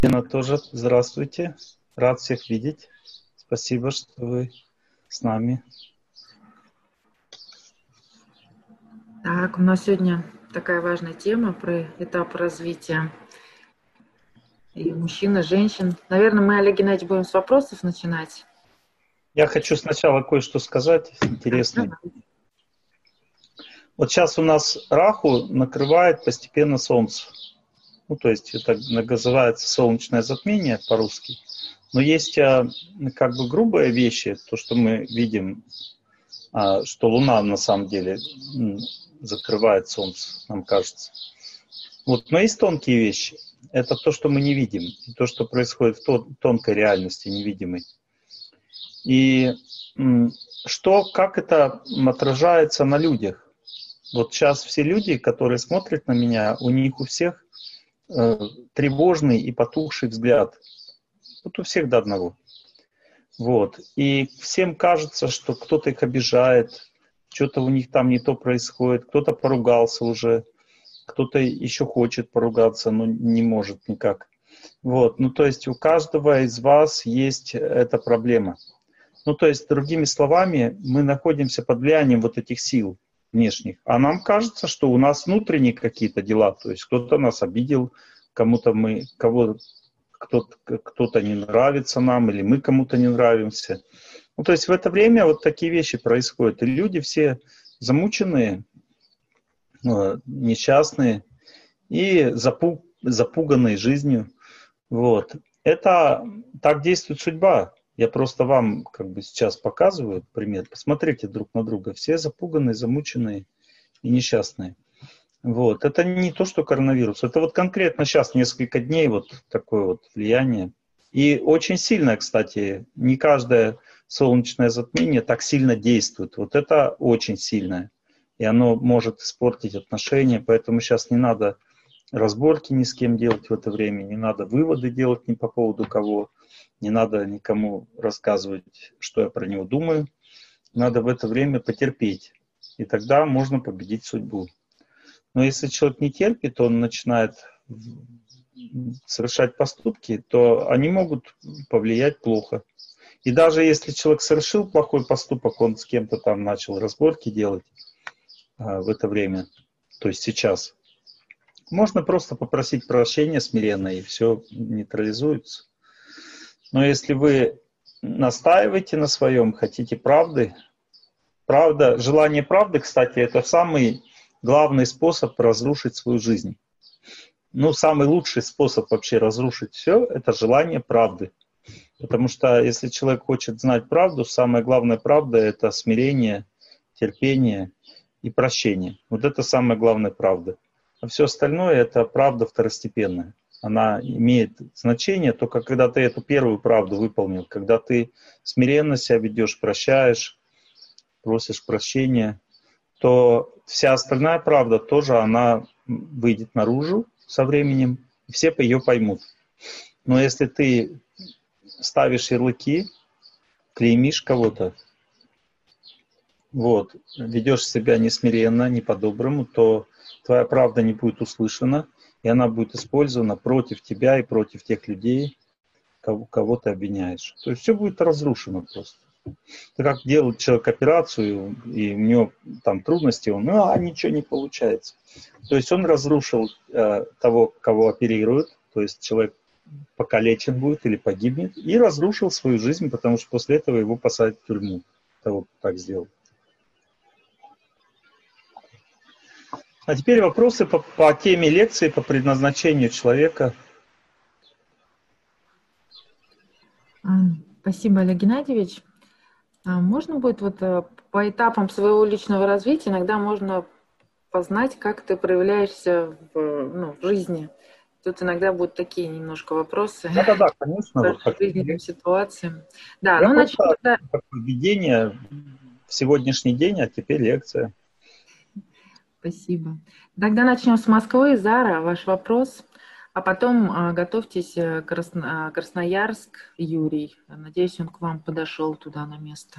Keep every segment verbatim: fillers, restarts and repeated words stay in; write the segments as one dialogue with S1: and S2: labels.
S1: Лена, тоже здравствуйте. Рад всех видеть. Спасибо, что вы с нами.
S2: Так, у нас сегодня такая важная тема про этап развития и мужчин, и женщин. Наверное, мы, Олег Геннадьевич, будем с вопросов начинать.
S1: Я хочу сначала кое-что сказать интересное. Вот сейчас у нас Раху накрывает постепенно Солнце. Ну, то есть это называется солнечное затмение по-русски. Но есть как бы грубые вещи, то, что мы видим, что Луна на самом деле закрывает Солнце, нам кажется. Вот, но есть тонкие вещи. Это то, что мы не видим, и то, что происходит в тонкой реальности, невидимой. И что, как это отражается на людях? Вот сейчас все люди, которые смотрят на меня, у них у всех э, тревожный и потухший взгляд. Вот у всех до одного. Вот. И всем кажется, что кто-то их обижает, что-то у них там не то происходит, кто-то поругался уже, кто-то еще хочет поругаться, но не может никак. Вот. Ну, то есть у каждого из вас есть эта проблема. Ну, то есть, другими словами, мы находимся под влиянием вот этих сил внешних. А нам кажется, что у нас внутренние какие-то дела. То есть кто-то нас обидел, кому-то мы, кого, кто-то, кто-то не нравится нам, или мы кому-то не нравимся. Ну, то есть в это время вот такие вещи происходят. И люди все замученные, несчастные и запуг, запуганные жизнью. Вот. Это так действует судьба. Я просто вам как бы сейчас показываю пример. Посмотрите друг на друга. Все запуганные, замученные и несчастные. Вот. Это не то, что коронавирус. Это вот конкретно сейчас несколько дней вот такое вот влияние. И очень сильное, кстати, не каждое солнечное затмение так сильно действует. Вот это очень сильное. И оно может испортить отношения. Поэтому сейчас не надо разборки ни с кем делать в это время, не надо выводы делать ни по поводу кого, не надо никому рассказывать, что я про него думаю. Надо в это время потерпеть, и тогда можно победить судьбу. Но если человек не терпит, он начинает совершать поступки, то они могут повлиять плохо. И даже если человек совершил плохой поступок, он с кем-то там начал разборки делать а, в это время, то есть сейчас, можно просто попросить прощения смиренно, и все нейтрализуется. Но если вы настаиваете на своем, хотите правды, правда, желание правды, кстати, это самый главный способ разрушить свою жизнь. Ну, самый лучший способ вообще разрушить все, это желание правды. Потому что если человек хочет знать правду, самая главная правда – это смирение, терпение и прощение. Вот это самая главная правда. А все остальное – это правда второстепенная. Она имеет значение только когда ты эту первую правду выполнил, когда ты смиренно себя ведешь, прощаешь, просишь прощения, то вся остальная правда тоже, она выйдет наружу со временем, и все ее поймут. Но если ты ставишь ярлыки, клеймишь кого-то, вот, ведешь себя несмиренно, не по-доброму, то твоя правда не будет услышана, и она будет использована против тебя и против тех людей, кого, кого ты обвиняешь. То есть все будет разрушено просто. Это как делает человек операцию, и у него там трудности, он, ну, а ничего не получается. То есть он разрушил э, того, кого оперируют, то есть человек покалечен будет или погибнет, и разрушил свою жизнь, потому что после этого его посадят в тюрьму, того, кто так сделал. А теперь вопросы по, по теме лекции, по предназначению человека.
S2: Спасибо, Олег Геннадьевич. Можно будет вот по этапам своего личного развития, иногда можно познать, как ты проявляешься в, ну, в жизни. Тут иногда будут такие немножко вопросы.
S1: Да-да-да, конечно.
S2: По жизненным ситуациям. Да,
S1: Я
S2: ну
S1: просто
S2: начнем тогда...
S1: введение в сегодняшний день, а теперь лекция.
S2: Спасибо. Тогда начнем с Москвы. Зара, ваш вопрос. А потом а, готовьтесь, Красно... Красноярск, Юрий. Надеюсь, он к вам подошел туда на место.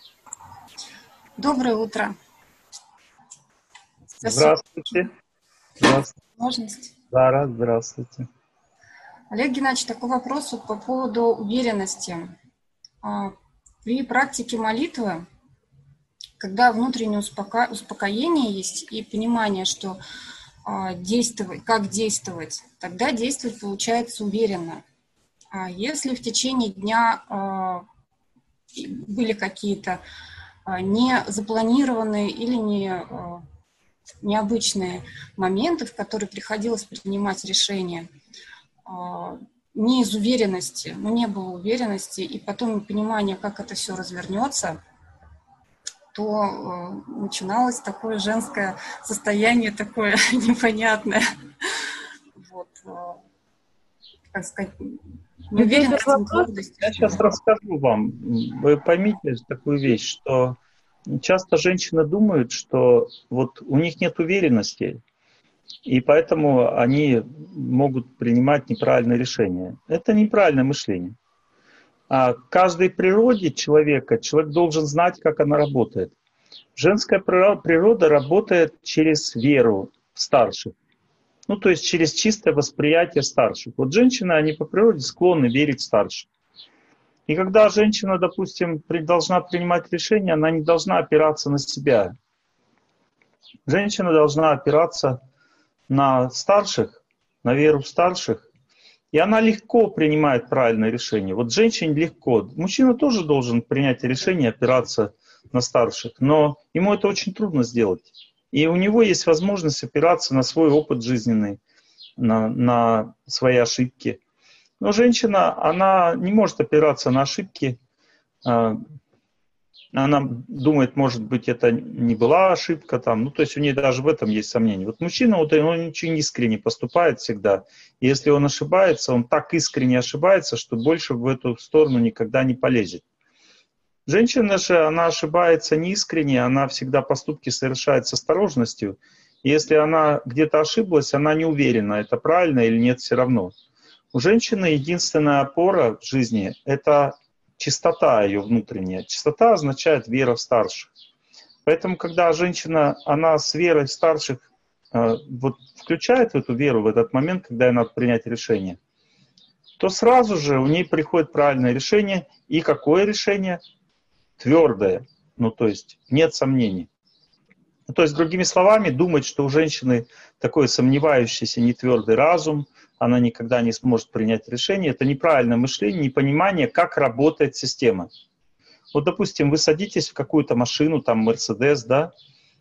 S3: Доброе утро.
S1: Спасибо. Здравствуйте. Здравствуйте.
S3: Возможность.
S1: Зара, здравствуйте.
S3: Олег Геннадьевич, такой вопрос вот по поводу уверенности. При практике молитвы, когда внутреннее успока... успокоение есть и понимание, что действовать, как действовать, тогда действовать получается уверенно. А если в течение дня были какие-то не запланированные или не, необычные моменты, в которые приходилось принимать решения, не из уверенности, но не было уверенности, и потом понимание, как это все развернется, то начиналось такое женское состояние, такое непонятное. Вот, как сказать, неуверенность, гордость.
S1: Я сейчас расскажу вам. Вы поймите такую вещь, что часто женщины думают, что вот у них нет уверенности, и поэтому они могут принимать неправильные решения. Это неправильное мышление. А в каждой природе человека человек должен знать, как она работает. Женская природа работает через веру в старших. Ну, то есть через чистое восприятие старших. Вот женщины, они по природе склонны верить в старших. И когда женщина, допустим, должна принимать решение, она не должна опираться на себя. Женщина должна опираться на старших, на веру в старших, и она легко принимает правильное решение. Вот женщине легко. Мужчина тоже должен принять решение опираться на старших, но ему это очень трудно сделать. И у него есть возможность опираться на свой опыт жизненный, на, на свои ошибки. Но женщина, она не может опираться на ошибки. Она думает, может быть, это не была ошибка, там, ну, то есть у нее даже в этом есть сомнения. Вот мужчина, вот, он очень искренне поступает всегда. И если он ошибается, он так искренне ошибается, что больше в эту сторону никогда не полезет. Женщина же, она ошибается не искренне, она всегда поступки совершает с осторожностью. И если она где-то ошиблась, она не уверена, это правильно или нет все равно. У женщины единственная опора в жизни – это чистота ее внутренняя. Чистота означает вера в старших. Поэтому, когда женщина, она с верой в старших э, вот, включает в эту веру в этот момент, когда ей надо принять решение, то сразу же у ней приходит правильное решение. И какое решение? Твердое. Ну, то есть нет сомнений. То есть, другими словами, думать, что у женщины такой сомневающийся, нетвердый разум, она никогда не сможет принять решение, это неправильное мышление, непонимание, как работает система. Вот, допустим, вы садитесь в какую-то машину, там, Мерседес, да,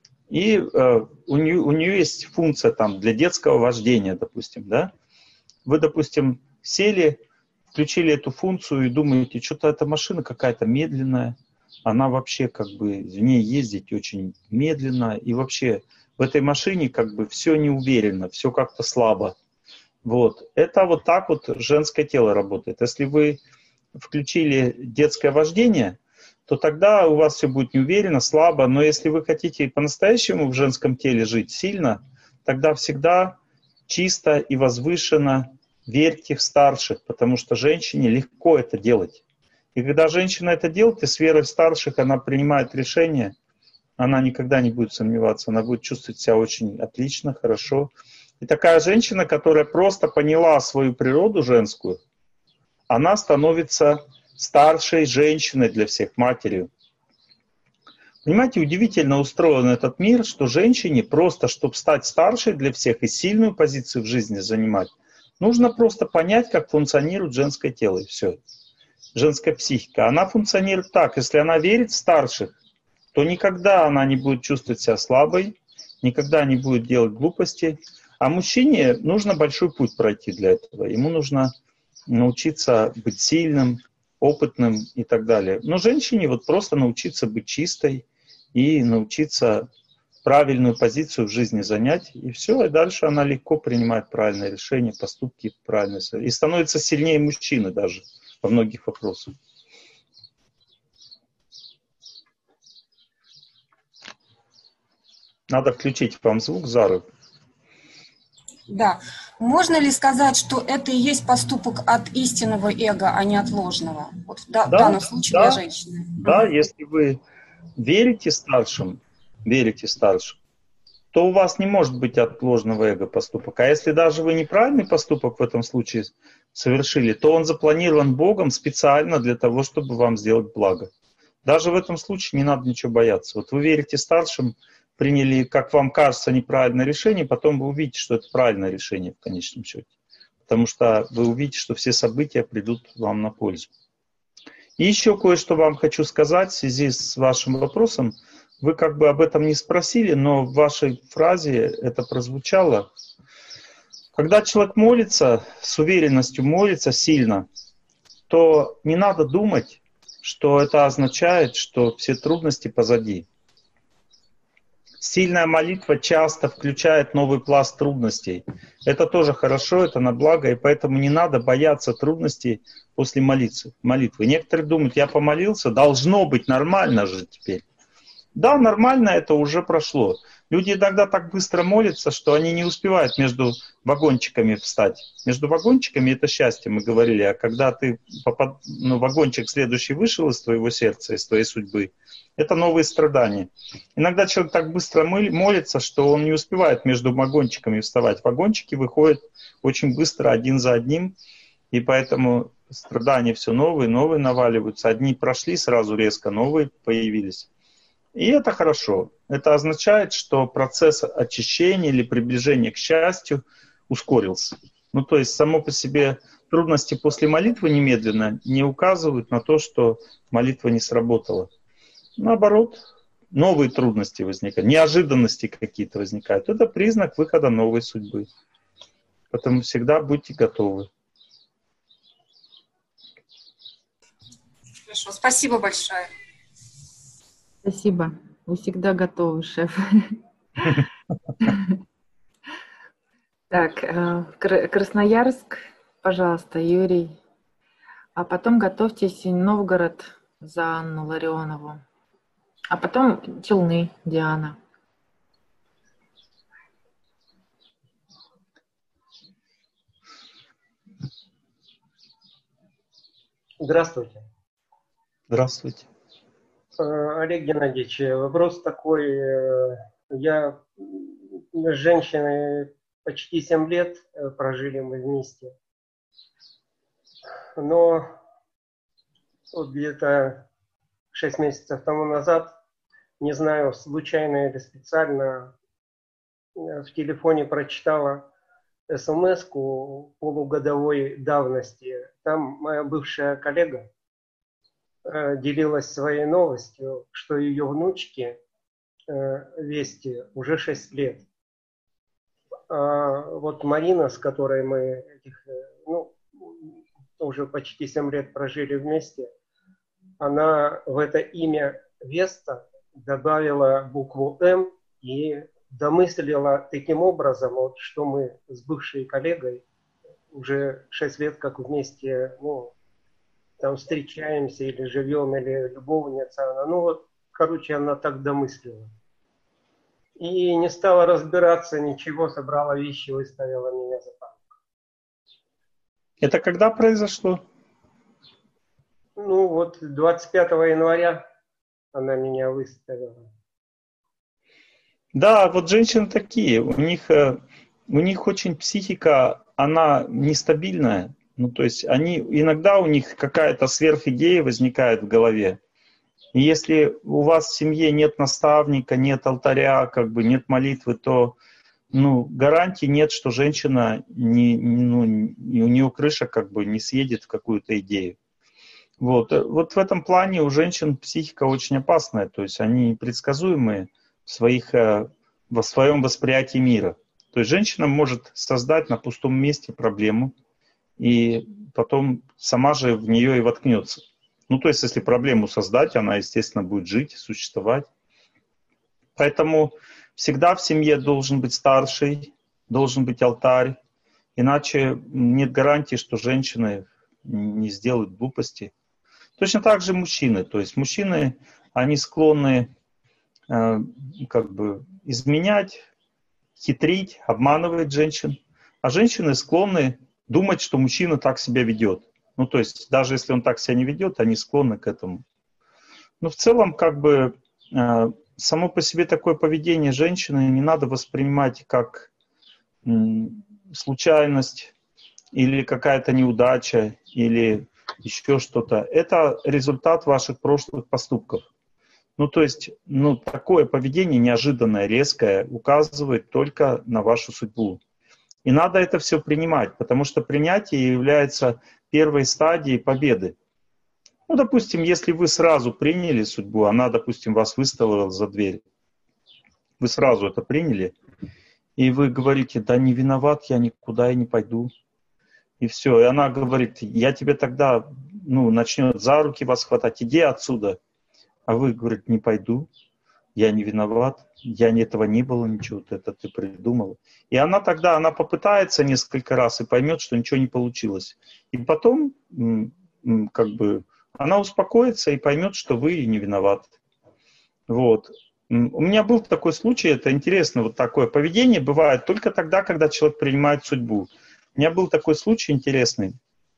S1: и э, у, нее, у нее есть функция там для детского вождения, допустим, да. Вы, допустим, сели, включили эту функцию и думаете, что-то эта машина какая-то медленная, она вообще как бы в ней ездить очень медленно, и вообще в этой машине как бы все неуверенно, все как-то слабо. Вот. Это вот так вот женское тело работает. Если вы включили детское вождение, то тогда у вас все будет неуверенно, слабо. Но если вы хотите по-настоящему в женском теле жить сильно, тогда всегда чисто и возвышенно верьте в старших, потому что женщине легко это делать. И когда женщина это делает, и с верой в старших она принимает решение, она никогда не будет сомневаться, она будет чувствовать себя очень отлично, хорошо. И такая женщина, которая просто поняла свою природу женскую, она становится старшей женщиной для всех, матерью. Понимаете, удивительно устроен этот мир, что женщине просто, чтобы стать старшей для всех и сильную позицию в жизни занимать, нужно просто понять, как функционирует женское тело, и все. Женская психика. Она функционирует так, если она верит в старших, то никогда она не будет чувствовать себя слабой, никогда не будет делать глупостей. А мужчине нужно большой путь пройти для этого. Ему нужно научиться быть сильным, опытным и так далее. Но женщине вот просто научиться быть чистой и научиться правильную позицию в жизни занять. И все, и дальше она легко принимает правильные решения, поступки правильные. И становится сильнее мужчины даже во многих вопросах. Надо включить вам звук, Зара.
S3: Да. Можно ли сказать, что это и есть поступок от истинного эго, а не от ложного? Вот в, да, да, в данном случае да, для женщины.
S1: Да,
S3: угу.
S1: Если вы верите старшим, верите старшим, то у вас не может быть от ложного эго поступок. А если даже вы неправильный поступок в этом случае совершили, то он запланирован Богом специально для того, чтобы вам сделать благо. Даже в этом случае не надо ничего бояться. Вот вы верите старшим, приняли, как вам кажется, неправильное решение, потом вы увидите, что это правильное решение в конечном счете. Потому что вы увидите, что все события придут вам на пользу. И еще кое-что вам хочу сказать в связи с вашим вопросом. Вы как бы об этом не спросили, но в вашей фразе это прозвучало. Когда человек молится, с уверенностью молится сильно, то не надо думать, что это означает, что все трудности позади. Сильная молитва часто включает новый пласт трудностей. Это тоже хорошо, это на благо, и поэтому не надо бояться трудностей после молитвы. молитвы. Некоторые думают, я помолился, должно быть нормально же теперь. Да, нормально, это уже прошло. Люди иногда так быстро молятся, что они не успевают между вагончиками встать. Между вагончиками это счастье, мы говорили. А когда ты попад... ну, вагончик следующий вышел из твоего сердца, из твоей судьбы, это новые страдания. Иногда человек так быстро молится, что он не успевает между вагончиками вставать. Вагончики выходят очень быстро один за одним, и поэтому страдания все новые, новые наваливаются. Одни прошли сразу резко, новые появились. И это хорошо. Это означает, что процесс очищения или приближения к счастью ускорился. Ну, то есть, само по себе трудности после молитвы немедленно не указывают на то, что молитва не сработала. Наоборот, новые трудности возникают, неожиданности какие-то возникают. Это признак выхода новой судьбы. Поэтому всегда будьте готовы.
S3: Хорошо, спасибо большое.
S2: Спасибо. Вы всегда готовы, шеф. Так, Красноярск, пожалуйста, Юрий. А потом готовьтесь Новгород за Анну Ларионову. А потом Челны, Диана.
S4: Здравствуйте.
S1: Здравствуйте.
S4: Олег Геннадьевич, вопрос такой. Я с женщиной почти семь лет прожили мы вместе. Но вот где-то шесть месяцев тому назад, не знаю, случайно или специально, в телефоне прочитала смс-ку полугодовой давности. Там моя бывшая коллега делилась своей новостью, что ее внучке Вести уже шесть лет. А вот Марина, с которой мы этих, ну, уже почти семь лет прожили вместе, она в это имя Веста добавила букву М и домыслила таким образом, вот, что мы с бывшей коллегой уже шесть лет как вместе, ну, там встречаемся или живем, или любовница она. Ну вот, короче, она так домыслила. И не стала разбираться, ничего, собрала вещи, выставила меня за память.
S1: Это когда произошло?
S4: Ну вот двадцать пятого января она меня выставила.
S1: Да, вот женщины такие, у них, у них очень психика, она нестабильная. Ну, то есть они, иногда у них какая-то сверхидея возникает в голове. И если у вас в семье нет наставника, нет алтаря, как бы нет молитвы, то ну, гарантии нет, что женщина не, ну, у нее крыша как бы не съедет в какую-то идею. Вот. Вот в этом плане у женщин психика очень опасная, то есть они предсказуемые в, своих, в своем восприятии мира. То есть женщина может создать на пустом месте проблему, и потом сама же в нее и воткнется. Ну, то есть, если проблему создать, она, естественно, будет жить, существовать. Поэтому всегда в семье должен быть старший, должен быть алтарь. Иначе нет гарантии, что женщины не сделают глупости. Точно так же мужчины. То есть мужчины, они склонны э, как бы изменять, хитрить, обманывать женщин. А женщины склонны думать, что мужчина так себя ведет. Ну, то есть, даже если он так себя не ведет, они склонны к этому. Но в целом, как бы, э, само по себе такое поведение женщины не надо воспринимать как м, случайность или какая-то неудача, или еще что-то. Это результат ваших прошлых поступков. Ну, то есть, ну, такое поведение неожиданное, резкое, указывает только на вашу судьбу. И надо это все принимать, потому что принятие является первой стадией победы. Ну, допустим, если вы сразу приняли судьбу, она, допустим, вас выставила за дверь, вы сразу это приняли, и вы говорите, да не виноват, я никуда и не пойду. И все, и она говорит, я тебе тогда, ну, начнет за руки вас хватать, иди отсюда. А вы, говорите, не пойду, я не виноват, я этого не было, ничего, это ты придумал. И она тогда, она попытается несколько раз и поймет, что ничего не получилось. И потом, как бы, она успокоится и поймет, что вы не виноваты. Вот. У меня был такой случай, это интересно, вот такое поведение бывает только тогда, когда человек принимает судьбу. У меня был такой случай интересный.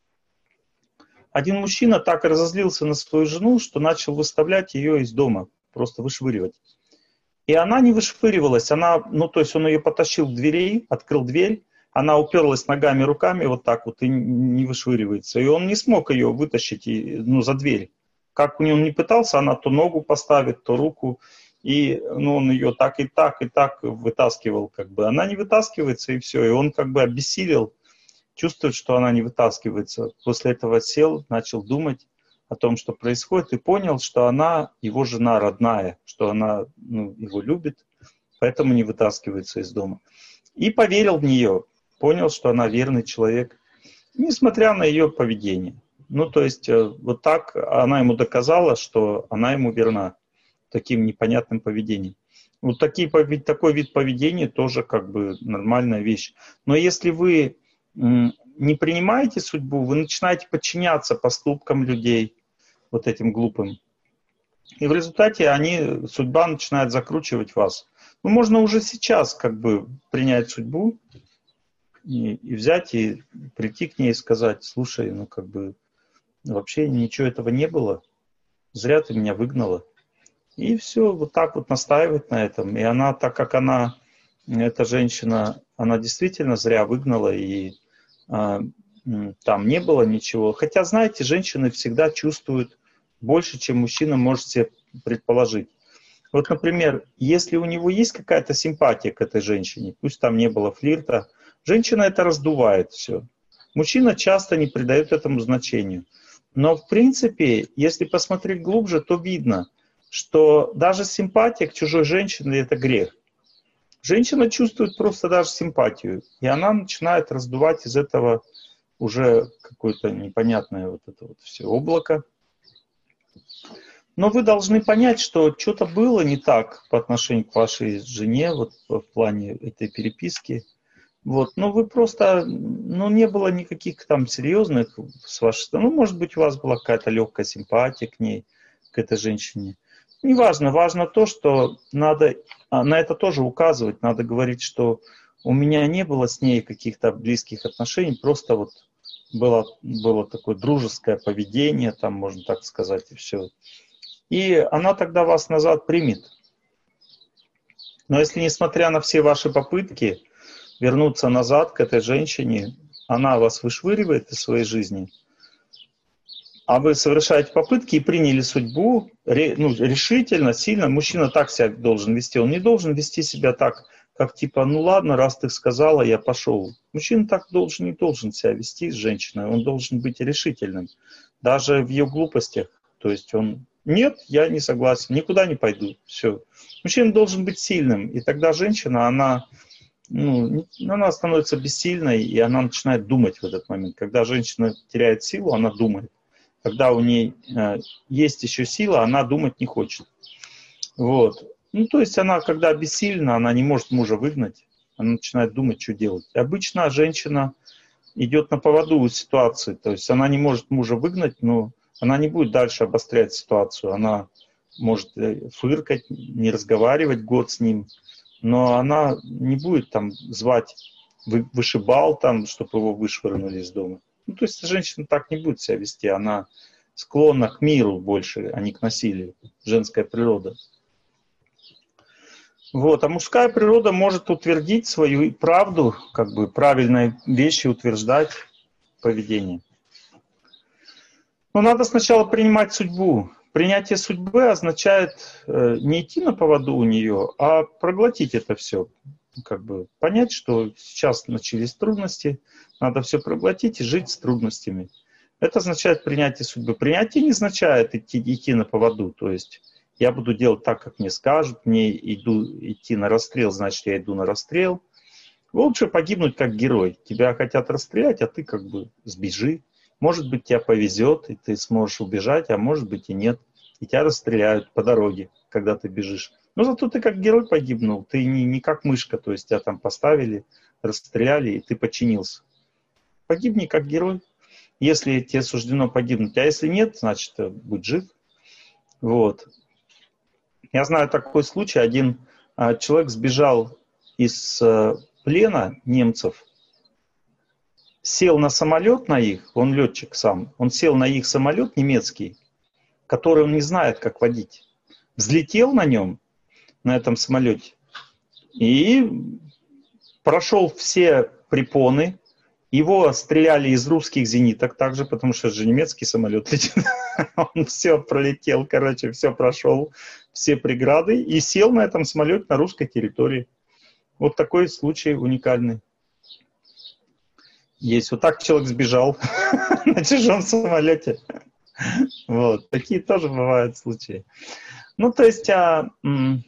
S1: Один мужчина так разозлился на свою жену, что начал выставлять ее из дома, просто вышвыривать. И она не вышвыривалась, она, ну то есть он ее потащил к двери, открыл дверь, она уперлась ногами, руками вот так вот и не вышвыривается. И он не смог ее вытащить, ну, за дверь. Как он не пытался, она то ногу поставит, то руку. И ну, он ее так и так, и так вытаскивал. Как бы. Она не вытаскивается, и все. И он как бы обессилел, чувствует, что она не вытаскивается. После этого сел, начал думать о том, что происходит, и понял, что она его жена родная, что она ну, его любит, поэтому не вытаскивается из дома. И поверил в нее, понял, что она верный человек, несмотря на ее поведение. Ну, то есть, вот так она ему доказала, что она ему верна таким непонятным поведением. Вот такие, такой вид поведения тоже как бы нормальная вещь. Но если вы не принимаете судьбу, вы начинаете подчиняться поступкам людей, вот этим глупым. И в результате они, судьба начинает закручивать вас. Ну, можно уже сейчас как бы принять судьбу и, и взять и прийти к ней и сказать, слушай, ну как бы вообще ничего этого не было, зря ты меня выгнала. И все, вот так вот настаивать на этом. И она, так как она, эта женщина, она действительно зря выгнала, и а, там не было ничего. Хотя, знаете, женщины всегда чувствуют больше, чем мужчина может себе предположить. Вот, например, если у него есть какая-то симпатия к этой женщине, пусть там не было флирта, женщина это раздувает все. Мужчина часто не придает этому значению. Но, в принципе, если посмотреть глубже, то видно, что даже симпатия к чужой женщине – это грех. Женщина чувствует просто даже симпатию, и она начинает раздувать из этого уже какое-то непонятное вот это вот все облако. Но вы должны понять, что что-то было не так по отношению к вашей жене, вот в плане этой переписки. Вот, но вы просто, ну, не было никаких там серьезных с вашей стороны. Ну, может быть, у вас была какая-то легкая симпатия к ней, к этой женщине. Неважно, важно то, что надо на это тоже указывать, надо говорить, что у меня не было с ней каких-то близких отношений, просто вот было, было такое дружеское поведение, там, можно так сказать, и все. И она тогда вас назад примет. Но если, несмотря на все ваши попытки вернуться назад к этой женщине, она вас вышвыривает из своей жизни, а вы совершаете попытки и приняли судьбу ре, ну, решительно, сильно, мужчина так себя должен вести. Он не должен вести себя так, как типа, ну ладно, раз ты сказала, я пошел. Мужчина так должен, не должен себя вести с женщиной, он должен быть решительным. Даже в ее глупостях. То есть он, нет, я не согласен, никуда не пойду. Все. Мужчина должен быть сильным. И тогда женщина, она, ну, она становится бессильной, и она начинает думать в этот момент. Когда женщина теряет силу, она думает. Когда у нее э, есть еще сила, она думать не хочет. Вот. Ну, то есть она, когда бессильна, она не может мужа выгнать, она начинает думать, что делать. И обычно женщина идет на поводу у ситуации, то есть она не может мужа выгнать, но она не будет дальше обострять ситуацию. Она может фыркать, не разговаривать год с ним, но она не будет там звать вышибал, там, чтобы его вышвырнули из дома. Ну, то есть женщина так не будет себя вести, она склонна к миру больше, а не к насилию. Женская природа. Вот, а мужская природа может утвердить свою правду, как бы правильные вещи утверждать поведение. Но надо сначала принимать судьбу. Принятие судьбы означает э, не идти на поводу у нее, а проглотить это все. Как бы понять, что сейчас начались трудности, надо все проглотить и жить с трудностями. Это означает принятие судьбы. Принятие не означает идти, идти на поводу, то есть я буду делать так, как мне скажут, мне иду идти на расстрел, значит, я иду на расстрел. Лучше погибнуть как герой. Тебя хотят расстрелять, а ты как бы сбежи. Может быть, тебе повезет, и ты сможешь убежать, а может быть и нет. И тебя расстреляют по дороге, когда ты бежишь. Но зато ты как герой погибнул, ты не, не как мышка, то есть тебя там поставили, расстреляли, и ты подчинился. Погибни как герой, если тебе суждено погибнуть. А если нет, значит, будь жив. Вот. Я знаю такой случай. Один а, человек сбежал из а, плена немцев, сел на самолет на их, он летчик сам, он сел на их самолет немецкий, который он не знает, как водить. Взлетел на нем, на этом самолете, и прошел все препоны. Его стреляли из русских зениток также, потому что это же немецкий самолет летит. Он все пролетел, короче, все прошел, все преграды, и сел на этом самолете на русской территории. Вот такой случай уникальный. Есть. Вот так человек сбежал на чужом самолете. Вот. Такие тоже бывают случаи. Ну, то есть, а, м-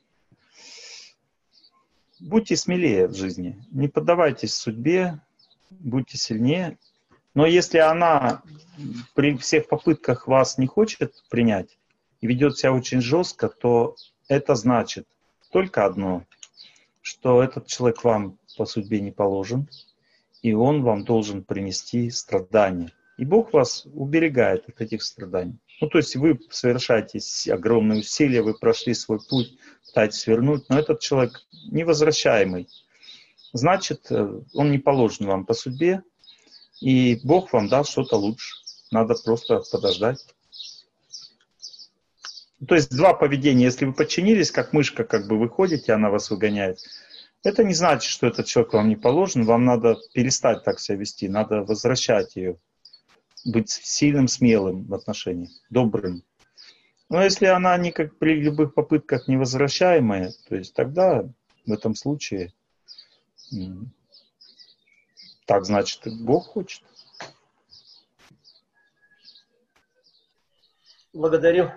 S1: будьте смелее в жизни. Не поддавайтесь судьбе, будьте сильнее. Но если она при всех попытках вас не хочет принять и ведет себя очень жестко, то это значит только одно, что этот человек вам по судьбе не положен, и он вам должен принести страдания. И Бог вас уберегает от этих страданий. Ну, то есть вы совершаете огромные усилия, вы прошли свой путь, пытаетесь свернуть, но этот человек невозвращаемый. Значит, он не положен вам по судьбе, и Бог вам даст что-то лучше. Надо просто подождать. То есть два поведения. Если вы подчинились, как мышка, как бы вы ходите, она вас выгоняет, это не значит, что этот человек вам не положен. Вам надо перестать так себя вести, надо возвращать ее. Быть сильным, смелым в отношениях, добрым. Но если она никак при любых попытках невозвращаемая, то есть тогда в этом случае так, значит, Бог хочет.
S4: Благодарю.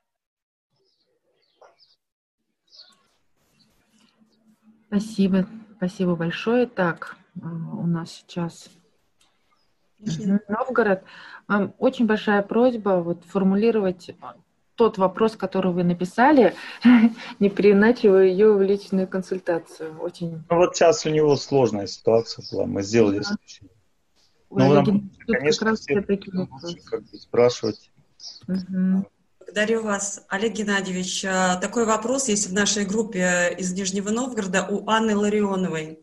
S2: Спасибо. Спасибо большое. Так, у нас сейчас Нижний Новгород. Очень большая просьба вот формулировать тот вопрос, который вы написали, не переиначивая ее в личную консультацию. Очень.
S1: Ну вот сейчас у него сложная ситуация была, мы сделали
S2: Да.
S1: исключение. Ну,
S2: Олег,
S1: нам,
S2: тут
S1: конечно,
S2: как раз
S1: все
S2: такие
S1: лучше
S2: вопросы.
S1: как бы спрашивать.
S2: Угу.
S5: Благодарю вас, Олег Геннадьевич. Такой вопрос есть в нашей группе из Нижнего Новгорода у Анны Ларионовой.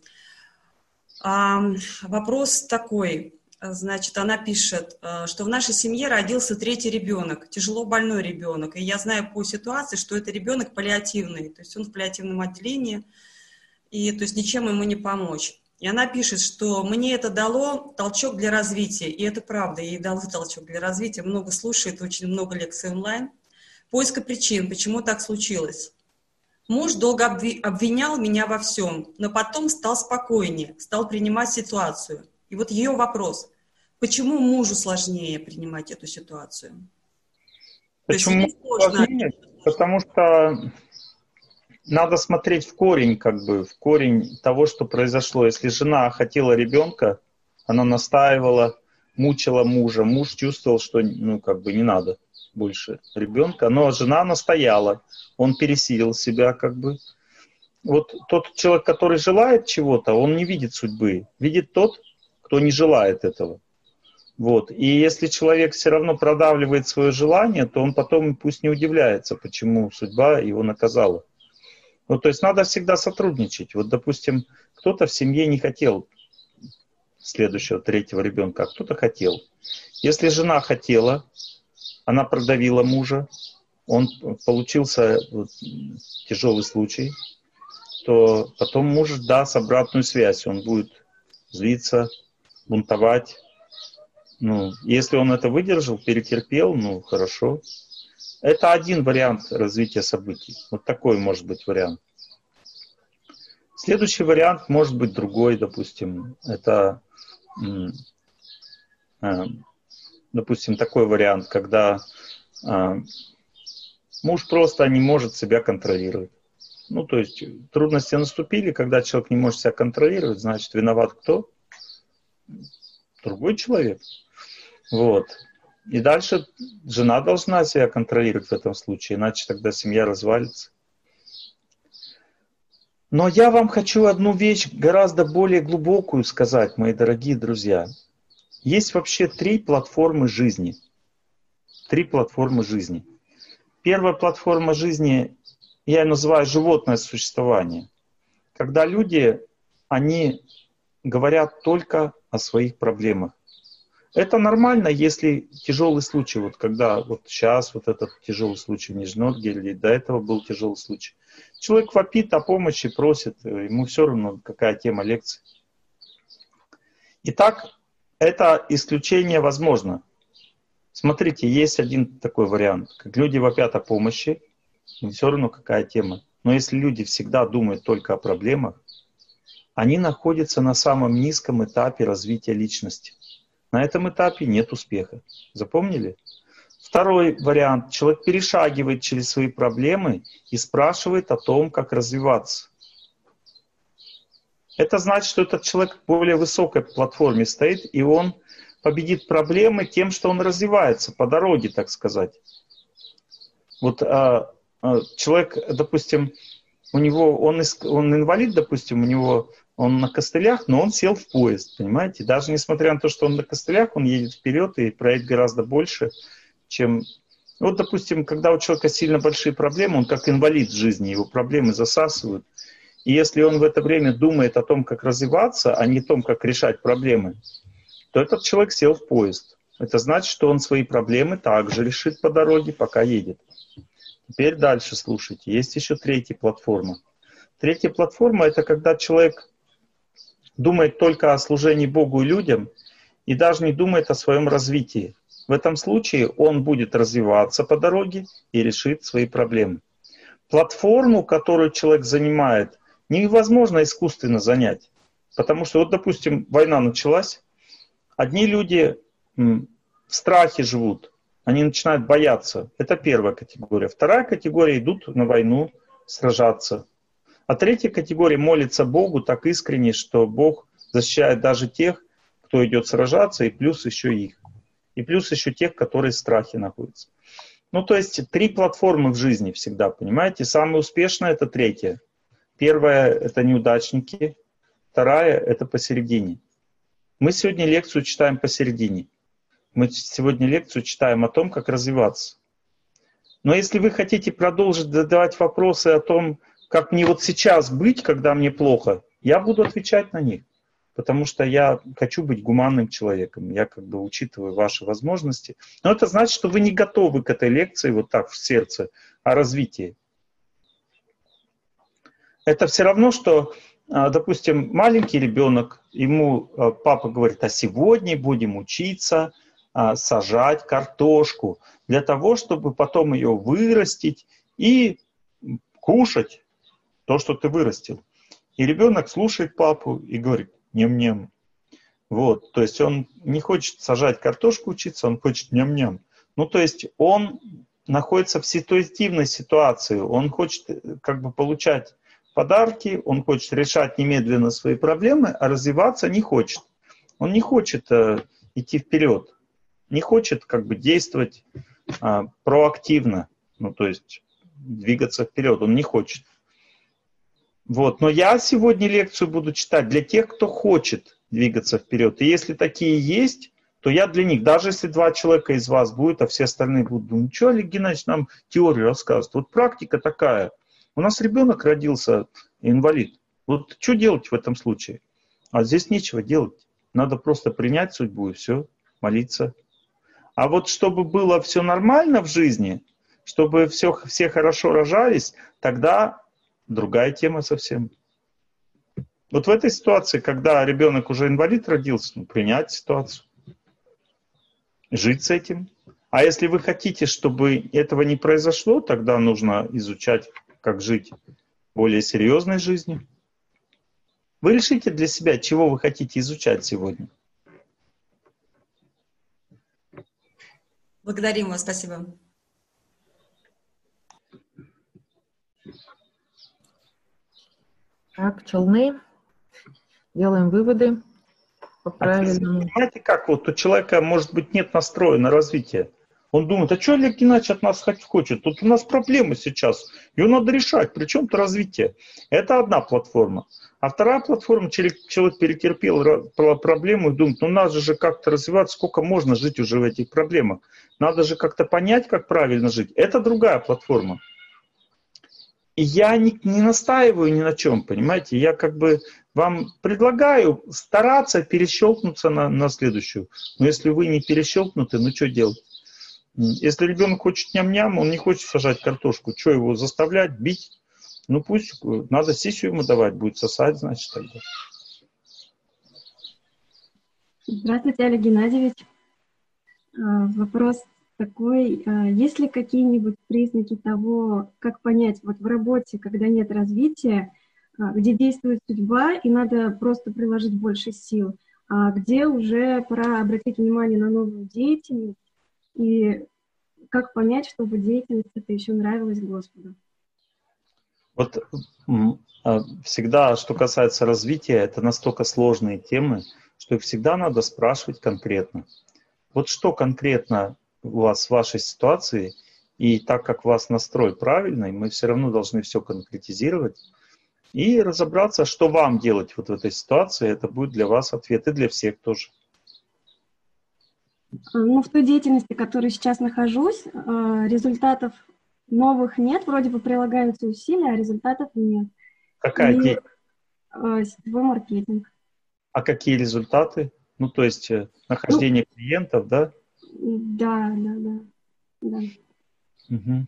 S5: Вопрос такой. Значит, она пишет, что в нашей семье родился третий ребенок, тяжело больной ребенок. И я знаю по ситуации, что это ребенок паллиативный, то есть он в паллиативном отделении, и то есть ничем ему не помочь. И она пишет, что мне это дало толчок для развития, и это правда, ей дало толчок для развития, много слушает, очень много лекций онлайн. Поиска причин, почему так случилось. Муж долго обвинял меня во всем, но потом стал спокойнее, стал принимать ситуацию. И вот ее вопрос, почему мужу сложнее принимать эту ситуацию?
S1: Почему сложнее? Потому что надо смотреть в корень, как бы, в корень того, что произошло. Если жена хотела ребенка, она настаивала, мучила мужа, муж чувствовал, что, ну, как бы не надо больше ребенка, но жена настояла, он пересилил себя, как бы. Вот тот человек, который желает чего-то, он не видит судьбы, видит тот, кто не желает этого. Вот. И если человек все равно продавливает свое желание, то он потом пусть не удивляется, почему судьба его наказала. Ну, то есть надо всегда сотрудничать. Вот, допустим, кто-то в семье не хотел следующего, третьего ребенка, а кто-то хотел. Если жена хотела, она продавила мужа, он получился вот, тяжелый случай, то потом муж даст обратную связь. Он будет злиться, бунтовать. Ну, если он это выдержал, перетерпел, ну, хорошо. Это один вариант развития событий. Вот такой может быть вариант. Следующий вариант может быть другой, допустим. Это, допустим, такой вариант, когда муж просто не может себя контролировать. Ну, то есть трудности наступили, когда человек не может себя контролировать, значит, виноват кто? Другой человек. Вот. И дальше жена должна себя контролировать в этом случае, иначе тогда семья развалится. Но я вам хочу одну вещь гораздо более глубокую сказать, мои дорогие друзья. Есть вообще три платформы жизни. Три платформы жизни. Первая платформа жизни, я ее называю животное существование. Когда люди, они говорят только о своих проблемах. Это нормально, если тяжелый случай, вот когда вот сейчас вот этот тяжелый случай в Нижнем Новгороде, до этого был тяжелый случай. Человек вопит о помощи, просит, ему все равно, какая тема лекции. Итак, это исключение возможно. Смотрите, есть один такой вариант, как люди вопят о помощи, им все равно, какая тема. Но если люди всегда думают только о проблемах, они находятся на самом низком этапе развития личности. На этом этапе нет успеха. Запомнили? Второй вариант. Человек перешагивает через свои проблемы и спрашивает о том, как развиваться. Это значит, что этот человек в более высокой платформе стоит, и он победит проблемы тем, что он развивается по дороге, так сказать. Вот а, а, человек, допустим, у него, он, он инвалид, допустим, у него он на костылях, но он сел в поезд, понимаете? Даже несмотря на то, что он на костылях, он едет вперед и проект гораздо больше, чем... Вот, допустим, когда у человека сильно большие проблемы, он как инвалид в жизни, его проблемы засасывают. И если он в это время думает о том, как развиваться, а не о том, как решать проблемы, то этот человек сел в поезд. Это значит, что он свои проблемы также решит по дороге, пока едет. Теперь дальше слушайте. Есть еще третья платформа. Третья платформа — это когда человек думает только о служении Богу и людям и даже не думает о своем развитии. В этом случае он будет развиваться по дороге и решит свои проблемы. Платформу, которую человек занимает, невозможно искусственно занять. Потому что, вот, допустим, война началась, одни люди в страхе живут, они начинают бояться. Это первая категория. Вторая категория идут на войну сражаться. А третья категория молится Богу так искренне, что Бог защищает даже тех, кто идет сражаться, и плюс еще их. И плюс еще тех, которые в страхе находятся. Ну, то есть три платформы в жизни всегда, понимаете? Самая успешная — это третья. Первая — это неудачники. Вторая — это посередине. Мы сегодня лекцию читаем посередине. Мы сегодня лекцию читаем о том, как развиваться. Но если вы хотите продолжить задавать вопросы о том, как мне вот сейчас быть, когда мне плохо, я буду отвечать на них. Потому что я хочу быть гуманным человеком. Я как бы учитываю ваши возможности. Но это значит, что вы не готовы к этой лекции вот так в сердце о развитии. Это все равно, что, допустим, маленький ребенок, ему папа говорит, а сегодня будем учиться сажать картошку для того, чтобы потом ее вырастить и кушать то, что ты вырастил. И ребенок слушает папу и говорит, ням-ням. Вот, то есть он не хочет сажать картошку, учиться, он хочет ням-ням. Ну, то есть он находится в ситуативной ситуации, он хочет как бы получать подарки, он хочет решать немедленно свои проблемы, а развиваться не хочет. Он не хочет э, идти вперед, не хочет как бы действовать э, проактивно, ну, то есть двигаться вперед, он не хочет. Вот. Но я сегодня лекцию буду читать для тех, кто хочет двигаться вперед. И если такие есть, то я для них, даже если два человека из вас будет, а все остальные будут думать, ну что Олег Геннадьевич нам теорию рассказывает. Вот практика такая. У нас ребенок родился инвалид. Вот что делать в этом случае? А здесь нечего делать. Надо просто принять судьбу и все, молиться. А вот чтобы было все нормально в жизни, чтобы все, все хорошо рожались, тогда другая тема совсем. Вот в этой ситуации, когда ребенок уже инвалид родился, ну, принять ситуацию, жить с этим. А если вы хотите, чтобы этого не произошло, тогда нужно изучать, как жить более серьезной жизнью. Вы решите для себя, чего вы хотите изучать сегодня.
S5: Благодарим вас, спасибо.
S2: Так, челны. Делаем выводы по правильному.
S1: Понимаете, как вот у человека, может быть, нет настроя на развитие. Он думает, а что Олег Геннадьевич от нас хочет? Тут у нас проблемы сейчас, ее надо решать, причем-то развитие. Это одна платформа. А вторая платформа, человек перетерпел проблему и думает, ну надо же как-то развиваться, сколько можно жить уже в этих проблемах. Надо же как-то понять, как правильно жить. Это другая платформа. И я не, не настаиваю ни на чем, понимаете? Я как бы вам предлагаю стараться перещелкнуться на, на следующую. Но если вы не перещелкнуты, ну что делать? Если ребенок хочет ням-ням, он не хочет сажать картошку, что его заставлять, бить? Ну пусть, надо сисю ему давать, будет сосать, значит, тогда.
S6: Здравствуйте, Олег Геннадьевич. Вопрос такой, есть ли какие-нибудь признаки того, как понять, вот в работе, когда нет развития, где действует судьба, и надо просто приложить больше сил, а где уже пора обратить внимание на новую деятельность, и как понять, чтобы деятельность эта еще нравилась Господу?
S1: Вот всегда, что касается развития, это настолько сложные темы, что их всегда надо спрашивать конкретно. Вот что конкретно у вас в вашей ситуации, и так как у вас настрой правильный, мы все равно должны все конкретизировать и разобраться, что вам делать вот в этой ситуации. Это будет для вас ответ и для всех тоже.
S6: Ну, в той деятельности, в которой сейчас нахожусь, результатов новых нет, вроде бы прилагаются усилия, а результатов нет.
S1: Какая
S6: и,
S1: деятельность?
S6: Сетевой маркетинг.
S1: А какие результаты? Ну, то есть нахождение ну, клиентов, да?
S6: Да, да, да. да.
S1: Угу.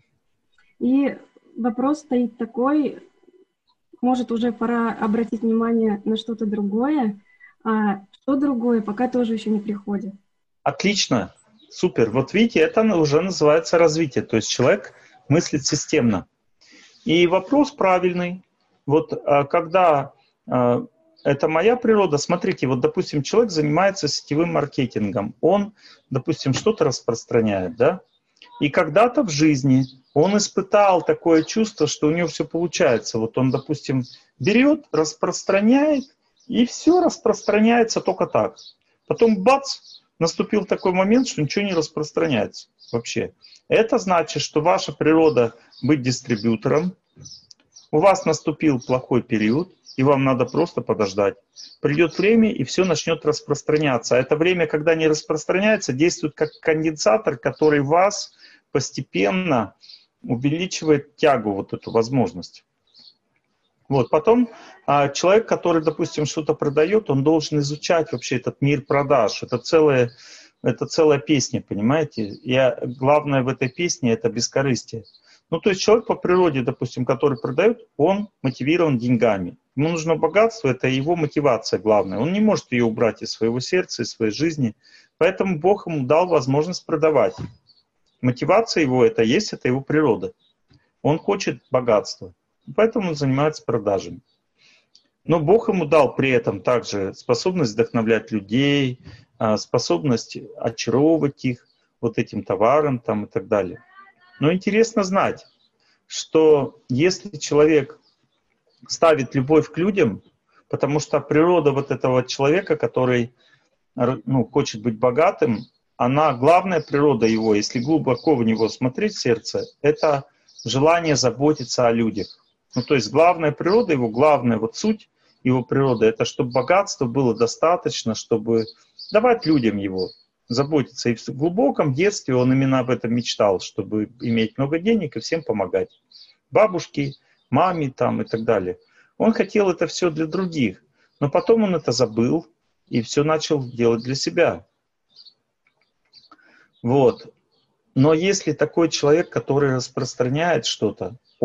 S6: И вопрос стоит такой, может, уже пора обратить внимание на что-то другое, а что другое пока тоже еще не приходит.
S1: Отлично, супер. Вот видите, это уже называется развитие. То есть человек мыслит системно. И вопрос правильный. Вот когда это моя природа, смотрите, вот, допустим, человек занимается сетевым маркетингом. Он, допустим, что-то распространяет, да? И когда-то в жизни он испытал такое чувство, что у него все получается. Вот он, допустим, берет, распространяет, и все распространяется только так. Потом бац! Наступил такой момент, что ничего не распространяется вообще. Это значит, что ваша природа быть дистрибьютором, у вас наступил плохой период, и вам надо просто подождать. Придет время, и все начнет распространяться. А это время, когда не распространяется, действует как конденсатор, который вас постепенно увеличивает тягу, вот эту возможность. Вот. Потом а, человек, который, допустим, что-то продает, он должен изучать вообще этот мир продаж. Это целая, это целая песня, понимаете? И главное в этой песне – это бескорыстие. Ну, то есть человек по природе, допустим, который продает, он мотивирован деньгами. Ему нужно богатство, это его мотивация главная. Он не может ее убрать из своего сердца, из своей жизни. Поэтому Бог ему дал возможность продавать. Мотивация его это есть, это его природа. Он хочет богатства. Поэтому он занимается продажами. Но Бог ему дал при этом также способность вдохновлять людей, способность очаровывать их вот этим товаром там, и так далее. Но интересно знать, что если человек ставит любовь к людям, потому что природа вот этого человека, который ну, хочет быть богатым, она, главная природа его, если глубоко в него смотреть в сердце, это желание заботиться о людях. Ну, то есть главная природа его, главная вот суть его природы, это чтобы богатства было достаточно, чтобы давать людям его, заботиться. И в глубоком детстве он именно об этом мечтал, чтобы иметь много денег и всем помогать. Бабушке, маме там и так далее. Он хотел это все для других, но потом он это забыл и все начал делать для себя. Вот. Но если такой человек, который распространяет что-то, он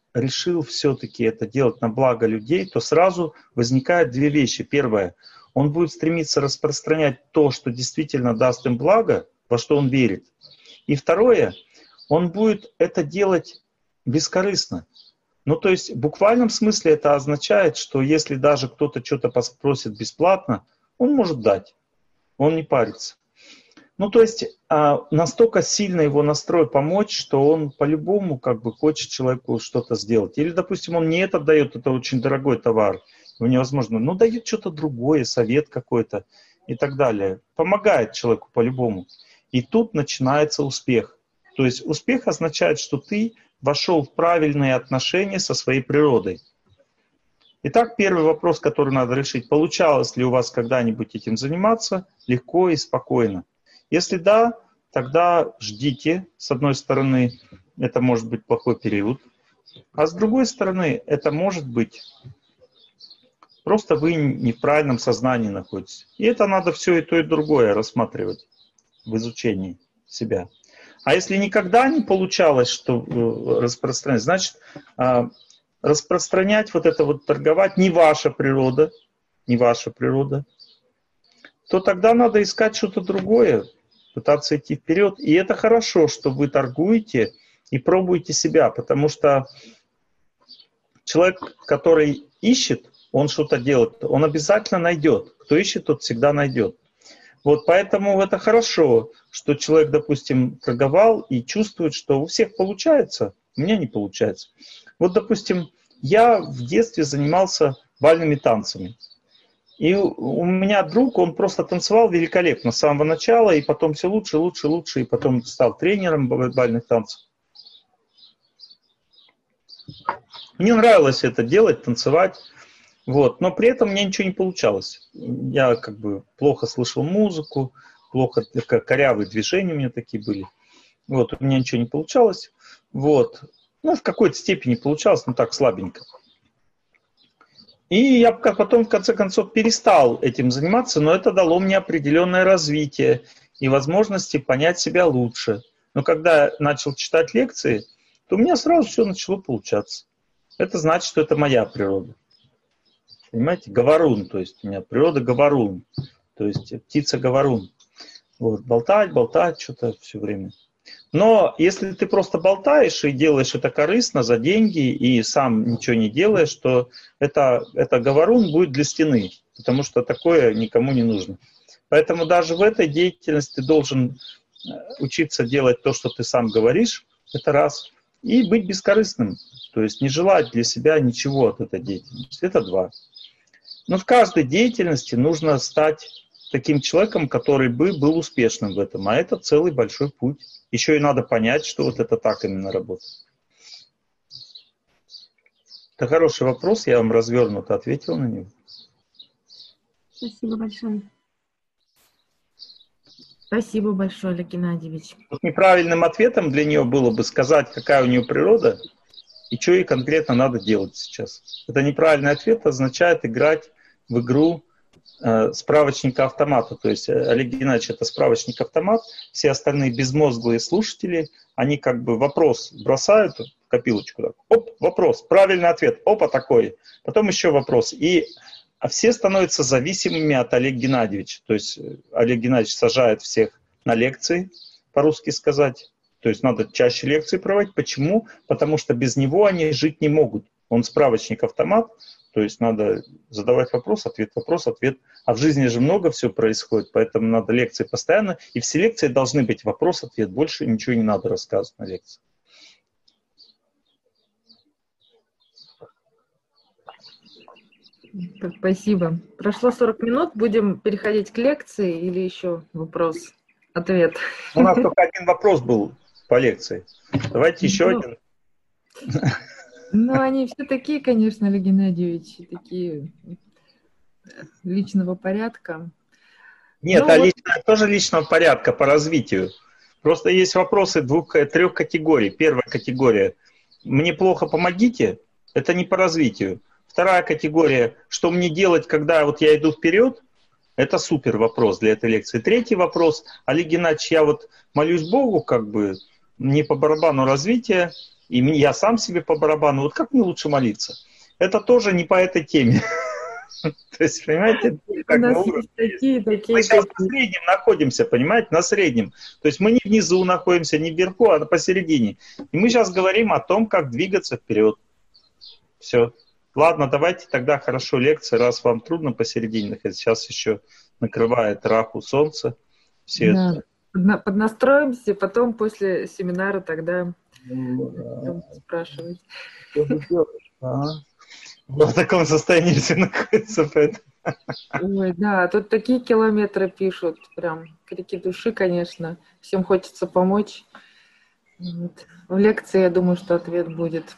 S1: решил все-таки это делать на благо людей, то сразу возникают две вещи. Первое, он будет стремиться распространять то, что действительно даст им благо, во что он верит. И второе, он будет это делать бескорыстно. Ну, то есть в буквальном смысле это означает, что если даже кто-то что-то попросит бесплатно, он может дать, он не парится. Ну, то есть настолько сильно его настрой помочь, что он по-любому как бы хочет человеку что-то сделать. Или, допустим, он не это дает, это очень дорогой товар, его невозможно, но дает что-то другое, совет какой-то и так далее. Помогает человеку по-любому. И тут начинается успех. То есть успех означает, что ты вошел в правильные отношения со своей природой. Итак, первый вопрос, который надо решить. Получалось ли у вас когда-нибудь этим заниматься легко и спокойно? Если да, тогда ждите. С одной стороны, это может быть плохой период. А с другой стороны, это может быть просто вы не в правильном сознании находитесь. И это надо все и то, и другое рассматривать в изучении себя. А если никогда не получалось, что распространять, значит, распространять вот это вот, торговать не ваша природа, не ваша природа, то тогда надо искать что-то другое, пытаться идти вперед. И это хорошо, что вы торгуете и пробуете себя, потому что человек, который ищет, он что-то делает, он обязательно найдет. Кто ищет, тот всегда найдет. Вот поэтому это хорошо, что человек, допустим, торговал и чувствует, что у всех получается, у меня не получается. Вот, допустим, я в детстве занимался бальными танцами. И у меня друг, он просто танцевал великолепно с самого начала, и потом все лучше, лучше, лучше, и потом стал тренером бальных танцев. Мне нравилось это делать, танцевать. Вот. Но при этом у меня ничего не получалось. Я как бы плохо слышал музыку, плохо, корявые движения у меня такие были. Вот. У меня ничего не получалось. Вот. Ну, в какой-то степени получалось, но так слабенько. И я потом, в конце концов, перестал этим заниматься, но это дало мне определенное развитие и возможности понять себя лучше. Но когда я начал читать лекции, то у меня сразу все начало получаться. Это значит, что это моя природа. Понимаете, говорун, то есть у меня природа говорун, то есть птица-говорун. Вот, болтать, болтать что-то все время. Но если ты просто болтаешь и делаешь это корыстно, за деньги, и сам ничего не делаешь, то это, это говорун будет для стены, потому что такое никому не нужно. Поэтому даже в этой деятельности ты должен учиться делать то, что ты сам говоришь, это раз, и быть бескорыстным, то есть не желать для себя ничего от этой деятельности, это два. Но в каждой деятельности нужно стать таким человеком, который бы был успешным в этом. А это целый большой путь. Еще и надо понять, что вот это так именно работает. Это хороший вопрос, я вам развернуто ответил на него.
S6: Спасибо большое.
S2: Спасибо большое, Олег Геннадьевич.
S1: Вот неправильным ответом для нее было бы сказать, какая у нее природа и что ей конкретно надо делать сейчас. Это неправильный ответ означает играть в игру э, справочника-автомата. То есть Олег Геннадьевич — это справочник-автомат, все остальные безмозглые слушатели, они как бы вопрос бросают в копилочку. Так, оп, вопрос, правильный ответ, опа, такой. Потом еще вопрос. И а все становятся зависимыми от Олега Геннадьевича. То есть Олег Геннадьевич сажает всех на лекции, по-русски сказать. То есть надо чаще лекции проводить. Почему? Потому что без него они жить не могут. Он справочник-автомат, то есть надо задавать вопрос, ответ, вопрос, ответ. А в жизни же много всего происходит, поэтому надо лекции постоянно. И все лекции должны быть вопрос, ответ. Больше ничего не надо рассказывать на лекции.
S2: Спасибо. Прошло сорок минут, будем переходить к лекции или еще вопрос, ответ?
S1: У нас только один вопрос был по лекции. Давайте еще ну, один.
S2: Ну, они все такие, конечно, Олег Геннадьевич, такие личного порядка.
S1: Нет,
S2: ну,
S1: а
S2: вот...
S1: лично, тоже личного порядка по развитию. Просто есть вопросы двух, трех категорий. Первая категория – мне плохо, помогите. Это не по развитию. Вторая категория – что мне делать, когда вот я иду вперед? Это супер вопрос для этой лекции. Третий вопрос – Олег Геннадьевич, я вот молюсь Богу, как бы, не по барабану развития, и я сам себе по барабану, вот как мне лучше молиться? Это тоже не по этой теме. То есть, понимаете, как на уровне.
S2: Такие, такие,
S1: мы сейчас
S2: такие.
S1: на среднем находимся, понимаете, на среднем. То есть мы не внизу находимся, не вверху, а посередине. И мы сейчас говорим о том, как двигаться вперед. Все. Ладно, давайте тогда хорошо лекции, раз вам трудно посередине находиться. Сейчас еще накрывает Раху солнце. Все
S2: Да.
S1: это.
S2: Подна- Поднастроимся, потом после семинара тогда
S1: Ну, да.
S2: спрашивать.
S1: Что же делаешь? Ага. В таком состоянии все находятся, поэтому...
S2: Ой, да, тут такие километры пишут, прям крики души, конечно. Всем хочется помочь. Вот. В лекции, я думаю, что ответ будет.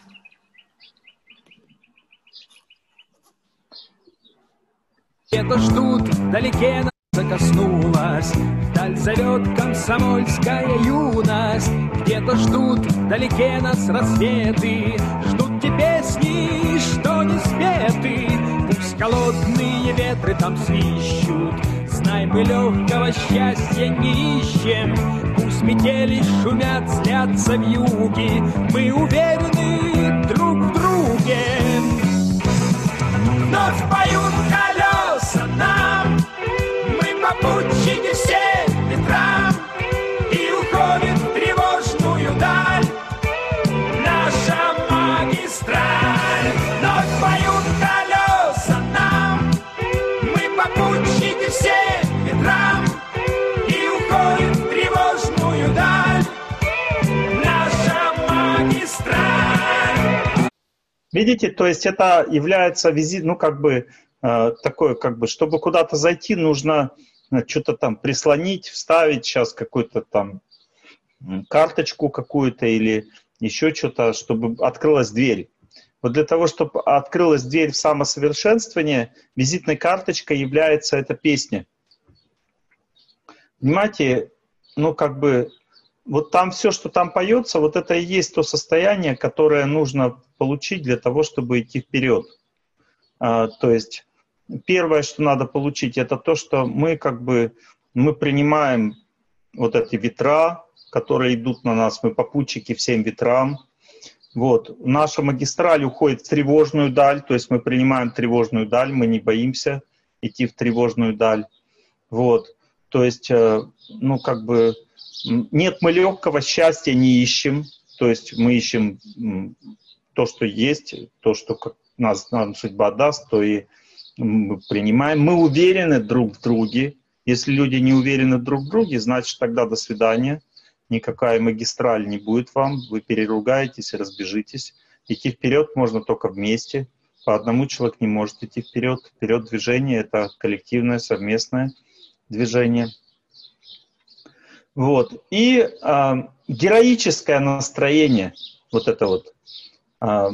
S7: Где-то ждут, вдалеке нас коснулась, вдаль зовет комсомольская юность. Где-то ждут, вдалеке нас рассветы, ждут те песни, что не спеты. Пусть холодные ветры там свищут, знай, мы легкого счастья не ищем. Пусть метели шумят, злятся вьюги, мы уверены друг в друге. Вновь поют колеса нам, мы попутчики всем ветрам, и уходит в тревожную даль наша магистраль. Вновь поют колеса нам, мы попутчики всем ветрам, и уходит в тревожную даль наша магистраль.
S1: Видите, то есть это является визит, ну как бы э, такое, как бы, чтобы куда-то зайти, нужно э, что-то там прислонить, вставить сейчас какую-то там карточку какую-то или еще что-то, чтобы открылась дверь. Вот для того, чтобы открылась дверь в самосовершенствование, визитной карточкой является эта песня. Понимаете, ну как бы вот там все, что там поется, вот это и есть то состояние, которое нужно получить для того, чтобы идти вперед. А, то есть первое, что надо получить, это то, что мы как бы мы принимаем вот эти ветра, которые идут на нас, мы попутчики всем ветрам. Вот. Наша магистраль уходит в тревожную даль, то есть мы принимаем тревожную даль, мы не боимся идти в тревожную даль. Вот. То есть, ну как бы, нет, мы легкого счастья не ищем, то есть мы ищем то, что есть, то, что нас, нам судьба даст, то и мы принимаем. Мы уверены друг в друге. Если люди не уверены друг в друге, значит тогда до свидания. Никакая магистраль не будет вам, вы переругаетесь и разбежитесь. Идти вперед можно только вместе. По одному человек не может идти вперед. Вперед движение — это коллективное, совместное движение. Вот. И э, героическое настроение, вот это вот, э,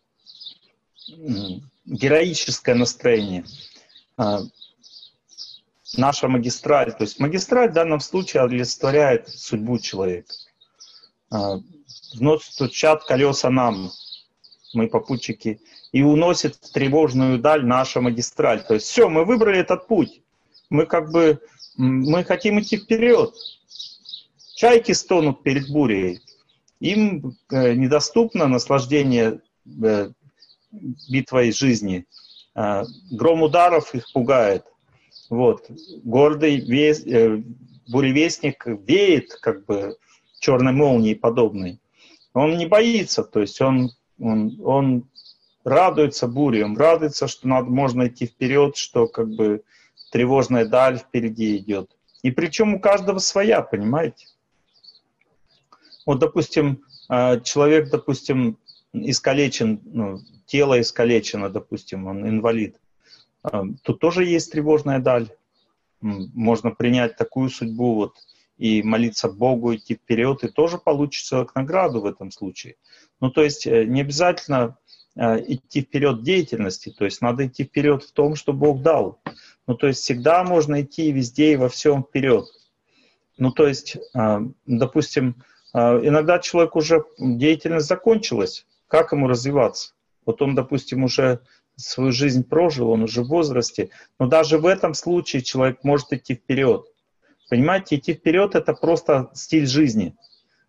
S1: героическое настроение, э, наша магистраль, то есть магистраль в данном случае олицетворяет судьбу человека. Э, вновь стучат колеса нам, мы попутчики, и уносит в тревожную даль наша магистраль. То есть все, мы выбрали этот путь, мы как бы, мы хотим идти вперед. Чайки стонут перед бурей. Им э, недоступно наслаждение э, битвой жизни. Э, гром ударов их пугает. Вот. Гордый вес, э, буревестник веет, как бы черной молнией подобной. Он не боится, то есть он, он, он радуется буре, он радуется, что надо, можно идти вперед, что как бы тревожная даль впереди идет. И причем у каждого своя, понимаете? Вот, допустим, человек, допустим, искалечен, ну, тело искалечено, допустим, он инвалид. Тут тоже есть тревожная даль. Можно принять такую судьбу вот, и молиться Богу, идти вперед, и тоже получится награду в этом случае. Ну, то есть не обязательно идти вперед в деятельности, то есть надо идти вперед в том, что Бог дал. Ну, то есть всегда можно идти везде и во всем вперед. Ну, то есть, допустим, иногда человек уже, деятельность закончилась, как ему развиваться? Вот он, допустим, уже свою жизнь прожил, он уже в возрасте, но даже в этом случае человек может идти вперед. Понимаете, идти вперед — это просто стиль жизни.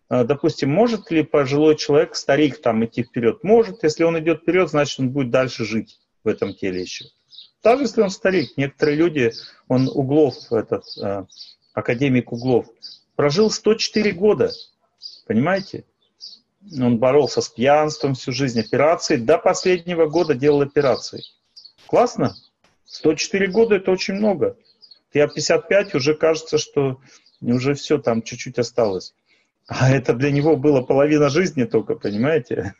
S1: допустим, может ли пожилой человек, старик, там идти вперед? Может. Если он идет вперед, значит, он будет дальше жить в этом теле еще. Даже если он старик. Некоторые люди, он Углов, этот академик Углов, прожил сто четыре года. Понимаете? Он боролся с пьянством всю жизнь, операции. До последнего года делал операции. Классно? сто четыре года – это очень много. Я пятьдесят пять, уже кажется, что уже все, там чуть-чуть осталось. А это для него было половина жизни только, понимаете?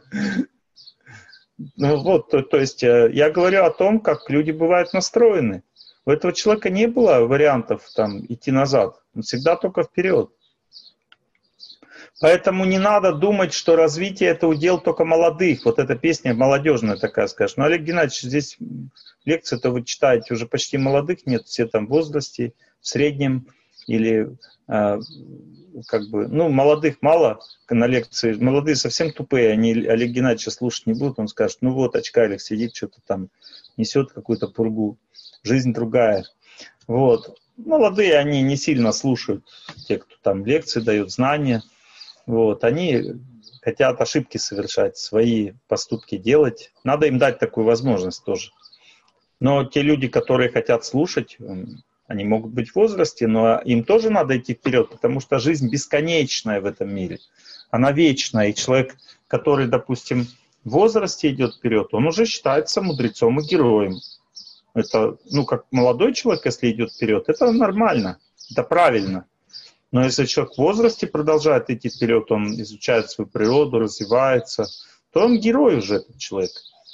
S1: Ну вот, то, то есть я говорю о том, как люди бывают настроены. У этого человека не было вариантов там идти назад. Он всегда только вперед. Поэтому не надо думать, что развитие – это удел только молодых. Вот эта песня молодежная такая, скажешь. Ну, Олег Геннадьевич, здесь лекции-то вы читаете уже почти молодых, нет, все там в возрасте, в среднем, или э, как бы, ну, молодых мало на лекции. Молодые совсем тупые, они Олег Геннадьевича слушать не будут. Он скажет, ну вот, очкарик сидит, что-то там несет какую-то пургу. Жизнь другая. Вот. Молодые, они не сильно слушают, те, кто там лекции дают, знания. Вот, они хотят ошибки совершать, свои поступки делать. Надо им дать такую возможность тоже. Но те люди, которые хотят слушать, они могут быть в возрасте, но им тоже надо идти вперед, потому что жизнь бесконечная в этом мире. Она вечная. И человек, который, допустим, в возрасте идет вперед, он уже считается мудрецом и героем. Это, ну, как молодой человек, если идет вперед, это нормально, это правильно. Но если человек в возрасте продолжает идти вперед, он изучает свою природу, развивается, то он герой уже, этот человек.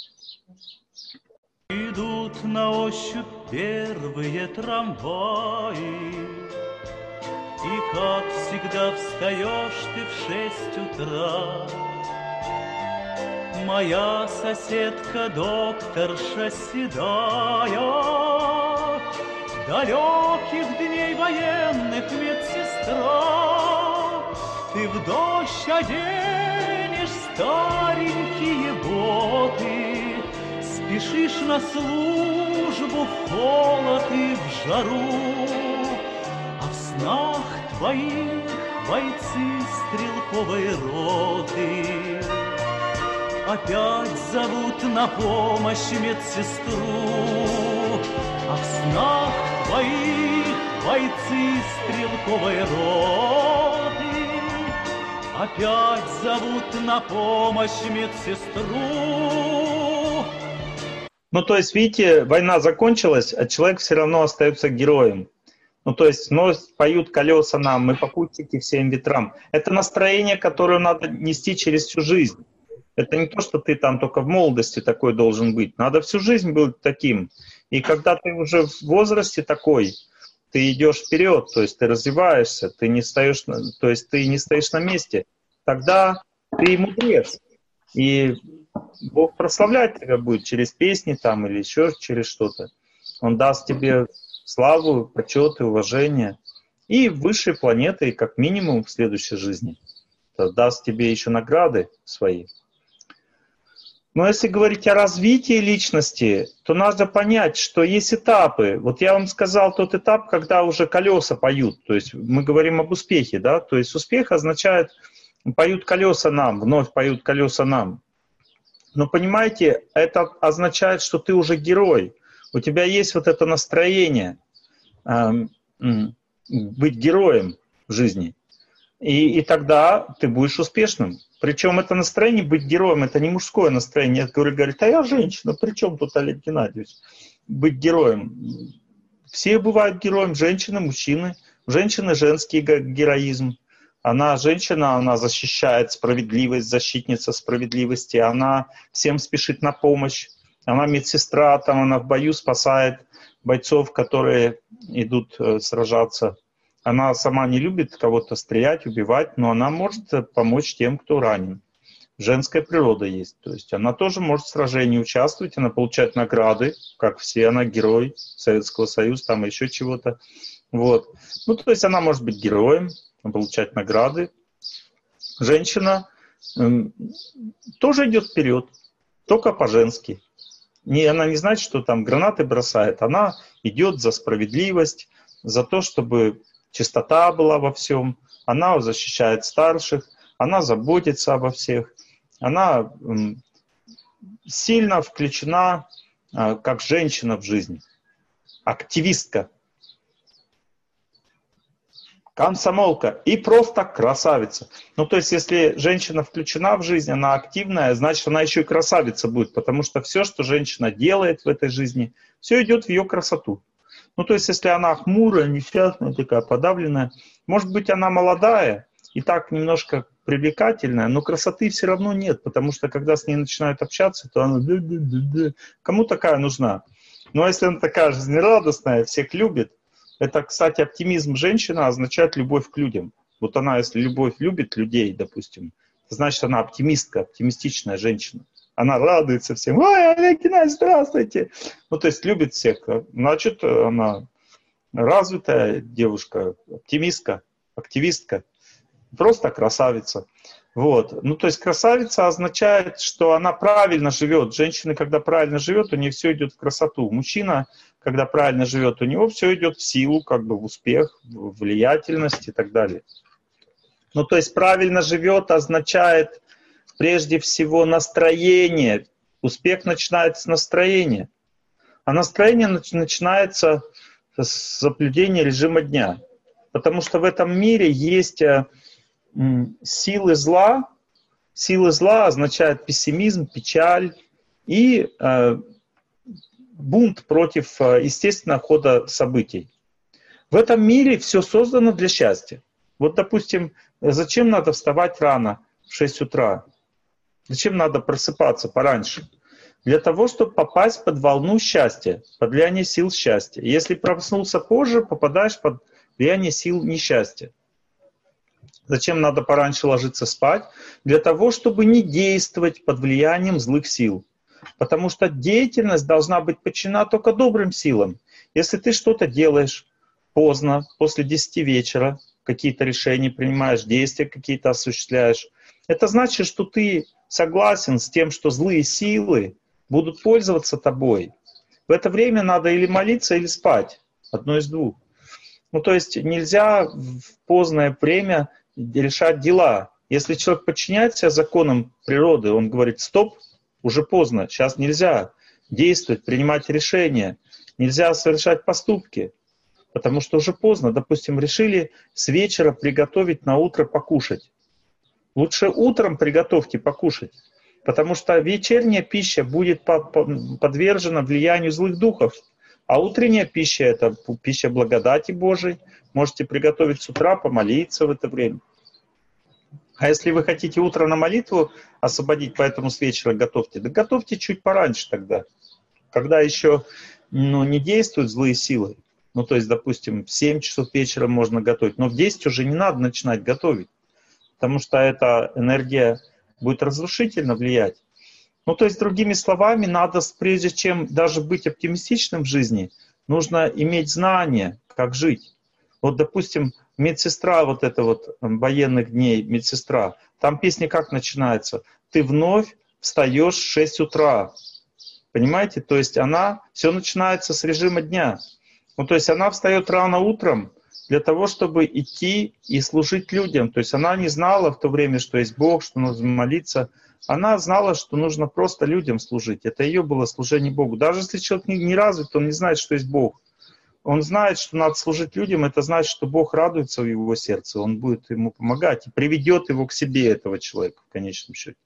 S8: Идут на ощупь первые трамваи, и, как всегда, встаешь ты в шесть утра. Моя соседка, докторша седая, далеких дней военных медсестра, ты в дождь оденешь старенькие боты, спешишь на службу в холод и в жару, а в снах твоих бойцы стрелковой роты опять зовут на помощь медсестру, а в снах твоих бойцы стрелковой роты опять зовут на помощь медсестру.
S1: Ну, то есть, видите, война закончилась, а человек все равно остается героем. Ну, то есть, но поют колеса нам, мы попутчики всем ветрам. Это настроение, которое надо нести через всю жизнь. Это не то, что ты там только в молодости такой должен быть. Надо всю жизнь быть таким. И когда ты уже в возрасте такой, ты идешь вперед, то есть ты развиваешься, ты не стоишь, то есть ты не стоишь на месте, тогда ты мудрец. И Бог прославлять тебя будет через песни там или еще через что-то. Он даст тебе славу, почет и уважение. И высшей планеты, как минимум, в следующей жизни. То даст тебе еще награды свои. Но если говорить о развитии личности, то надо понять, что есть этапы. Вот я вам сказал тот этап, когда уже колеса поют. То есть мы говорим об успехе, да? То есть успех означает, поют колеса нам, вновь поют колеса нам. Но понимаете, это означает, что ты уже герой. У тебя есть вот это настроение э, быть героем в жизни. И, и тогда ты будешь успешным. Причем это настроение быть героем, это не мужское настроение. Я говорю, говорит, а я женщина, при чем тут Олег Геннадьевич? Быть героем. Все бывают героем, женщины, мужчины. У женщины женский героизм. Она женщина, она защищает справедливость, защитница справедливости. Она всем спешит на помощь. Она медсестра, там она в бою спасает бойцов, которые идут э, сражаться. Она сама не любит кого-то стрелять, убивать, но она может помочь тем, кто ранен. Женская природа есть. То есть она тоже может в сражении участвовать, она получает награды, как все, она герой Советского Союза, там еще чего-то. Вот. Ну, то есть она может быть героем, получать награды. Женщина э, тоже идет вперед, только по-женски. Не, она не знает, что там гранаты бросает, она идет за справедливость, за то, чтобы чистота была во всем. она защищает старших, она заботится обо всех, она сильно включена как женщина в жизнь, активистка, комсомолка и просто красавица. Ну, то есть, если женщина включена в жизнь, она активная, значит, она еще и красавица будет, потому что все, что женщина делает в этой жизни, все идет в ее красоту. Ну, то есть, если она хмурая, несчастная, такая подавленная, может быть, она молодая и так немножко привлекательная, но красоты все равно нет, потому что, когда с ней начинают общаться, то она... Кому такая нужна? Ну, а если она такая жизнерадостная, всех любит, это, кстати, оптимизм женщины означает любовь к людям. Вот она, если любовь любит людей, допустим, значит, она оптимистка, оптимистичная женщина. Она радуется всем. Ой, Олег Геннадьевич, здравствуйте. Ну, то есть любит всех. Значит, она развитая девушка, оптимистка, активистка. Просто красавица. Вот. Ну, то есть красавица означает, что она правильно живет. Женщина, когда правильно живет, у нее все идет в красоту. Мужчина, когда правильно живет, у него все идет в силу, как бы в успех, в влиятельность и так далее. Ну, то есть правильно живет означает прежде всего настроение. Успех начинается с настроения. А настроение начинается с соблюдения режима дня. Потому что в этом мире есть силы зла. Силы зла означают пессимизм, печаль и э, бунт против э, естественного хода событий. В этом мире все создано для счастья. Вот, допустим, зачем надо вставать рано, в шесть утра? Зачем надо просыпаться пораньше? Для того, чтобы попасть под волну счастья, под влияние сил счастья. Если проснулся позже, попадаешь под влияние сил несчастья. Зачем надо пораньше ложиться спать? Для того, чтобы не действовать под влиянием злых сил. Потому что деятельность должна быть подчинена только добрым силам. Если ты что-то делаешь поздно, после десяти вечера, какие-то решения принимаешь, действия какие-то осуществляешь, это значит, что ты согласен с тем, что злые силы будут пользоваться тобой. В это время надо или молиться, или спать. Одно из двух. Ну, то есть нельзя в позднее время решать дела. Если человек подчиняет себя законам природы, он говорит: стоп, уже поздно, сейчас нельзя действовать, принимать решения, нельзя совершать поступки, потому что уже поздно. Допустим, решили с вечера приготовить на утро покушать. Лучше утром приготовьте покушать, потому что вечерняя пища будет подвержена влиянию злых духов, а утренняя пища — это пища благодати Божией. Можете приготовить с утра, помолиться в это время. А если вы хотите утро на молитву освободить, поэтому с вечера готовьте, да готовьте чуть пораньше тогда, когда еще ну, не действуют злые силы. Ну, то есть, допустим, в семь часов вечера можно готовить, но в десять уже не надо начинать готовить, потому что эта энергия будет разрушительно влиять. Ну, то есть, другими словами, надо, прежде чем даже быть оптимистичным в жизни, нужно иметь знания, как жить. Вот, допустим, медсестра, вот эта вот военных дней медсестра, там песня как начинается? Ты вновь встаешь в шесть утра. Понимаете? То есть она, все начинается с режима дня. Ну, то есть она встает рано утром для того, чтобы идти и служить людям. То есть она не знала в то время, что есть Бог, что нужно молиться. Она знала, что нужно просто людям служить. Это ее было служение Богу. Даже если человек не, не развит, он не знает, что есть Бог. Он знает, что надо служить людям, это значит, что Бог радуется в его сердце, Он будет ему помогать и приведет его к себе, этого человека, в конечном счете.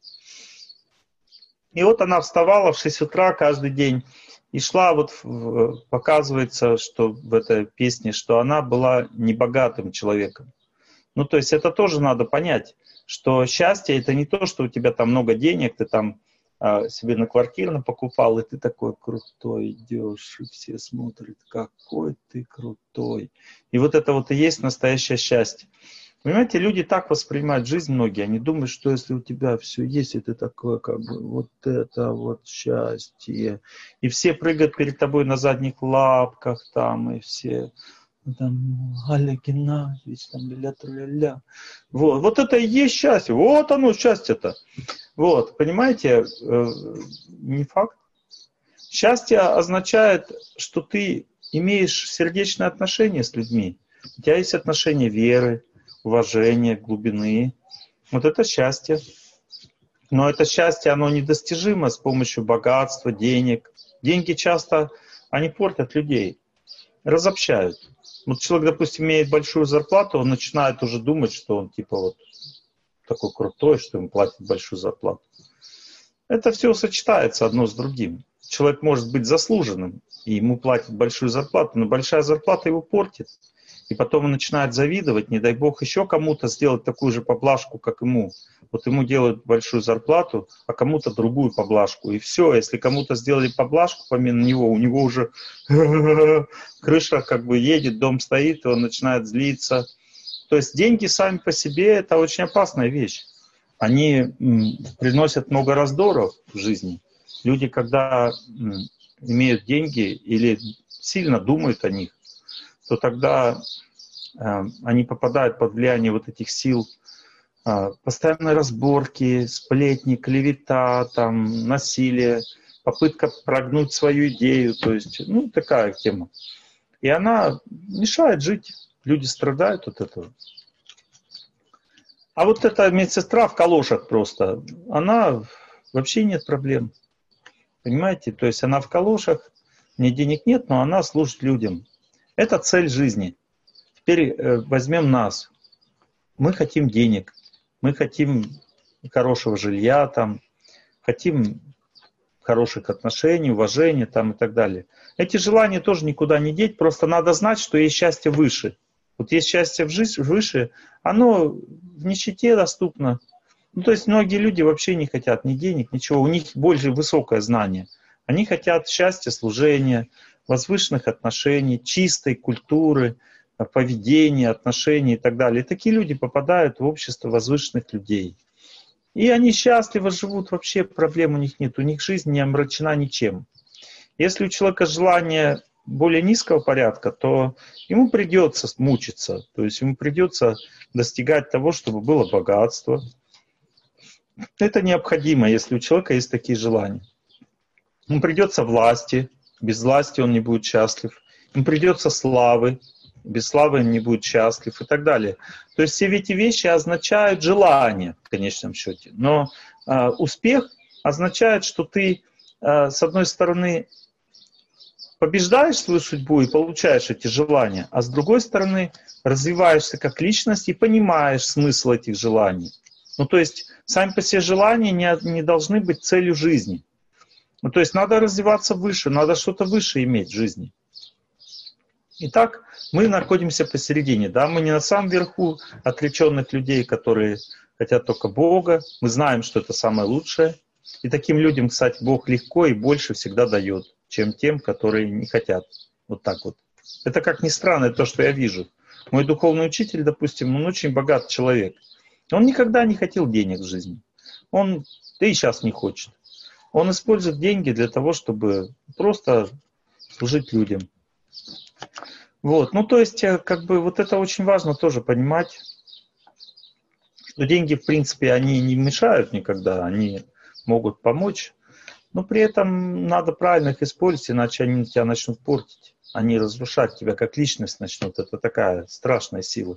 S1: И вот она вставала в шесть утра каждый день и шла, вот показывается, что в этой песне, что она была небогатым человеком. Ну, то есть это тоже надо понять, что счастье — это не то, что у тебя там много денег, ты там себе на квартиру покупал, и ты такой крутой идешь, и все смотрят, какой ты крутой. И вот это вот и есть настоящее счастье. Понимаете, люди так воспринимают жизнь многие, они думают, что если у тебя все есть, и ты такой, как бы, вот это вот счастье. И все прыгают перед тобой на задних лапках там, и все... Там, Олег Геннадьевич, там, ля-ля-ля. Вот, вот это и есть счастье. Вот оно, счастье-то. Вот, понимаете, э, не факт. Счастье означает, что ты имеешь сердечное отношение с людьми. У тебя есть отношения веры, уважения, глубины. Вот это счастье. Но это счастье, оно недостижимо с помощью богатства, денег. Деньги часто, они портят людей, разобщают. Вот человек, допустим, имеет большую зарплату, он начинает уже думать, что он типа вот такой крутой, что ему платят большую зарплату. Это все сочетается одно с другим. Человек может быть заслуженным, и ему платят большую зарплату, но большая зарплата его портит. И потом он начинает завидовать, не дай бог еще кому-то сделать такую же поблажку, как ему. Вот ему делают большую зарплату, а кому-то другую поблажку. И все, если кому-то сделали поблажку помимо него, у него уже крыша как бы едет, дом стоит, и он начинает злиться. То есть деньги сами по себе – это очень опасная вещь. Они м, приносят много раздоров в жизни. Люди, когда м, имеют деньги или сильно думают о них, то тогда э, они попадают под влияние вот этих сил, э, постоянной разборки, сплетни, клевета, там, насилие, попытка прогнуть свою идею, то есть, ну, такая тема. И она мешает жить, люди страдают от этого. А вот эта медсестра в калошах просто, она вообще нет проблем, понимаете? То есть она в калошах, у нее денег нет, но она служит людям. Это цель жизни. Теперь э, возьмем нас. Мы хотим денег, мы хотим хорошего жилья, там, хотим хороших отношений, уважения там, и так далее. Эти желания тоже никуда не деть, просто надо знать, что есть счастье выше. Вот есть счастье в жизни, выше, оно в нищете доступно. Ну, то есть многие люди вообще не хотят ни денег, ничего, у них больше высокое знание. Они хотят счастья, служения, возвышенных отношений, чистой культуры, поведения, отношений и так далее. И такие люди попадают в общество возвышенных людей. И они счастливо живут, вообще проблем у них нет, у них жизнь не омрачена ничем. Если у человека желание более низкого порядка, то ему придется мучиться, то есть ему придется достигать того, чтобы было богатство. Это необходимо, если у человека есть такие желания. Ему придется власти, без власти он не будет счастлив. Ему придется славы, без славы он не будет счастлив и так далее. То есть все эти вещи означают желание в конечном счете. Но э, успех означает, что ты, э, с одной стороны, побеждаешь свою судьбу и получаешь эти желания, а с другой стороны, развиваешься как личность и понимаешь смысл этих желаний. Ну, то есть сами по себе желания не, не должны быть целью жизни. Ну, то есть надо развиваться выше, надо что-то выше иметь в жизни. Итак, мы находимся посередине, да, мы не на самом верху отреченных людей, которые хотят только Бога, мы знаем, что это самое лучшее, и таким людям, кстати, Бог легко и больше всегда дает, чем тем, которые не хотят, вот так вот. Это, как ни странно, это то, что я вижу. Мой духовный учитель, допустим, он очень богат человек, он никогда не хотел денег в жизни, он, да и сейчас не хочет. Он использует деньги для того, чтобы просто служить людям. Вот, ну то есть, как бы, вот это очень важно тоже понимать, что деньги, в принципе, они не мешают никогда, они могут помочь, но при этом надо правильно их использовать, иначе они тебя начнут портить, они разрушать тебя как личность начнут, это такая страшная сила.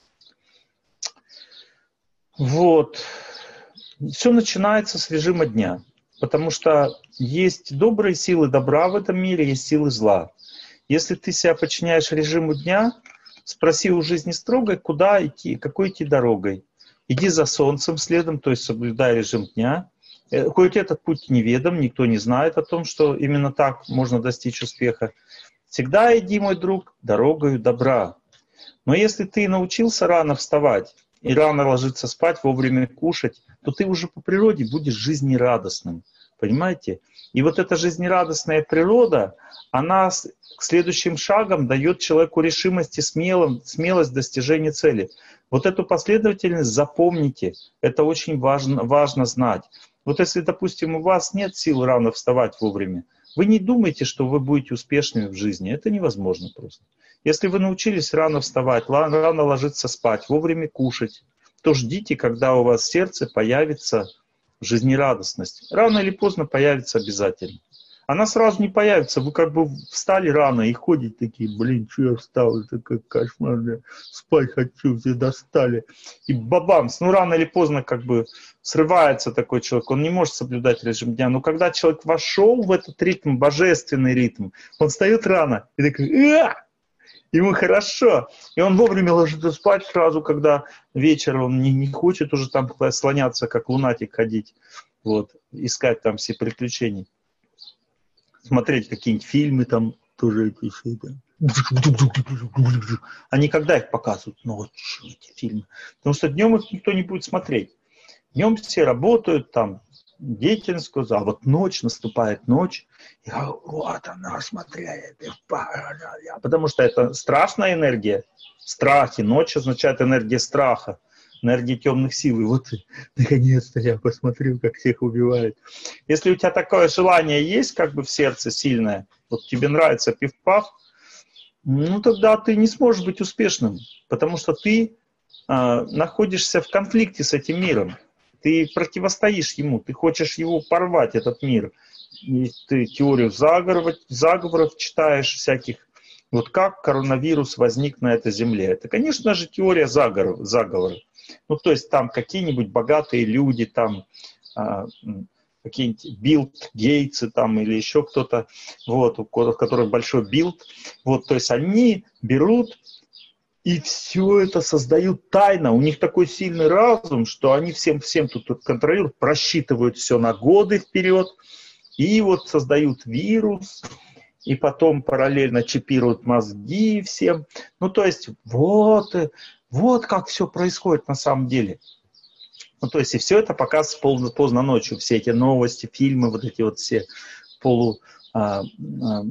S1: Вот, все начинается с режима дня. Потому что есть добрые силы добра в этом мире, есть силы зла. Если ты себя подчиняешь режиму дня, спроси у жизни строгой, куда идти, какой идти дорогой. Иди за солнцем следом, то есть соблюдай режим дня. Хоть этот путь неведом, никто не знает о том, что именно так можно достичь успеха. Всегда иди, мой друг, дорогою добра. Но если ты научился рано вставать и рано ложиться спать, вовремя кушать, то ты уже по природе будешь жизнерадостным. Понимаете? И вот эта жизнерадостная природа, она к следующим шагам дает человеку решимость и смелым, смелость достижения цели. Вот эту последовательность запомните. Это очень важно, важно знать. Вот если, допустим, у вас нет сил рано вставать вовремя, вы не думайте, что вы будете успешными в жизни. Это невозможно просто. Если вы научились рано вставать, рано ложиться спать, вовремя кушать, то ждите, когда у вас в сердце появится жизнерадостность. Рано или поздно появится обязательно. Она сразу не появится. Вы как бы встали рано и ходите такие, блин, что я встал, это как кошмар, я спать хочу, все достали. И бабамс, ну рано или поздно как бы срывается такой человек, он не может соблюдать режим дня. Но когда человек вошел в этот ритм, божественный ритм, он встает рано и такой, а! Ему хорошо. И он вовремя ложится спать сразу, когда вечер он не, не хочет уже там слоняться, как лунатик ходить, вот, искать там все приключения. Смотреть какие-нибудь фильмы там, тоже эти все там. А никогда их показывают ночью, эти фильмы. Потому что днем их никто не будет смотреть. Днем все работают, там, деятельность, а вот ночь, наступает ночь, и вот она смотрит, потому что это страшная энергия, страхи, ночь означает энергия страха, энергия темных сил, и вот наконец-то я посмотрю, как всех убивают. Если у тебя такое желание есть, как бы в сердце сильное, вот тебе нравится пиф-паф, ну тогда ты не сможешь быть успешным, потому что ты э, находишься в конфликте с этим миром. Ты противостоишь ему, ты хочешь его порвать, этот мир. И ты теорию заговоров, заговоров читаешь всяких. Вот как коронавирус возник на этой земле. Это, конечно же, теория заговоров. заговоров. Ну, то есть там какие-нибудь богатые люди, там а, какие-нибудь Билл Гейтсы там или еще кто-то, вот, у которых большой билд. Вот, то есть они берут и все это создают тайно. У них такой сильный разум, что они всем, всем тут контролируют, просчитывают все на годы вперед. И вот создают вирус, и потом параллельно чипируют мозги всем. Ну, то есть, вот, вот как все происходит на самом деле. Ну, то есть, и все это показывается поздно, поздно ночью. Все эти новости, фильмы, вот эти вот все полу а, а,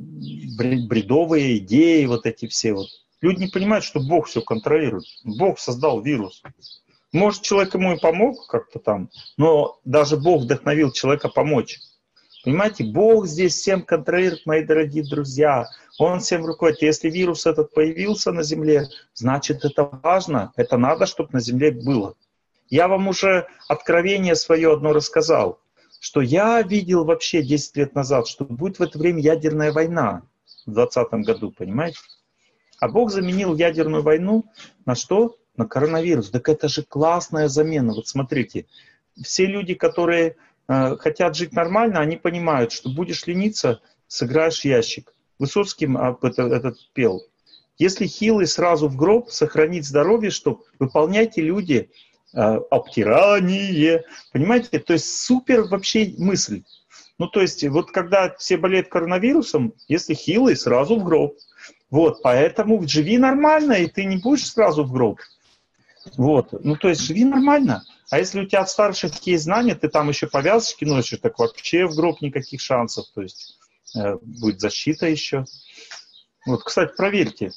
S1: бредовые идеи, вот эти все вот. Люди не понимают, что Бог все контролирует. Бог создал вирус. Может, человек ему и помог как-то там, но даже Бог вдохновил человека помочь. Понимаете, Бог здесь всем контролирует, мои дорогие друзья. Он всем руководит. Если вирус этот появился на Земле, значит, это важно. Это надо, чтобы на Земле было. Я вам уже откровение свое одно рассказал, что я видел вообще десять лет назад, что будет в это время ядерная война в двадцатом году, понимаете? А Бог заменил ядерную войну на что? На коронавирус. Так это же классная замена. Вот смотрите, все люди, которые э, хотят жить нормально, они понимают, что будешь лениться, сыграешь ящик. Высоцкий это, этот пел. Если хилый, сразу в гроб, сохранить здоровье, что выполняйте люди э, обтирание. Понимаете? То есть супер вообще мысль. Ну то есть вот когда все болеют коронавирусом, если хилый, сразу в гроб. Вот, поэтому живи нормально, и ты не будешь сразу в гроб. Вот, ну то есть живи нормально. А если у тебя от старших есть знания, ты там еще повязочки носишь, так вообще в гроб никаких шансов. То есть э, будет защита еще. Вот, кстати, проверьте,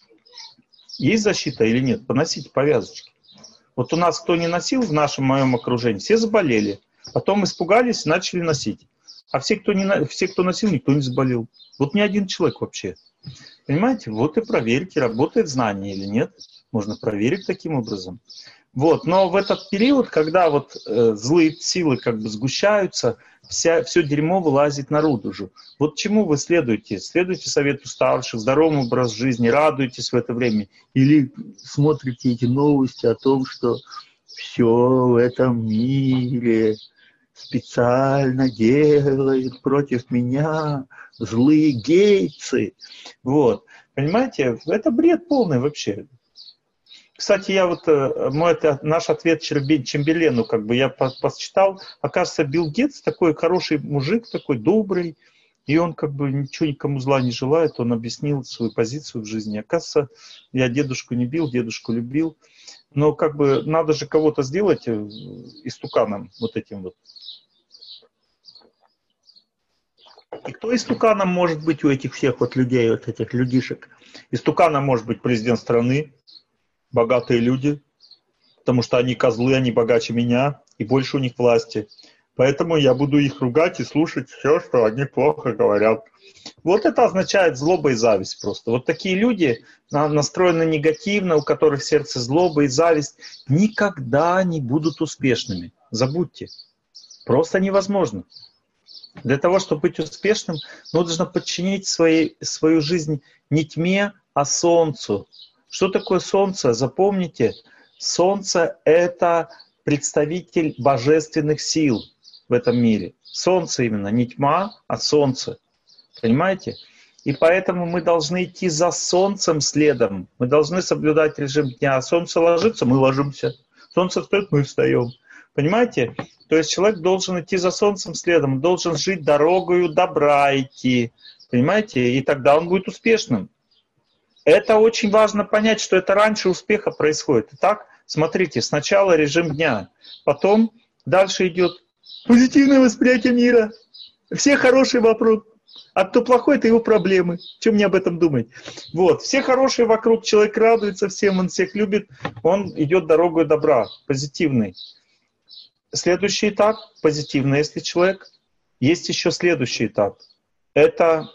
S1: есть защита или нет, поносите повязочки. Вот у нас кто не носил в нашем моем окружении, все заболели. Потом испугались и начали носить. А все, кто, не, все, кто носил, никто не заболел. Вот ни один человек вообще. Понимаете? Вот и проверьте, работает знание или нет. Можно проверить таким образом. Вот. Но в этот период, когда вот э, злые силы как бы сгущаются, вся, все дерьмо вылазит наружу. Вот чему вы следуете? Следуйте совету старших, здоровый образ жизни, радуйтесь в это время. Или смотрите эти новости о том, что все в этом мире специально делают против меня злые гейцы. Вот. Понимаете, это бред полный вообще. Кстати, я вот, мой, это, наш ответ Чемберлену, как бы я посчитал, оказывается, Билл Гейтс такой хороший мужик, такой добрый, и он как бы ничего никому зла не желает, он объяснил свою позицию в жизни. Оказывается, я дедушку не бил, дедушку любил, но как бы надо же кого-то сделать истуканом вот этим вот. И кто истуканом может быть у этих всех вот людей, вот этих людишек? Истуканом может быть президент страны, богатые люди, потому что они козлы, они богаче меня, и больше у них власти. Поэтому я буду их ругать и слушать все, что они плохо говорят. Вот это означает злоба и зависть просто. Вот такие люди, настроены негативно, у которых в сердце злоба и зависть, никогда не будут успешными. Забудьте. Просто невозможно. Для того, чтобы быть успешным, нужно подчинить свои, свою жизнь не тьме, а солнцу. Что такое солнце? Запомните, солнце — это представитель божественных сил в этом мире. Солнце именно, не тьма, а солнце. Понимаете? И поэтому мы должны идти за солнцем следом. Мы должны соблюдать режим дня. Солнце ложится, мы ложимся. Солнце встает, мы встаем. Понимаете? То есть человек должен идти за солнцем следом, должен жить дорогою добра идти. Понимаете? И тогда он будет успешным. Это очень важно понять, что это раньше успеха происходит. Итак, смотрите, сначала режим дня, потом дальше идет позитивное восприятие мира. Все хорошие вокруг. А кто плохой, это его проблемы. Чем мне об этом думать? Вот. Все хорошие вокруг, человек радуется всем, он всех любит, он идет дорогой добра, позитивный. Следующий этап, позитивный, если человек. Есть еще следующий этап. Это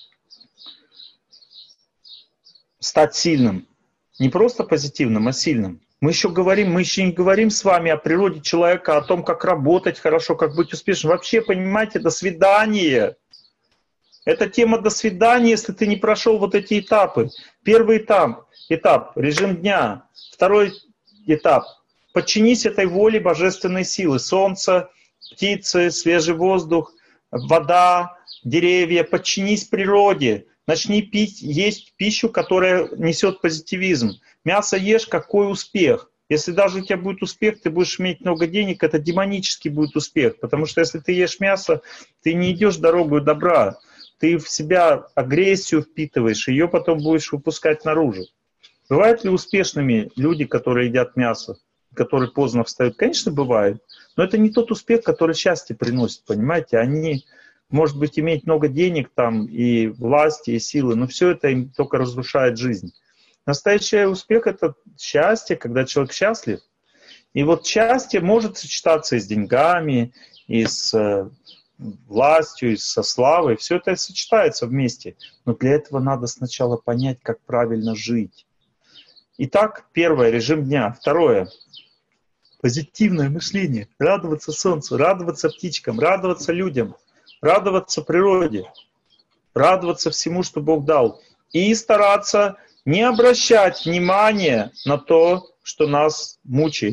S1: стать сильным. Не просто позитивным, а сильным. Мы еще говорим, мы еще не говорим с вами о природе человека, о том, как работать хорошо, как быть успешным. Вообще, понимаете, до свидания. Это тема «до свидания», если ты не прошел вот эти этапы. Первый этап, этап – режим дня. Второй этап – подчинись этой воле божественной силы. Солнце, птицы, свежий воздух, вода, деревья. Подчинись природе. Начни пить, есть пищу, которая несет позитивизм. Мясо ешь, какой успех. Если даже у тебя будет успех, ты будешь иметь много денег, это демонический будет успех. Потому что если ты ешь мясо, ты не идешь дорогой добра. Ты в себя агрессию впитываешь, ее потом будешь выпускать наружу. Бывают ли успешными люди, которые едят мясо, которые поздно встают? Конечно, бывает. Но это не тот успех, который счастье приносит, понимаете? Они, может быть, иметь много денег там, и власти, и силы, но все это им только разрушает жизнь. Настоящий успех — это счастье, когда человек счастлив. И вот счастье может сочетаться и с деньгами, и с властью, и со славой. Все это сочетается вместе. Но для этого надо сначала понять, как правильно жить. Итак, первое — режим дня. Второе — позитивное мышление. Радоваться солнцу, радоваться птичкам, радоваться людям, радоваться природе, радоваться всему, что Бог дал. И стараться не обращать внимания на то, что нас мучает.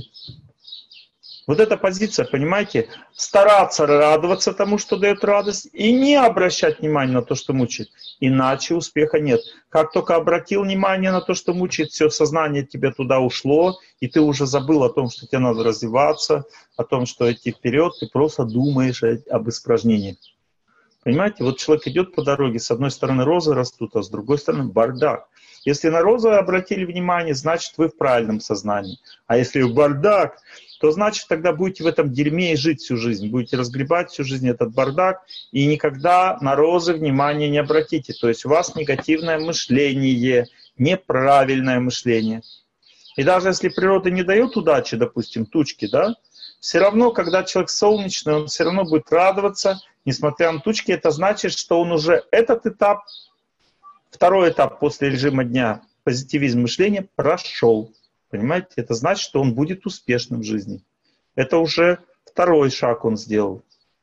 S1: Вот эта позиция, понимаете, стараться радоваться тому, что дает радость, и не обращать внимания на то, что мучает. Иначе успеха нет. Как только обратил внимание на то, что мучает, все сознание тебе туда ушло, и ты уже забыл о том, что тебе надо развиваться, о том, что идти вперед, ты просто думаешь об испражнениях. Понимаете, вот человек идет по дороге, с одной стороны розы растут, а с другой стороны бардак. Если на розы обратили внимание, значит вы в правильном сознании. А если в бардак, то значит тогда будете в этом дерьме и жить всю жизнь. Будете разгребать всю жизнь этот бардак и никогда на розы внимания не обратите. То есть у вас негативное мышление, неправильное мышление. И даже если природа не дает удачи, допустим, тучки, да, все равно, когда человек солнечный, он все равно будет радоваться, несмотря на тучки. Это значит, что он уже этот этап, второй этап после режима дня, позитивизм мышления, прошел. Понимаете? Это значит, что он будет успешным в жизни. Это уже второй шаг он сделал.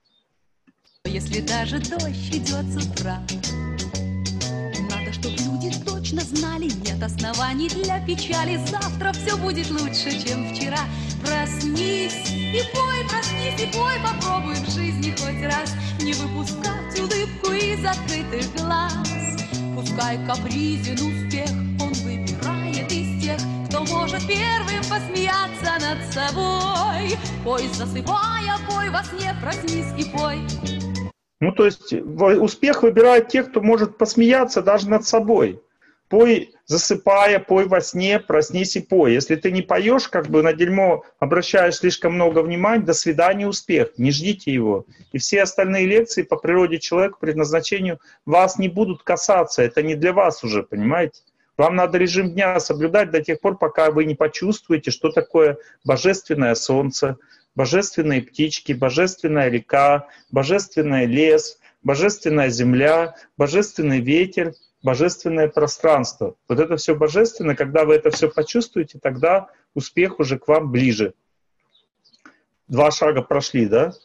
S9: Если даже дождь идет с утра, надо, чтобы люди точно знали, нет оснований для печали. Завтра все будет лучше, чем вчера. Проснись и пой, проснись и пой, попробуй в жизни хоть раз не выпускать улыбку из открытых глаз. Пускай капризен успех, он выбирает из тех, кто может первым посмеяться над собой. Пой, засыпая, пой во сне, проснись и пой.
S1: Ну, то есть успех выбирает тех, кто может посмеяться даже над собой. Пой, засыпая, пой во сне, проснись и пой. Если ты не поешь, как бы на дерьмо обращаешь слишком много внимания, до свидания, успех, не ждите его. И все остальные лекции по природе человека, предназначению, вас не будут касаться, это не для вас уже, понимаете? Вам надо режим дня соблюдать до тех пор, пока вы не почувствуете, что такое божественное солнце, божественные птички, божественная река, божественный лес, божественная земля, божественный ветер, божественное пространство. Вот это все божественное, когда вы это все почувствуете, тогда успех уже к вам ближе. Два шага прошли, да?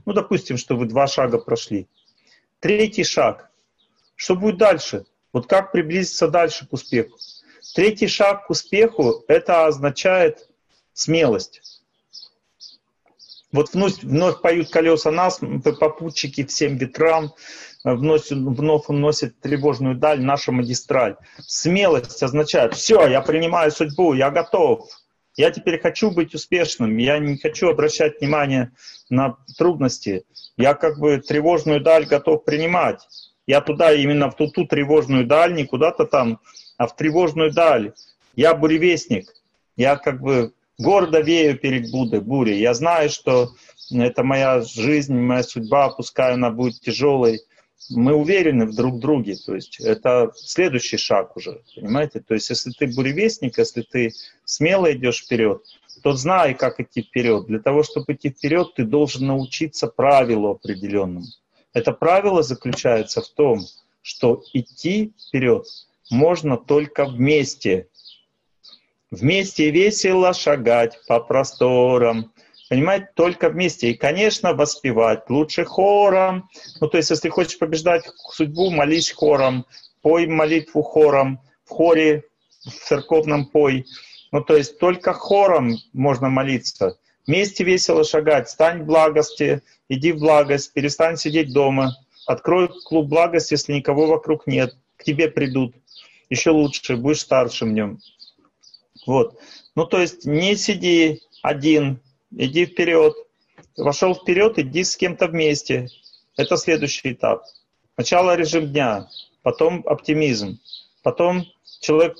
S1: Ну, допустим, что вы два шага прошли. Третий шаг. Что будет дальше? Вот как приблизиться дальше к успеху? Третий шаг к успеху – это означает смелость. Вот вновь, вновь поют колеса нас, попутчики всем ветрам, вновь, вновь уносит тревожную даль наша магистраль. Смелость означает: все, я принимаю судьбу, я готов. Я теперь хочу быть успешным, я не хочу обращать внимание на трудности. Я как бы тревожную даль готов принимать. Я туда, именно в ту, ту тревожную даль, не куда-то там, а в тревожную даль. Я буревестник. Я как бы гордо вею перед Буддой, бурей. Я знаю, что это моя жизнь, моя судьба, пускай она будет тяжелой. Мы уверены в друг друге. То есть это следующий шаг уже, понимаете? То есть если ты буревестник, если ты смело идешь вперед, то знай, как идти вперед. Для того, чтобы идти вперед, ты должен научиться правилу определенному. Это правило заключается в том, что идти вперед можно только вместе. Вместе весело шагать по просторам. Понимаете, только вместе. И, конечно, воспевать лучше хором. Ну, то есть, если хочешь побеждать судьбу, молись хором. Пой молитву хором. В хоре, в церковном пой. Ну, то есть, только хором можно молиться. Вместе весело шагать. Стань в благости, иди в благость, перестань сидеть дома. Открой клуб благости, если никого вокруг нет. К тебе придут. Еще лучше, будешь старше в нем. Вот. Ну, то есть, не сиди один, иди вперед. Вошел вперед, иди с кем-то вместе. Это следующий этап. Сначала режим дня, потом оптимизм, потом человек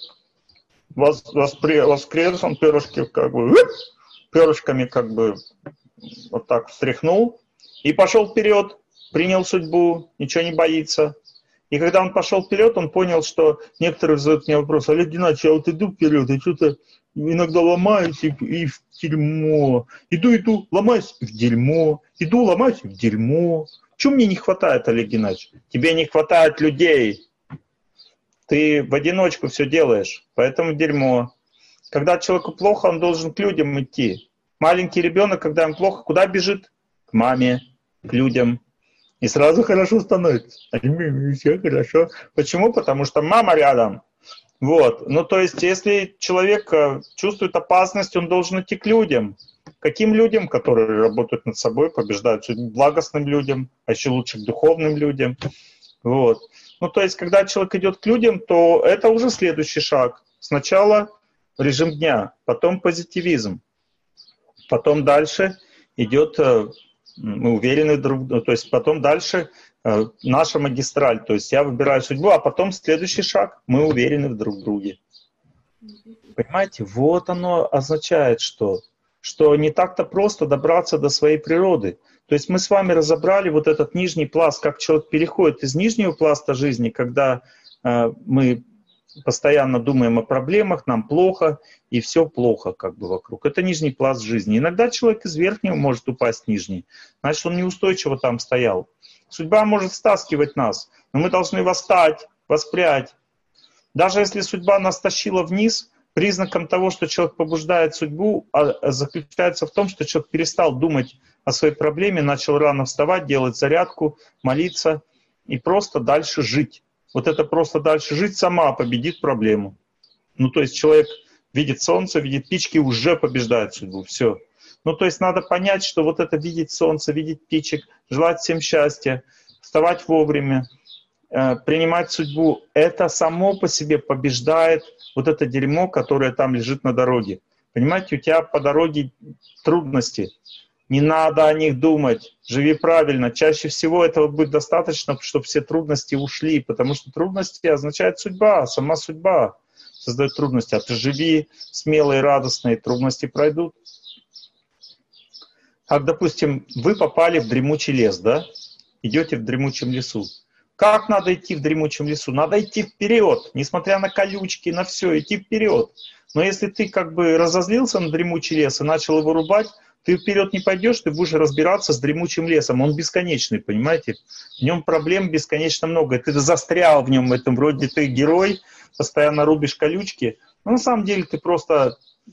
S1: воскрес, он перышки как бы, перышками как бы вот так встряхнул и пошел вперед, принял судьбу, ничего не боится. И когда он пошел вперед, он понял, что некоторые задают мне вопрос: Олег Геннадьевич, я вот иду вперед, и что-то иногда ломаюсь, и, и в дерьмо. Иду, иду, ломаюсь, в дерьмо. Иду, ломаюсь, в дерьмо. Чего мне не хватает, Олег Геннадьевич? Тебе не хватает людей. Ты в одиночку все делаешь, поэтому дерьмо. Когда человеку плохо, он должен к людям идти. Маленький ребенок, когда ему плохо, куда бежит? К маме, к людям. И сразу хорошо становится. Все хорошо. Почему? Потому что мама рядом. Вот. Ну, то есть, если человек чувствует опасность, он должен идти к людям. Каким людям? Которые работают над собой, побеждают благостным людям, а еще лучше к духовным людям. Вот. Ну, то есть, когда человек идет к людям, то это уже следующий шаг. Сначала режим дня, потом позитивизм. Потом дальше идет... Мы уверены друг в друге. То есть потом дальше э, наша магистраль. То есть я выбираю судьбу, а потом следующий шаг. Мы уверены в друг друге. Понимаете? Вот оно означает, что, что не так-то просто добраться до своей природы. То есть мы с вами разобрали вот этот нижний пласт, как человек переходит из нижнего пласта жизни, когда э, мы постоянно думаем о проблемах, нам плохо, и все плохо как бы вокруг. Это нижний пласт жизни. Иногда человек из верхнего может упасть в нижний. Значит, он неустойчиво там стоял. Судьба может стаскивать нас, но мы должны восстать, воспрять. Даже если судьба нас тащила вниз, признаком того, что человек побуждает судьбу, заключается в том, что человек перестал думать о своей проблеме, начал рано вставать, делать зарядку, молиться и просто дальше жить. Вот это просто дальше жить сама победит проблему. Ну, то есть человек видит солнце, видит птички, уже побеждает судьбу. Все. Ну, то есть надо понять, что вот это видеть солнце, видеть птичек, желать всем счастья, вставать вовремя, э, принимать судьбу, это само по себе побеждает вот это дерьмо, которое там лежит на дороге. Понимаете, у тебя по дороге трудности. Не надо о них думать, живи правильно. Чаще всего этого будет достаточно, чтобы все трудности ушли, потому что трудности означает судьба, сама судьба создает трудности. А ты живи смело и радостно, и трудности пройдут. Как, допустим, вы попали в дремучий лес, да? Идете в дремучем лесу. Как надо идти в дремучем лесу? Надо идти вперед, несмотря на колючки, на все, идти вперед. Но если ты как бы разозлился на дремучий лес и начал его рубать, ты вперед не пойдешь, ты будешь разбираться с дремучим лесом. Он бесконечный, понимаете? В нем проблем бесконечно много. Ты застрял в нем, в этом вроде ты герой, постоянно рубишь колючки. Но на самом деле ты просто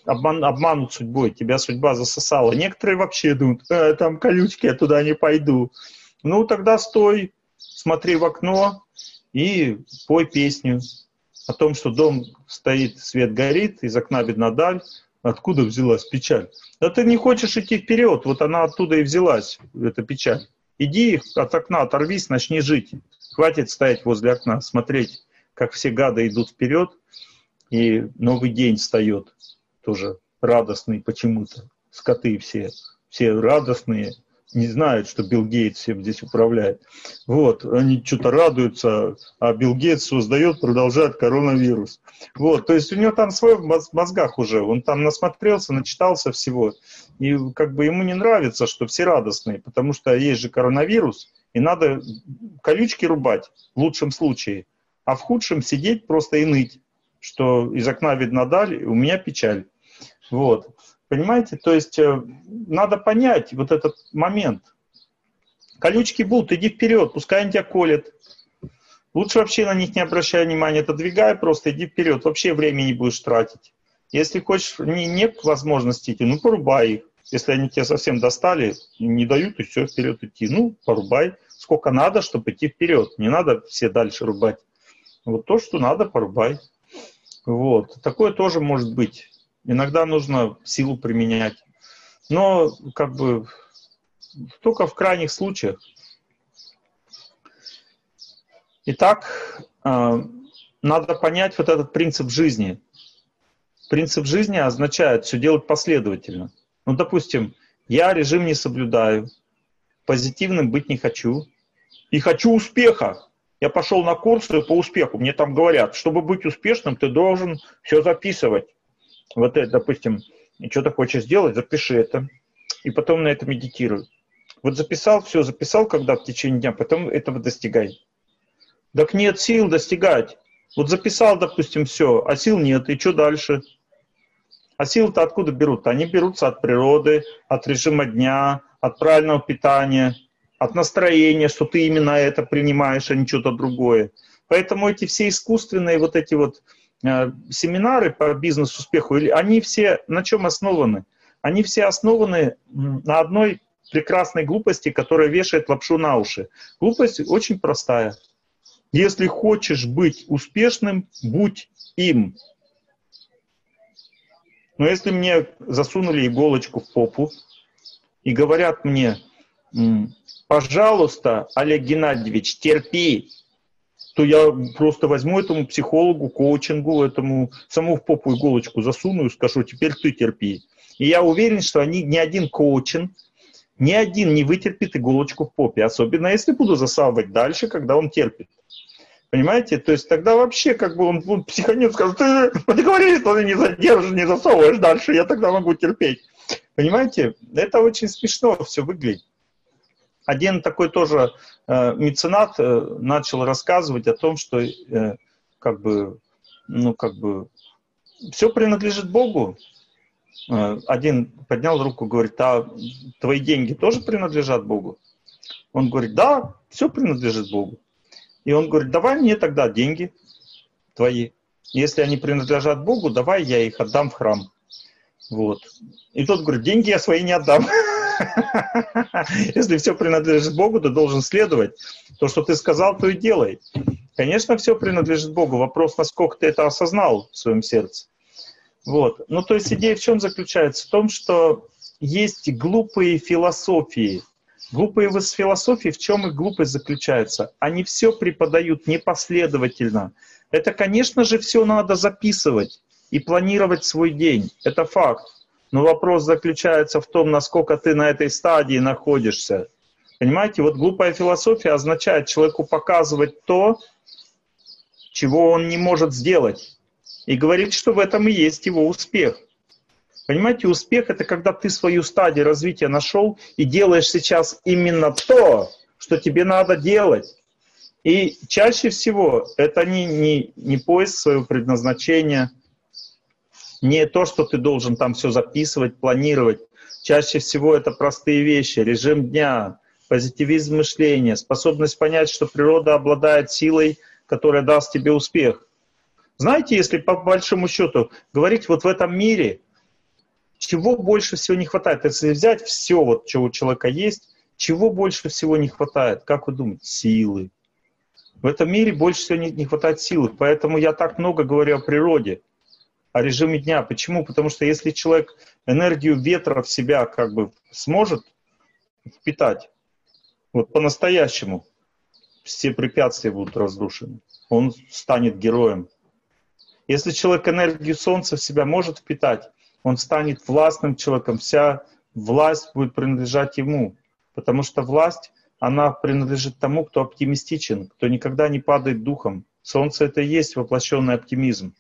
S1: обман, обманут судьбой, тебя судьба засосала. Некоторые вообще думают, э, там колючки, я туда не пойду. Ну, тогда стой, смотри в окно и пой песню о том, что дом стоит, свет горит, из окна видна даль. Откуда взялась печаль? Да ты не хочешь идти вперед, вот она оттуда и взялась, эта печаль. Иди от окна, оторвись, начни жить. Хватит стоять возле окна, смотреть, как все гады идут вперед, и новый день встает, тоже радостный почему-то. Скоты все, все радостные, не знают, что Билл Гейтс всем здесь управляет. Вот, они что-то радуются, а Билл Гейтс создает, продолжает коронавирус. Вот, то есть у него там свой в мозгах уже, он там насмотрелся, начитался всего. И как бы ему не нравится, что все радостные, потому что есть же коронавирус, и надо колючки рубать в лучшем случае, а в худшем сидеть просто и ныть, что из окна видна даль, и у меня печаль. Вот. Понимаете? То есть э, надо понять вот этот момент. Колючки будут, иди вперед, пускай они тебя колят. Лучше вообще на них не обращай внимания, отодвигай просто, иди вперед, вообще время не будешь тратить. Если хочешь, не, нет возможности идти, ну порубай их. Если они тебя совсем достали, не дают, и все, вперед идти. Ну, порубай. Сколько надо, чтобы идти вперед. Не надо все дальше рубать. Вот то, что надо, порубай. Вот. Такое тоже может быть. Иногда нужно силу применять. Но как бы только в крайних случаях. Итак, надо понять вот этот принцип жизни. Принцип жизни означает все делать последовательно. Ну, допустим, я режим не соблюдаю, позитивным быть не хочу, и хочу успеха. Я пошел на курсы по успеху, мне там говорят, чтобы быть успешным, ты должен все записывать. Вот это, допустим, что ты хочешь сделать, запиши это, и потом на это медитируй. Вот записал, все, записал, когда в течение дня, потом этого достигай. Так нет сил достигать. Вот записал, допустим, все, а сил нет, и что дальше? А силы-то откуда берут? Они берутся от природы, от режима дня, от правильного питания, от настроения, что ты именно это принимаешь, а не что-то другое. Поэтому эти все искусственные вот эти вот э, семинары по бизнес-успеху, они все на чем основаны? Они все основаны на одной прекрасной глупости, которая вешает лапшу на уши. Глупость очень простая. Если хочешь быть успешным, будь им. Но если мне засунули иголочку в попу и говорят мне, пожалуйста, Олег Геннадьевич, терпи, то я просто возьму этому психологу, коучингу, этому саму в попу иголочку засуну и скажу, теперь ты терпи. И я уверен, что они, ни один коучинг, ни один не вытерпит иголочку в попе, особенно если буду засовывать дальше, когда он терпит. Понимаете? То есть тогда вообще как бы он, он психанет, скажет, ты, мы договорились, что ты не задержишь, не засовываешь дальше, я тогда могу терпеть. Понимаете? Это очень смешно все выглядит. Один такой тоже э, меценат э, начал рассказывать о том, что э, как бы, ну как бы, все принадлежит Богу. Э, один поднял руку, говорит, а твои деньги тоже принадлежат Богу? Он говорит, да, все принадлежит Богу. И он говорит, давай мне тогда деньги твои. Если они принадлежат Богу, давай я их отдам в храм. Вот. И тот говорит, деньги я свои не отдам. Если все принадлежит Богу, ты должен следовать. То, что ты сказал, то и делай. Конечно, все принадлежит Богу. Вопрос, насколько ты это осознал в своем сердце. Вот. Ну, то есть идея в чем заключается? В том, что есть глупые философии. Глупые философии, в чем их глупость заключается? Они все преподают непоследовательно. Это, конечно же, все надо записывать и планировать свой день. Это факт. Но вопрос заключается в том, насколько ты на этой стадии находишься. Понимаете, вот глупая философия означает человеку показывать то, чего он не может сделать. И говорить, что в этом и есть его успех. Понимаете, успех – это когда ты свою стадию развития нашел и делаешь сейчас именно то, что тебе надо делать. И чаще всего это не, не, не поиск своего предназначения, не то, что ты должен там все записывать, планировать. Чаще всего это простые вещи, режим дня, позитивизм мышления, способность понять, что природа обладает силой, которая даст тебе успех. Знаете, если по большому счету говорить вот в этом мире, чего больше всего не хватает? Если взять все, вот, что у человека есть, чего больше всего не хватает? Как вы думаете? Силы. В этом мире больше всего не, не хватает силы. Поэтому я так много говорю о природе, о режиме дня. Почему? Потому что если человек энергию ветра в себя как бы сможет впитать, вот по-настоящему, все препятствия будут разрушены. Он станет героем. Если человек энергию солнца в себя может впитать, он станет властным человеком. Вся власть будет принадлежать ему. Потому что власть, она принадлежит тому, кто оптимистичен, кто никогда не падает духом. Солнце — это и есть воплощенный оптимизм.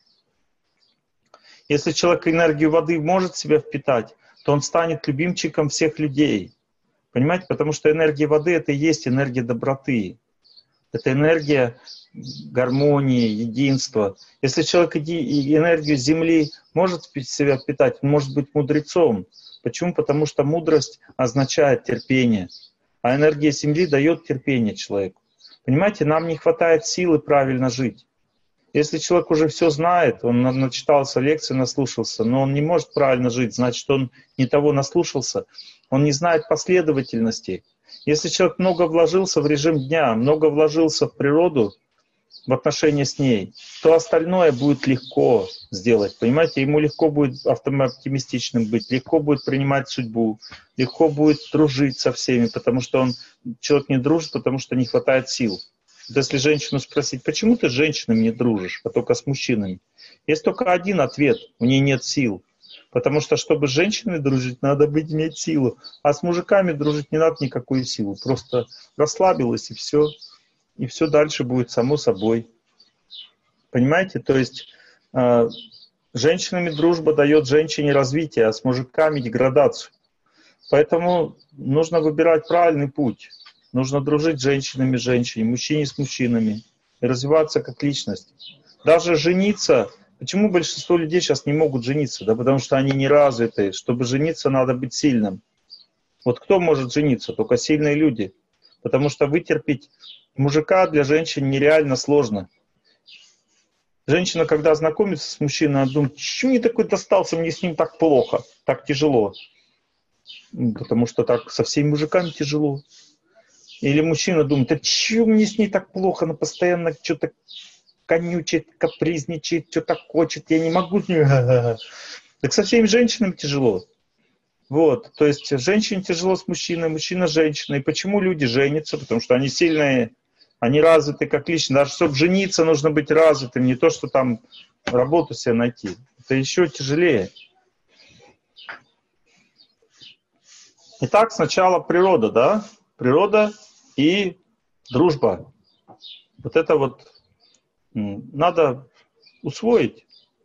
S1: Если человек энергию воды может в себя впитать, то он станет любимчиком всех людей. Понимаете? Потому что энергия воды — это и есть энергия доброты. Это энергия гармонии, единства. Если человек энергию Земли может в себя впитать, он может быть мудрецом. Почему? Потому что мудрость означает терпение. А энергия Земли дает терпение человеку. Понимаете, нам не хватает силы правильно жить. Если человек уже все знает, он начитался лекций, наслушался, но он не может правильно жить, значит, он не того наслушался, он не знает последовательности. Если человек много вложился в режим дня, много вложился в природу, в отношения с ней, то остальное будет легко сделать. Понимаете, ему легко будет оптимистичным быть, легко будет принимать судьбу, легко будет дружить со всеми, потому что он, человек не дружит, потому что не хватает сил. Вот если женщину спросить, почему ты с женщинами не дружишь, а только с мужчинами? Есть только один ответ, у нее нет сил. Потому что, чтобы с женщиной дружить, надо быть, иметь силу. А с мужиками дружить не надо никакую силу. Просто расслабилась и все. И все дальше будет само собой. Понимаете? То есть э, с женщинами дружба дает женщине развитие, а с мужиками деградацию. Поэтому нужно выбирать правильный путь. Нужно дружить с женщинами с женщинами, мужчине с мужчинами. И развиваться как личность. Даже жениться. Почему большинство людей сейчас не могут жениться? Да потому что они не развиты. Чтобы жениться, надо быть сильным. Вот кто может жениться? Только сильные люди. Потому что вытерпеть мужика для женщин нереально сложно. Женщина, когда знакомится с мужчиной, она думает, почему мне такой достался, мне с ним так плохо, так тяжело. Потому что так со всеми мужиками тяжело. Или мужчина думает, а чего мне с ней так плохо, она постоянно что-то конючит, капризничает, что-то хочет, я не могу с ней. Так со всеми женщинами тяжело. Вот, то есть женщине тяжело с мужчиной, мужчина с женщиной. Почему люди женятся? Потому что они сильные, они развиты как личность. Даже чтобы жениться, нужно быть развитым, не то, что там работу себе найти. Это еще тяжелее. Итак, сначала природа, да? Природа и дружба. Вот это вот надо усвоить.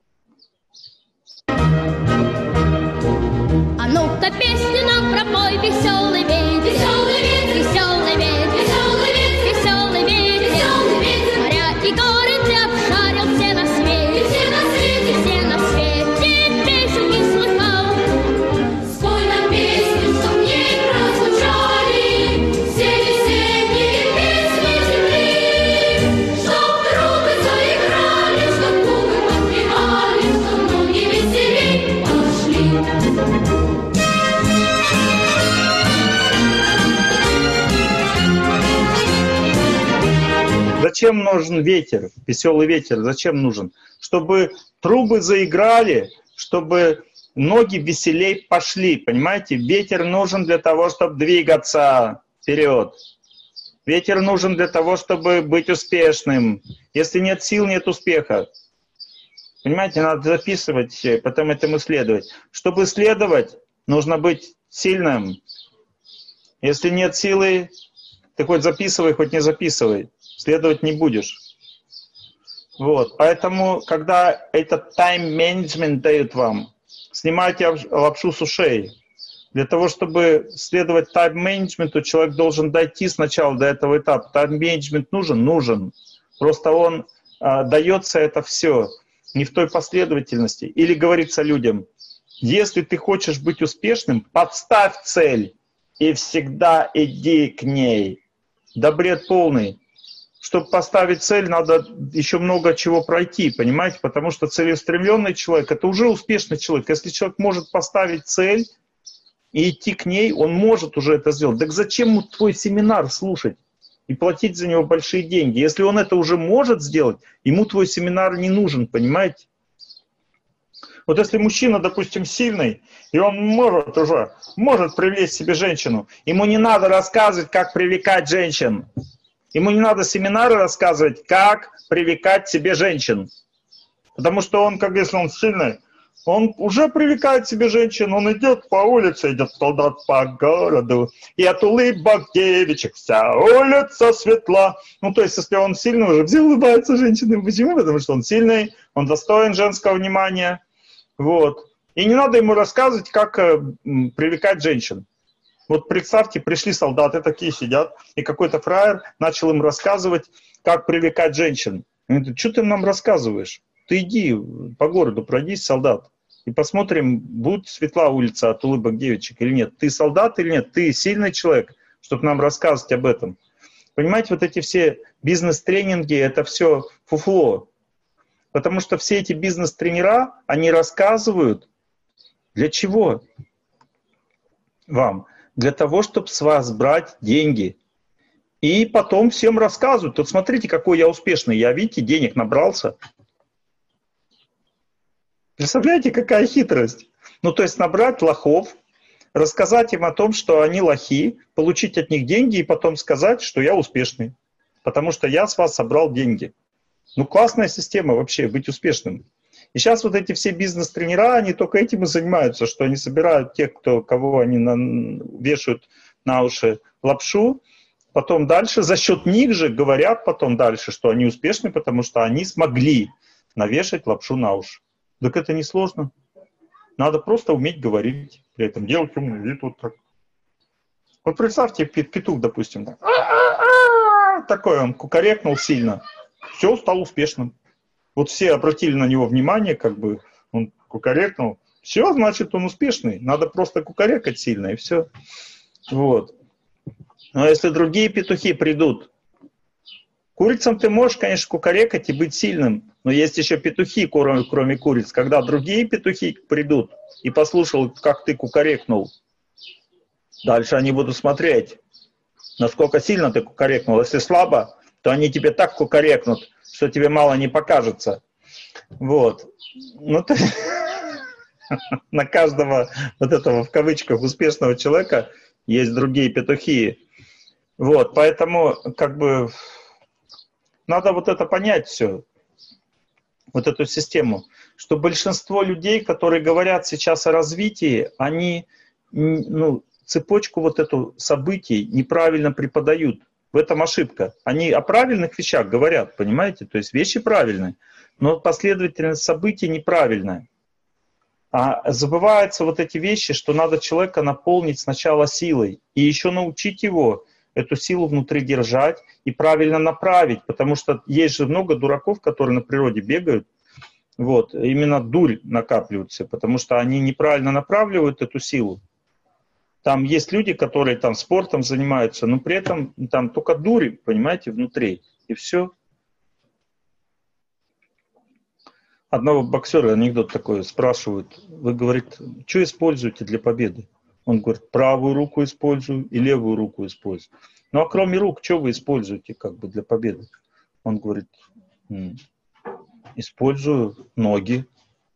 S10: А ну-ка песню нам пропой, веселый ветер, веселый ветер, веселый ветер, веселый ветер, веселый ветер, веселый ветер, моря и горы ты обшарил все на свете, все на свете, все на свете, песенки слыхал. Спой нам песню, чтоб ей прозвучали все весенние песни земли, чтоб трубы заиграли, чтоб губы подпевали, чтоб ноги веселей пошли.
S1: Зачем нужен ветер, веселый ветер? Зачем нужен? Чтобы трубы заиграли, чтобы ноги веселей пошли. Понимаете? Ветер нужен для того, чтобы двигаться вперед. Ветер нужен для того, чтобы быть успешным. Если нет сил, нет успеха. Понимаете? Надо записывать, потом этому исследовать. Чтобы исследовать, нужно быть сильным. Если нет силы, ты хоть записывай, хоть не записывай. Следовать не будешь. Вот. Поэтому, когда этот тайм-менеджмент дают вам, снимайте лапшу с ушей. Для того, чтобы следовать тайм-менеджменту, человек должен дойти сначала до этого этапа. Тайм-менеджмент нужен? Нужен. Просто он а, дается это все не в той последовательности. Или говорится людям, если ты хочешь быть успешным, подставь цель и всегда иди к ней. Да бред полный. чтобы поставить цель, надо еще много чего пройти, понимаете? Потому что целеустремленный человек – это уже успешный человек. Если человек может поставить цель и идти к ней, он может уже это сделать. Так зачем ему твой семинар слушать и платить за него большие деньги? Если он это уже может сделать, ему твой семинар не нужен, понимаете? Вот если мужчина, допустим, сильный, и он может уже, может привлечь себе женщину, ему не надо рассказывать, как привлекать женщин. Ему не надо семинары рассказывать, как привлекать себе женщин. Потому что он, как если он сильный, он уже привлекает себе женщин, он идет по улице, идет солдат по городу, и от улыбок девичек вся улица светла. Ну, то есть, если он сильный, уже все улыбаются женщины. Почему? Потому что он сильный, он достоин женского внимания. Вот. И не надо ему рассказывать, как э, привлекать женщин. Вот представьте, пришли солдаты, такие сидят, и какой-то фраер начал им рассказывать, как привлекать женщин. Он говорит, что ты нам рассказываешь? Ты иди по городу, пройдись, солдат, и посмотрим, будет светла улица от улыбок девочек или нет. Ты солдат или нет? Ты сильный человек, чтобы нам рассказывать об этом. Понимаете, вот эти все бизнес-тренинги, это все фуфло. Потому что все эти бизнес-тренера, они рассказывают, для чего вам? Для того, чтобы с вас брать деньги. И потом всем рассказывают. Вот смотрите, какой я успешный. Я, видите, денег набрался. Представляете, какая хитрость? Ну, то есть набрать лохов, рассказать им о том, что они лохи, получить от них деньги и потом сказать, что я успешный. Потому что я с вас собрал деньги. Ну, классная система вообще, быть успешным. И сейчас вот эти все бизнес-тренера, они только этим и занимаются, что они собирают тех, кто, кого они на, вешают на уши лапшу, потом дальше за счет них же говорят потом дальше, что они успешны, потому что они смогли навешать лапшу на уши. Так это не сложно. Надо просто уметь говорить, при этом делать умный вид вот так. Вот представьте, петух, допустим, так. Такой он кукарекнул сильно, все, стал успешным. Вот все обратили на него внимание, как бы он кукарекнул. Все, значит, он успешный. Надо просто кукарекать сильно, и все. Вот. Но если другие петухи придут, курицам ты можешь, конечно, кукарекать и быть сильным, но есть еще петухи, кроме, кроме куриц. Когда другие петухи придут и послушают, как ты кукарекнул, дальше они будут смотреть, насколько сильно ты кукарекнул. Если слабо, то они тебе так кукарекнут, что тебе мало не покажется. Вот. Ну, то... На каждого вот этого, в кавычках, успешного человека есть другие петухи. Вот, поэтому, как бы, надо вот это понять все, вот эту систему, что большинство людей, которые говорят сейчас о развитии, они, ну, цепочку вот эту событий неправильно преподают. В этом ошибка. Они о правильных вещах говорят, понимаете? То есть вещи правильные, но последовательность событий неправильная. А забываются вот эти вещи, что надо человека наполнить сначала силой и еще научить его эту силу внутри держать и правильно направить, потому что есть же много дураков, которые на природе бегают, вот, именно дурь накапливаются, потому что они неправильно направляют эту силу. Там есть люди, которые там спортом занимаются, но при этом там только дури, понимаете, внутри. И все. Одного боксера, анекдот такой, спрашивают, вы, говорит, что используете для победы? Он говорит, правую руку использую и левую руку использую. Ну а кроме рук, что вы используете как бы для победы? Он говорит, использую ноги.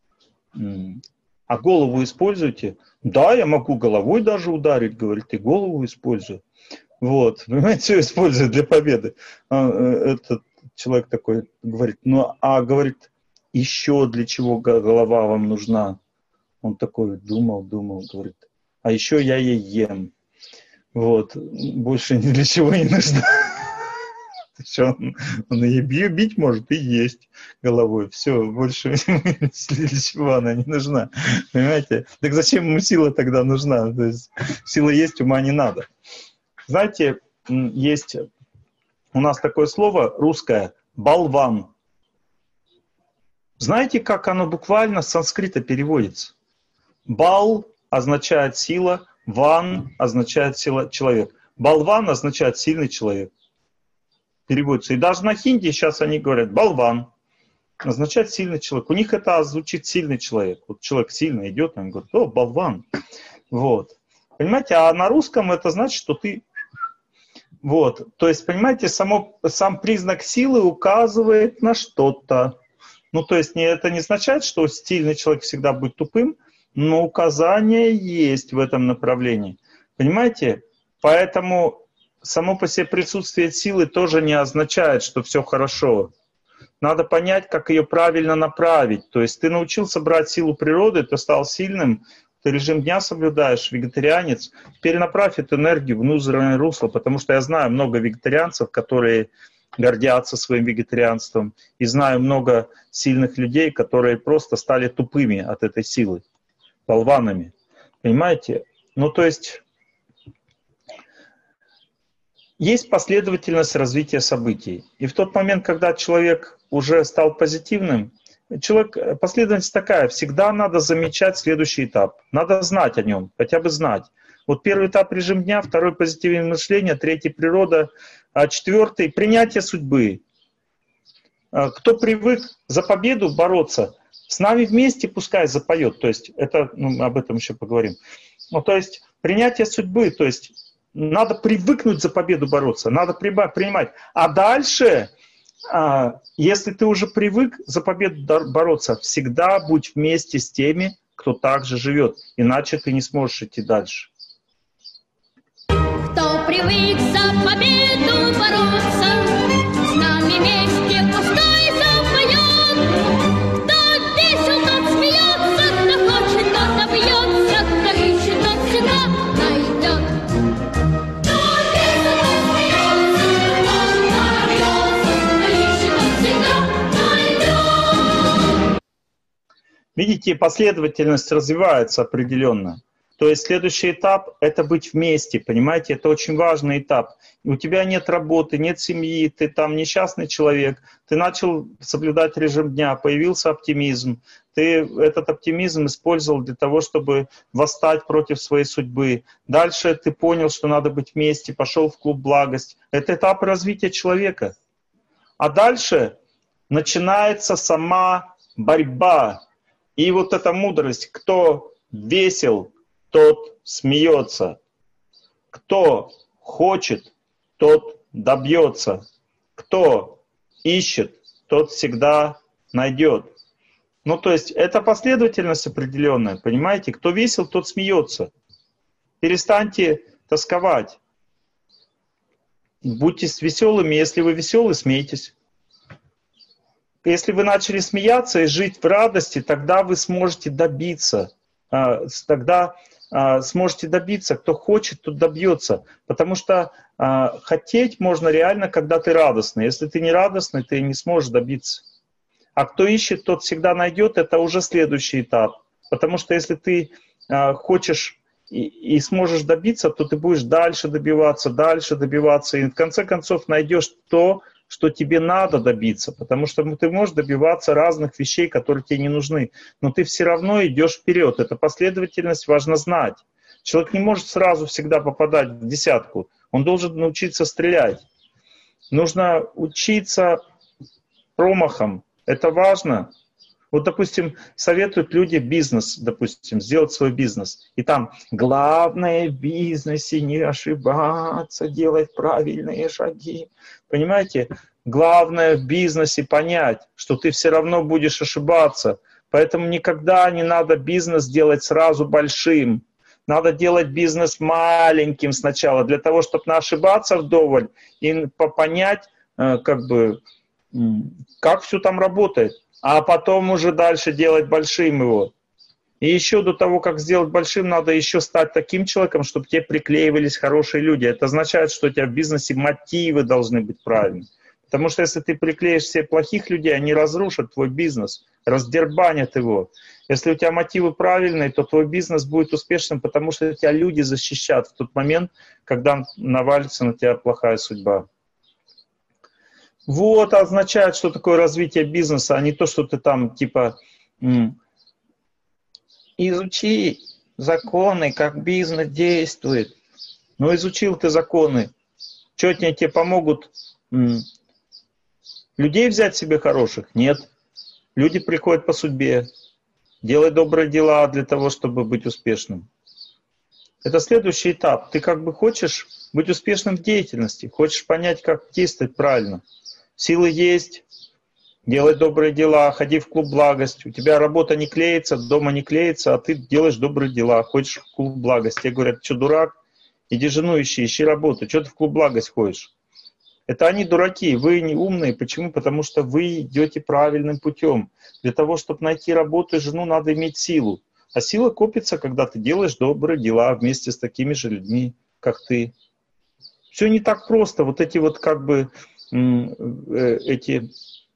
S1: А голову используете? Да, я могу головой даже ударить, говорит, и голову использую. Вот, понимаете, что используют для победы? А, этот человек такой говорит, ну, а, говорит, еще для чего голова вам нужна? Он такой думал, думал, говорит, а еще я ей ем. Вот, больше ни для чего не нужна. Он, он и бить может, и есть головой. Все, больше для чего она не нужна. Понимаете? Так зачем ему сила тогда нужна? То есть сила есть, ума не надо. Знаете, есть у нас такое слово русское «болван». Знаете, как оно буквально с санскрита переводится? «Бал» означает сила, «ван» означает сила, человек. «Болван» означает сильный человек. переводится. И даже на хинди сейчас они говорят «болван». Означает сильный человек. У них это звучит сильный человек. Вот человек сильный идет, он говорит, о, болван. Вот. Понимаете, а на русском это значит, что ты... Вот. То есть, понимаете, само, сам признак силы указывает на что-то. Ну, то есть, не, это не означает, что сильный человек всегда будет тупым, но указание есть в этом направлении. Понимаете? Поэтому само по себе присутствие силы тоже не означает, что все хорошо. Надо понять, как ее правильно направить. То есть ты научился брать силу природы, ты стал сильным, ты режим дня соблюдаешь, вегетарианец. Перенаправь эту энергию в нужное русло, потому что я знаю много вегетарианцев, которые гордятся своим вегетарианством, и знаю много сильных людей, которые просто стали тупыми от этой силы, болванами. Понимаете? Ну, то есть... Есть последовательность развития событий. И в тот момент, когда человек уже стал позитивным, человек, последовательность такая, всегда надо замечать следующий этап. Надо знать о нем, хотя бы знать. Вот первый этап режим дня, второй позитивное мышление, третий природа, а четвертый принятие судьбы. Кто привык за победу бороться, с нами вместе пускай запоет. То есть это, ну, об этом еще поговорим. Ну, то есть принятие судьбы, то есть надо привыкнуть за победу бороться, надо принимать. А дальше, если ты уже привык за победу бороться, всегда будь вместе с теми, кто также живет, иначе ты не сможешь идти дальше.
S10: Кто привык за победу бороться, с нами вместе пускай запоет. Кто весел, тот смеется, кто хочет, тот добьется, кто ищет, тот всегда найдет.
S1: Видите, последовательность развивается определенно. То есть следующий этап – это быть вместе, понимаете? Это очень важный этап. У тебя нет работы, нет семьи, ты там несчастный человек, ты начал соблюдать режим дня, появился оптимизм. Ты этот оптимизм использовал для того, чтобы восстать против своей судьбы. Дальше ты понял, что надо быть вместе, пошел в клуб «Благость». Это этап развития человека. А дальше начинается сама борьба. И вот эта мудрость, кто весел, тот смеется. Кто хочет, тот добьется. Кто ищет, тот всегда найдет. Ну, то есть, это последовательность определенная, понимаете? Кто весел, тот смеется. Перестаньте тосковать. Будьте веселыми. Если вы веселы, смейтесь. Если вы начали смеяться и жить в радости, тогда вы сможете добиться. Тогда сможете добиться. Кто хочет, тот добьется. Потому что хотеть можно реально, когда ты радостный. Если ты не радостный, ты не сможешь добиться. А кто ищет, тот всегда найдет. Это уже следующий этап. Потому что если ты хочешь и, и сможешь добиться, то ты будешь дальше добиваться, дальше добиваться. И в конце концов найдешь то, что тебе надо добиться, потому что ты можешь добиваться разных вещей, которые тебе не нужны, но ты все равно идешь вперед. Эту последовательность важно знать. Человек не может сразу всегда попадать в десятку, он должен научиться стрелять. Нужно учиться промахам, это важно. Вот, допустим, советуют люди бизнес, допустим, сделать свой бизнес. И там главное в бизнесе не ошибаться, делать правильные шаги. Понимаете? Главное в бизнесе понять, что ты все равно будешь ошибаться. Поэтому никогда не надо бизнес делать сразу большим. Надо делать бизнес маленьким сначала, для того, чтобы не ошибаться вдоволь и понять, как бы, как все там работает. А потом уже дальше делать большим его. И еще до того, как сделать большим, надо еще стать таким человеком, чтобы тебе приклеивались хорошие люди. Это означает, что у тебя в бизнесе мотивы должны быть правильные. Потому что если ты приклеишь себе плохих людей, они разрушат твой бизнес, раздербанят его. Если у тебя мотивы правильные, то твой бизнес будет успешным, потому что тебя люди защищат в тот момент, когда навалится на тебя плохая судьба. Вот означает, что такое развитие бизнеса, а не то, что ты там типа м- изучи законы, как бизнес действует. Ну, изучил ты законы. Что они тебе помогут м- Людей взять себе хороших? Нет. Люди приходят по судьбе. Делай добрые дела для того, чтобы быть успешным. Это следующий этап. Ты как бы хочешь быть успешным в деятельности, хочешь понять, как действовать правильно. Силы есть, делай добрые дела, ходи в клуб благости. У тебя работа не клеится, дома не клеится, а ты делаешь добрые дела, ходишь в клуб благости. Тебе говорят, что дурак? Иди жену ищи, ищи работу. Что ты в клуб благость ходишь? Это они дураки, вы не умные. Почему? Потому что вы идете правильным путем. Для того, чтобы найти работу и жену, надо иметь силу. А сила копится, когда ты делаешь добрые дела вместе с такими же людьми, как ты. Все не так просто. Вот эти вот как бы эти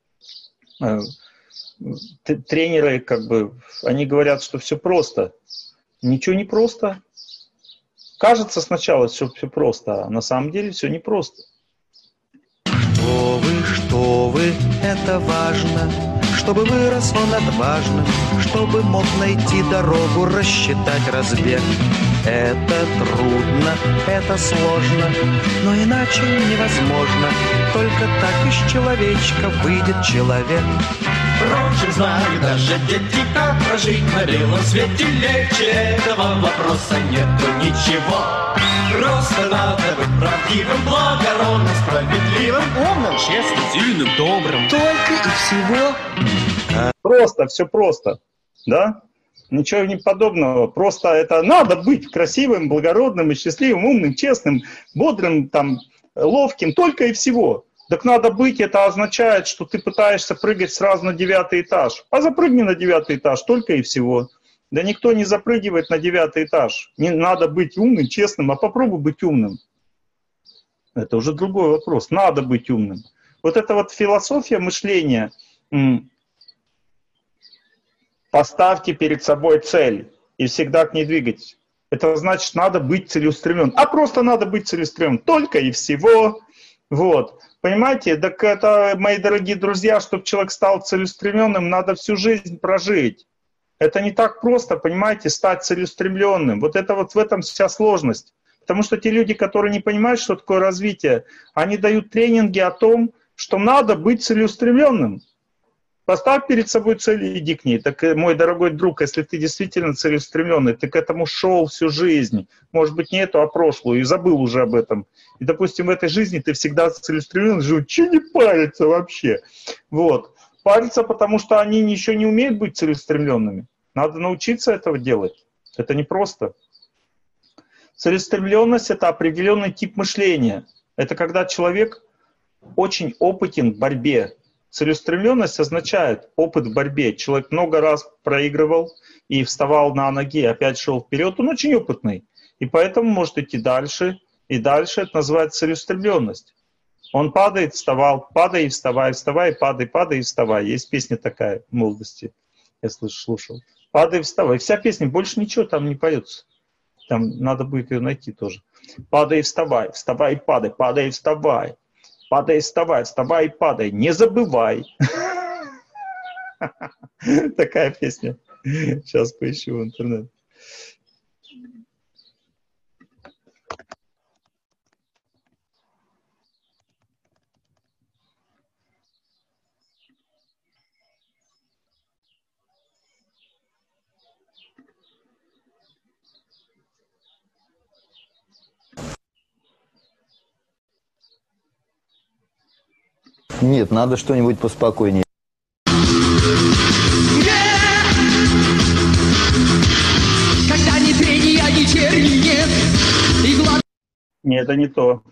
S1: тренеры, как бы, они говорят, что все просто. Ничего не просто. Кажется сначала, что все просто, а на самом деле все непросто.
S11: Что вы, что вы, это важно, чтобы вырос он отважным, чтобы мог найти дорогу, рассчитать разбег. Это трудно, это сложно, но иначе невозможно. Только так из человечка выйдет человек.
S7: Впрочем, знают даже дети, как прожить на белом свете легче. Этого вопроса нету ничего. Просто надо быть правдивым, благородным, справедливым, умным, честным, сильным, добрым. Только и всего.
S1: Просто, все просто, да? Ничего не подобного. Просто это надо быть красивым, благородным и счастливым, умным, честным, бодрым, там, ловким, только и всего. Так надо быть, это означает, что ты пытаешься прыгать сразу на девятый этаж. А запрыгни на девятый этаж, только и всего. Да никто не запрыгивает на девятый этаж. Не надо быть умным, честным, а попробуй быть умным. Это уже другой вопрос. Надо быть умным. Вот эта вот философия мышления. Поставьте перед собой цель и всегда к ней двигайтесь. Это значит, надо быть целеустремленным. А просто надо быть целеустремленным. Только и всего. Вот. Понимаете, так это, мои дорогие друзья, чтобы человек стал целеустремленным, надо всю жизнь прожить. Это не так просто, понимаете, стать целеустремленным. Вот это вот в этом вся сложность. Потому что те люди, которые не понимают, что такое развитие, они дают тренинги о том, что надо быть целеустремленным. Поставь перед собой цель и иди к ней. Так, мой дорогой друг, если ты действительно целеустремленный, ты к этому шел всю жизнь, может быть, не эту, а прошлую, и забыл уже об этом. И, допустим, в этой жизни ты всегда целеустремленный, живут, че не париться вообще? Вот. Париться, потому что они еще не умеют быть целеустремленными. Надо научиться этого делать. Это непросто. Целеустремленность – это определенный тип мышления. Это когда человек очень опытен в борьбе. Целеустремленность означает опыт в борьбе. Человек много раз проигрывал и вставал на ноги, опять шел вперед. Он очень опытный. И поэтому может идти дальше и дальше. Это называется целеустремленность. Он падает, вставал, падай, вставай, вставай, падай, падай и вставай. Есть песня такая в молодости, я слушал. Падай, вставай. Вся песня, больше ничего там не поется. Там надо будет ее найти тоже. Падай и вставай, вставай и падай, падай и вставай. Падай и вставай, вставай и падай, не забывай. Такая песня. Сейчас поищу в интернете.
S12: Нет, надо что-нибудь поспокойнее.
S7: Когда ни трения, ни черни нет, и глаз...
S1: Нет, это не то.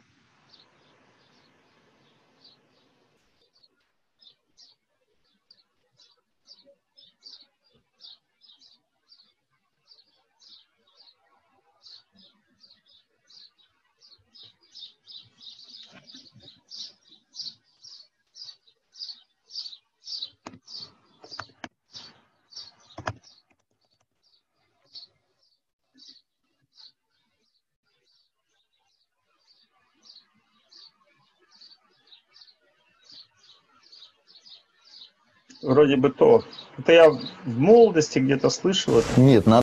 S1: Вроде бы то. Это я в молодости где-то слышал. Это.
S12: Нет, надо.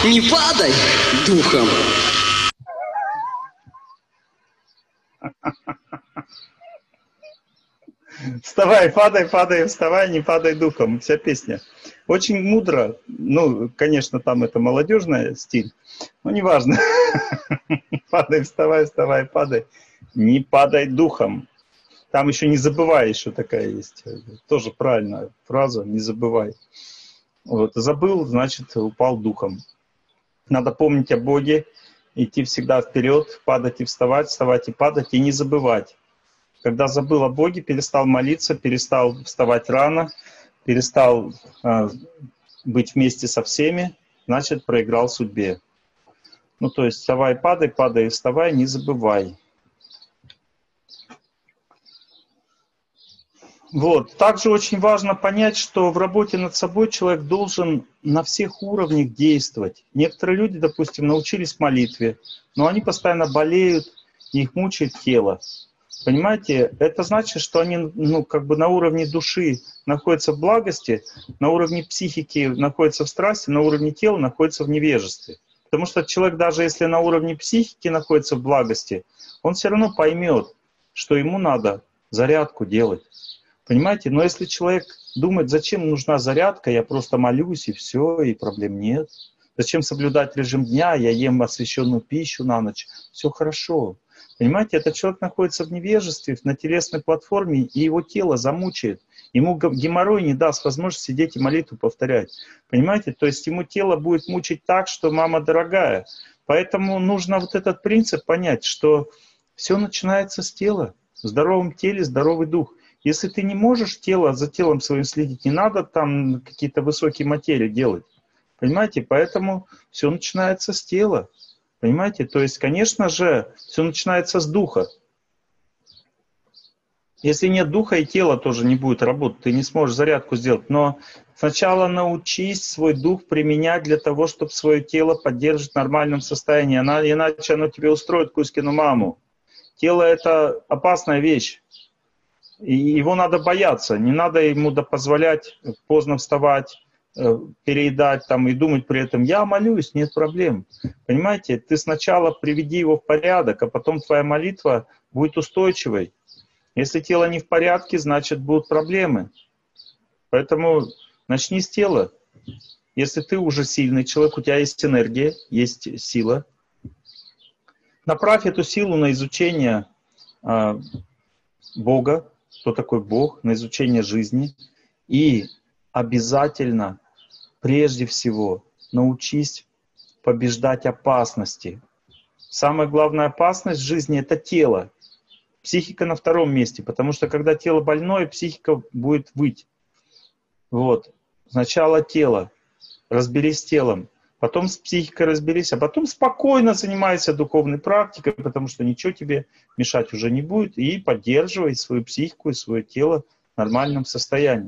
S13: Не падай духом.
S1: Вставай, падай, падай, вставай, не падай духом. Вся песня. Очень мудро. Ну, конечно, там это молодежный стиль, но неважно. Падай, вставай, вставай, падай. Не падай духом. Там еще не забывай, еще такая есть. Тоже правильная фраза, не забывай. Вот, забыл, значит, упал духом. Надо помнить о Боге, идти всегда вперед, падать и вставать, вставать и падать, и не забывать. Когда забыл о Боге, перестал молиться, перестал вставать рано, перестал э, быть вместе со всеми, значит, проиграл судьбе. Ну, то есть, вставай, падай, падай, вставай, не забывай. Вот. Также очень важно понять, что в работе над собой человек должен на всех уровнях действовать. Некоторые люди, допустим, научились молитве, но они постоянно болеют, и их мучает тело. Понимаете, это значит, что они, ну, как бы на уровне души находятся в благости, на уровне психики находятся в страсти, на уровне тела находятся в невежестве. Потому что человек, даже если на уровне психики находится в благости, он все равно поймет, что ему надо зарядку делать. Понимаете? Но если человек думает, зачем нужна зарядка, я просто молюсь и все, и проблем нет. Зачем соблюдать режим дня, я ем освященную пищу на ночь, все хорошо. Понимаете, этот человек находится в невежестве, на телесной платформе, и его тело замучает. Ему геморрой не даст возможности сидеть и молитву повторять. Понимаете, то есть ему тело будет мучить так, что мама дорогая. Поэтому нужно вот этот принцип понять, что все начинается с тела. В здоровом теле здоровый дух. Если ты не можешь тело, за телом своим следить, не надо там какие-то высокие материи делать. Понимаете, поэтому все начинается с тела. Понимаете? То есть, конечно же, все начинается с духа. Если нет духа, и тело тоже не будет работать, ты не сможешь зарядку сделать. Но сначала научись свой дух применять для того, чтобы свое тело поддерживать в нормальном состоянии. Она, иначе оно тебе устроит Кузькину маму. Тело – это опасная вещь. И его надо бояться. Не надо ему позволять поздно вставать, переедать там и думать при этом, я молюсь, нет проблем. Понимаете, ты сначала приведи его в порядок, а потом твоя молитва будет устойчивой. Если тело не в порядке, значит будут проблемы. Поэтому начни с тела. Если ты уже сильный человек, у тебя есть энергия, есть сила, направь эту силу на изучение э, Бога, кто такой Бог, на изучение жизни, и обязательно прежде всего научись побеждать опасности. Самая главная опасность в жизни – это тело. Психика на втором месте, потому что когда тело больное, психика будет выть. Вот. Сначала тело. Разберись с телом. Потом с психикой разберись, а потом спокойно занимайся духовной практикой, потому что ничего тебе мешать уже не будет. И поддерживай свою психику и свое тело в нормальном состоянии.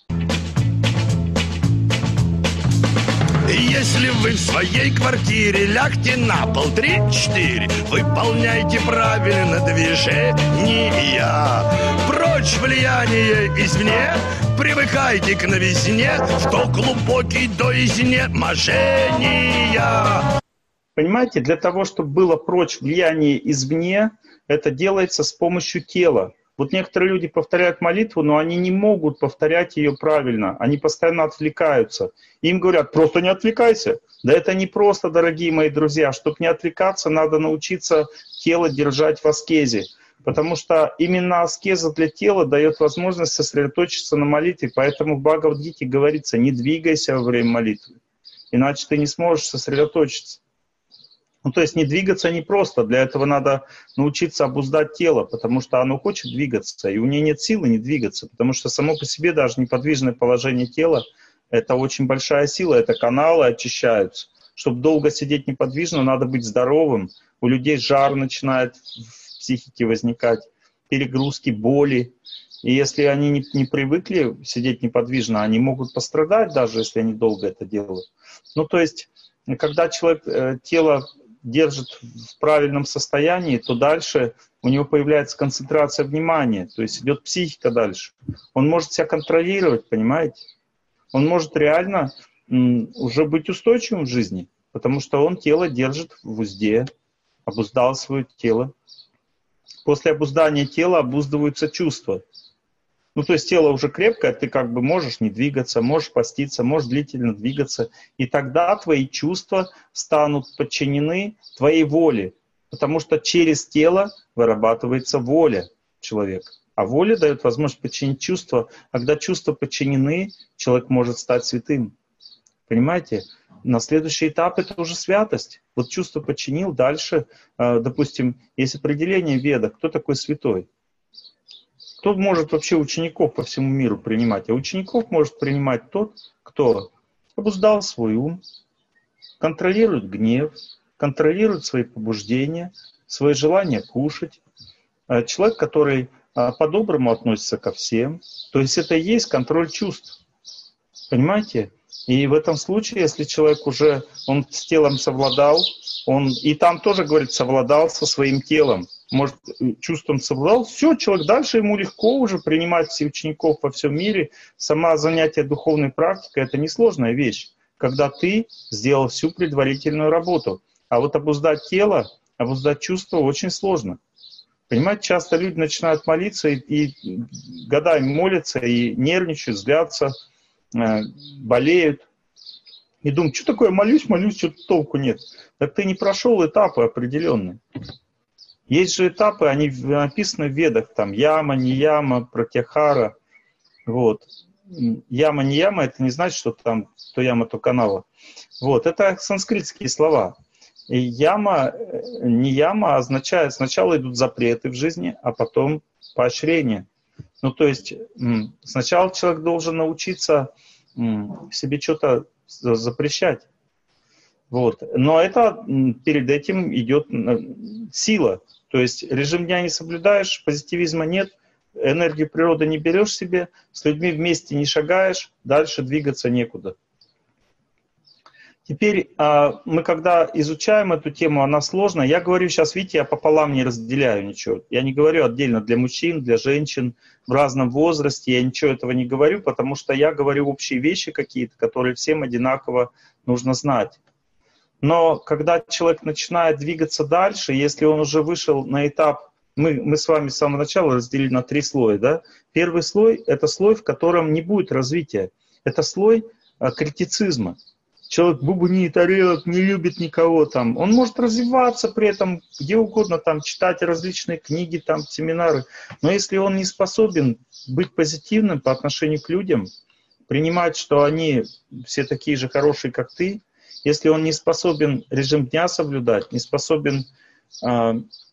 S14: Если вы в своей квартире, лягте на пол три-четыре, выполняйте правильно движения. Прочь влияние извне, привыкайте к новизне, что глубокий до изнеможения.
S1: Понимаете, для того, чтобы было прочь влияние извне, это делается с помощью тела. Вот некоторые люди повторяют молитву, но они не могут повторять ее правильно. Они постоянно отвлекаются. Им говорят, просто не отвлекайся. Да это не просто, дорогие мои друзья. Чтобы не отвлекаться, надо научиться тело держать в аскезе. Потому что именно аскеза для тела дает возможность сосредоточиться на молитве. Поэтому в Бхагавад-гите говорится, не двигайся во время молитвы. Иначе ты не сможешь сосредоточиться. Ну, то есть не двигаться непросто, для этого надо научиться обуздать тело, потому что оно хочет двигаться, и у нее нет силы не двигаться, потому что само по себе даже неподвижное положение тела – это очень большая сила, это каналы очищаются. Чтобы долго сидеть неподвижно, надо быть здоровым. У людей жар начинает в психике возникать, перегрузки, боли. И если они не, не привыкли сидеть неподвижно, они могут пострадать, даже если они долго это делают. Ну, то есть, когда человек, э, тело держит в правильном состоянии, то дальше у него появляется концентрация внимания, то есть идет психика дальше. Он может себя контролировать, понимаете? Он может реально м, уже быть устойчивым в жизни, потому что он тело держит в узде, обуздал свое тело. После обуздания тела обуздываются чувства. Ну, то есть тело уже крепкое, ты как бы можешь не двигаться, можешь поститься, можешь длительно двигаться. И тогда твои чувства станут подчинены твоей воле. Потому что через тело вырабатывается воля человека. А воля дает возможность подчинить чувства. А когда чувства подчинены, человек может стать святым. Понимаете? На следующий этап это уже святость. Вот чувство подчинил, дальше, допустим, есть определение в Ведах, кто такой святой. Кто может вообще учеников по всему миру принимать? А учеников может принимать тот, кто обуздал свой ум, контролирует гнев, контролирует свои побуждения, свои желания кушать. Человек, который по-доброму относится ко всем. То есть это и есть контроль чувств. Понимаете? И в этом случае, если человек уже, он с телом совладал, он и там тоже, говорит, совладал со своим телом, может, чувством совладал, все, человек дальше ему легко уже принимать всех учеников во всем мире. Сама занятие духовной практикой — это несложная вещь, когда ты сделал всю предварительную работу. А вот обуздать тело, обуздать чувства очень сложно. Понимаете, часто люди начинают молиться и, и годами молятся, и нервничают, злятся, э, болеют. И думают, что такое, молюсь, молюсь, что-то толку нет. Так ты не прошел этапы определенные. Есть же этапы, они написаны в Ведах, там яма, не яма, пратяхара. Вот. Яма, не яма, это не значит, что там то яма, то канава. Вот, это санскритские слова. И яма, не яма, означает, сначала идут запреты в жизни, а потом поощрение. Ну, то есть, сначала человек должен научиться себе что-то запрещать. Вот. Но это перед этим идет сила. То есть режим дня не соблюдаешь, позитивизма нет, энергию природы не берешь себе, с людьми вместе не шагаешь, дальше двигаться некуда. Теперь мы когда изучаем эту тему, она сложная. Я говорю сейчас, видите, я пополам не разделяю ничего. Я не говорю отдельно для мужчин, для женщин в разном возрасте. Я ничего этого не говорю, потому что я говорю общие вещи какие-то, которые всем одинаково нужно знать. Но когда человек начинает двигаться дальше, если он уже вышел на этап, мы, мы с вами с самого начала разделили на три слоя. Да? Первый слой — это слой, в котором не будет развития. Это слой а, критицизма. Человек бубнит, орет, не любит никого там. Он может развиваться при этом где угодно, там, читать различные книги, там, семинары. Но если он не способен быть позитивным по отношению к людям, принимать, что они все такие же хорошие, как ты, если он не способен режим дня соблюдать, не способен э,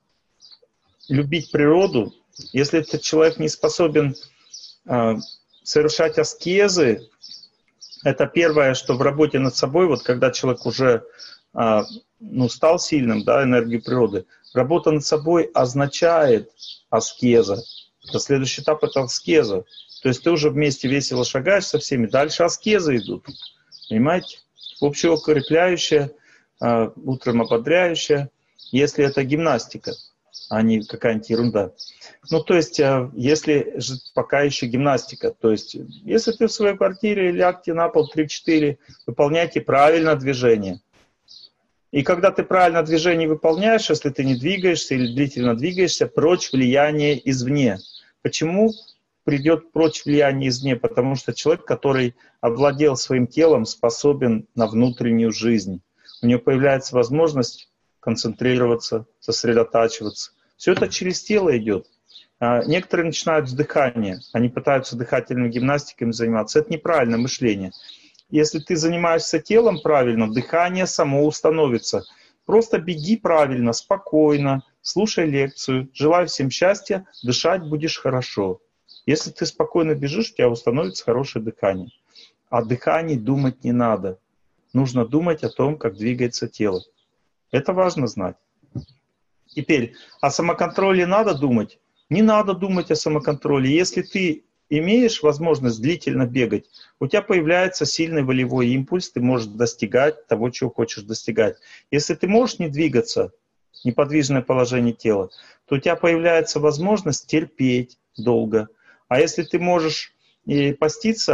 S1: любить природу, если этот человек не способен э, совершать аскезы, это первое, что в работе над собой, вот когда человек уже э, ну, стал сильным, да, энергию природы, работа над собой означает аскеза. Это следующий этап — это аскеза. То есть ты уже вместе весело шагаешь со всеми, дальше аскезы идут. Понимаете? Общеукрепляющая, утром ободряющая, если это гимнастика, а не какая-нибудь ерунда. Ну, то есть, если же пока еще гимнастика, то есть, если ты в своей квартире, лягте на пол три-четыре, выполняйте правильно движение. И когда ты правильно движение выполняешь, если ты не двигаешься или длительно двигаешься, прочь влияние извне. Почему придет прочь влияние извне? Потому что человек, который овладел своим телом, способен на внутреннюю жизнь. У него появляется возможность концентрироваться, сосредотачиваться. Все это через тело идет. Некоторые начинают с дыхания. Они пытаются дыхательными гимнастиками заниматься. Это неправильное мышление. Если ты занимаешься телом правильно, дыхание само установится. Просто беги правильно, спокойно, слушай лекцию. Желаю всем счастья, дышать будешь хорошо. Если ты спокойно бежишь, у тебя установится хорошее дыхание. О дыхании думать не надо. Нужно думать о том, как двигается тело. Это важно знать. Теперь, о самоконтроле надо думать? Не надо думать о самоконтроле. Если ты имеешь возможность длительно бегать, у тебя появляется сильный волевой импульс, ты можешь достигать того, чего хочешь достигать. Если ты можешь не двигаться, неподвижное положение тела, то у тебя появляется возможность терпеть долго. А если ты можешь и поститься,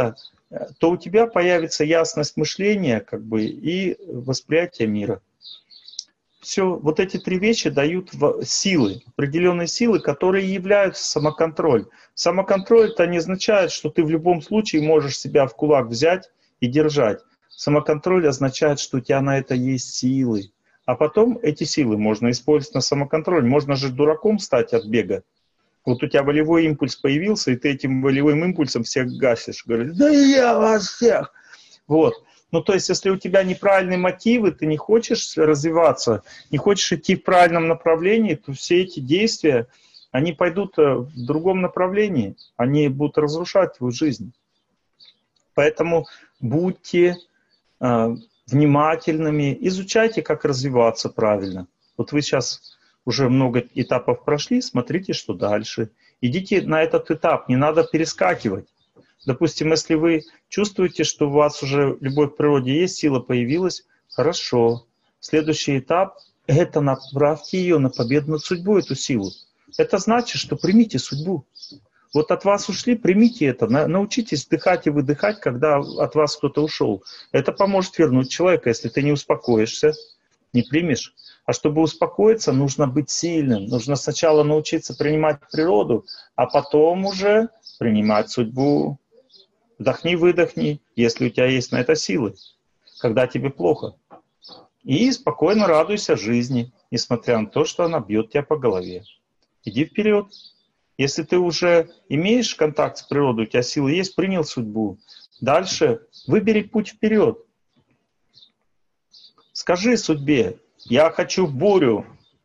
S1: то у тебя появится ясность мышления как бы, и восприятие мира. Все, вот эти три вещи дают силы, определенные силы, которые являются самоконтроль. Самоконтроль это не означает, что ты в любом случае можешь себя в кулак взять и держать. Самоконтроль означает, что у тебя на это есть силы. А потом эти силы можно использовать на самоконтроль. Можно же дураком стать от бега. Вот у тебя волевой импульс появился, и ты этим волевым импульсом всех гасишь. Говоришь, да я вас всех! Вот. Ну, то есть, если у тебя неправильные мотивы, ты не хочешь развиваться, не хочешь идти в правильном направлении, то все эти действия, они пойдут в другом направлении. Они будут разрушать твою жизнь. Поэтому будьте э, внимательными, изучайте, как развиваться правильно. Вот вы сейчас уже много этапов прошли, смотрите, что дальше. Идите на этот этап, не надо перескакивать. Допустим, если вы чувствуете, что у вас уже любовь к природе есть, сила появилась, хорошо. Следующий этап – это направьте ее на победу над судьбой, эту силу. Это значит, что примите судьбу. Вот от вас ушли, примите это. Научитесь вдыхать и выдыхать, когда от вас кто-то ушел. Это поможет вернуть человека, если ты не успокоишься, не примешь. А чтобы успокоиться, нужно быть сильным. Нужно сначала научиться принимать природу, а потом уже принимать судьбу. Вдохни, выдохни, если у тебя есть на это силы, когда тебе плохо. И спокойно радуйся жизни, несмотря на то, что она бьет тебя по голове. Иди вперед. Если ты уже имеешь контакт с природой, у тебя силы есть, принял судьбу. Дальше выбери путь вперед. Скажи судьбе, я хочу в бурю.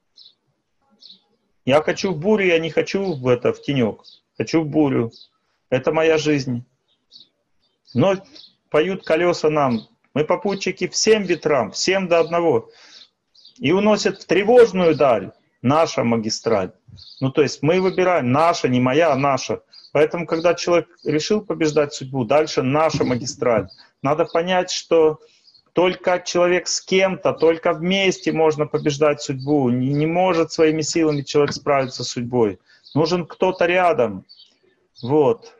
S1: Я хочу в бурю, я не хочу в это, в тенек. Хочу в бурю. Это моя жизнь. Но поют колеса нам. Мы попутчики всем ветрам, всем до одного. И уносят в тревожную даль наша магистраль. Ну, то есть мы выбираем наша, не моя, а наша. Поэтому, когда человек решил побеждать судьбу, дальше наша магистраль. Надо понять, что только человек с кем-то, только вместе можно побеждать судьбу. Не, не может своими силами человек справиться с судьбой. Нужен кто-то рядом. Вот.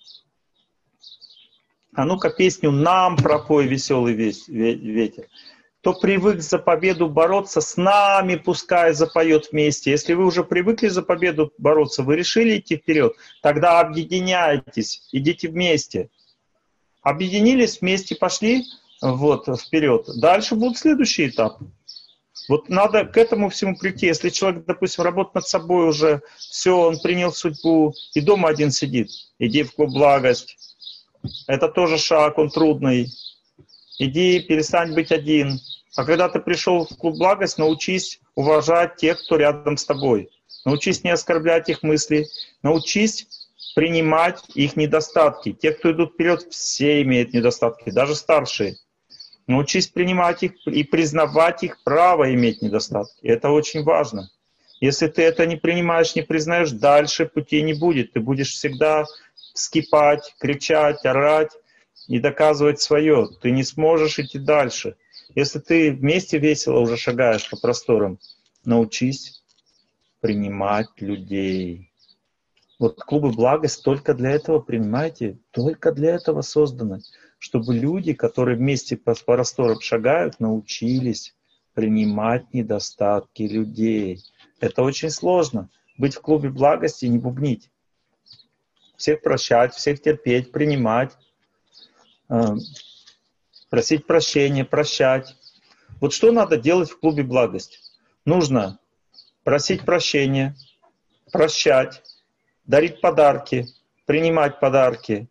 S1: А ну-ка песню нам пропой, веселый ветер. Кто привык за победу бороться, с нами пускай запоет вместе. Если вы уже привыкли за победу бороться, вы решили идти вперед, тогда объединяйтесь, идите вместе. Объединились, вместе пошли вот, вперед. Дальше будут следующие этапы. Вот надо к этому всему прийти. Если человек, допустим, работает над собой уже, все, он принял судьбу, и дома один сидит, иди в клуб «Благость». Это тоже шаг, он трудный. Иди, перестань быть один. А когда ты пришел в клуб «Благость», научись уважать тех, кто рядом с тобой. Научись не оскорблять их мысли. Научись принимать их недостатки. Те, кто идут вперед, все имеют недостатки, даже старшие. Научись принимать их и признавать их право иметь недостатки. Это очень важно. Если ты это не принимаешь, не признаешь, дальше пути не будет. Ты будешь всегда вскипать, кричать, орать и доказывать свое. Ты не сможешь идти дальше. Если ты вместе весело уже шагаешь по просторам, научись принимать людей. Вот клубы «Благость» только для этого, принимаете, только для этого созданы. Чтобы люди, которые вместе по просторам шагают, научились принимать недостатки людей. Это очень сложно. Быть в клубе «Благости» и не бубнить. Всех прощать, всех терпеть, принимать, э, просить прощения, прощать. Вот что надо делать в клубе «Благость»? Нужно просить прощения, прощать, дарить подарки, принимать подарки,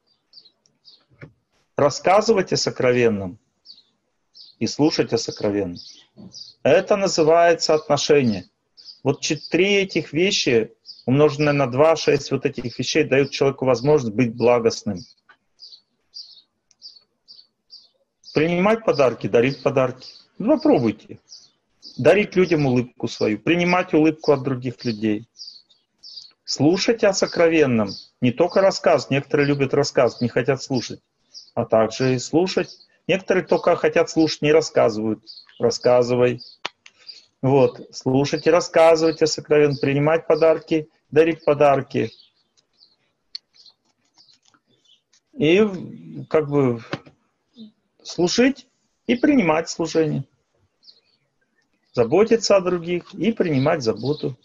S1: рассказывать о сокровенном и слушать о сокровенном. Это называется отношения. Вот четыре этих вещи, умноженное на два, шесть вот этих вещей, дают человеку возможность быть благостным. Принимать подарки, дарить подарки. Ну, попробуйте. Дарить людям улыбку свою, принимать улыбку от других людей. Слушать о сокровенном. Не только рассказ. Некоторые любят рассказ, не хотят слушать. А также и слушать. Некоторые только хотят слушать, не рассказывают. Рассказывай. Вот. Слушать и рассказывать о сокровенном. Принимать подарки, дарить подарки. И как бы служить и принимать служение. Заботиться о других и принимать заботу.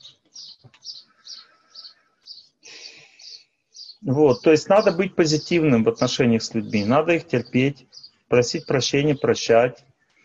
S1: Вот, то есть надо быть позитивным в отношениях с людьми, надо их терпеть, просить прощения, прощать,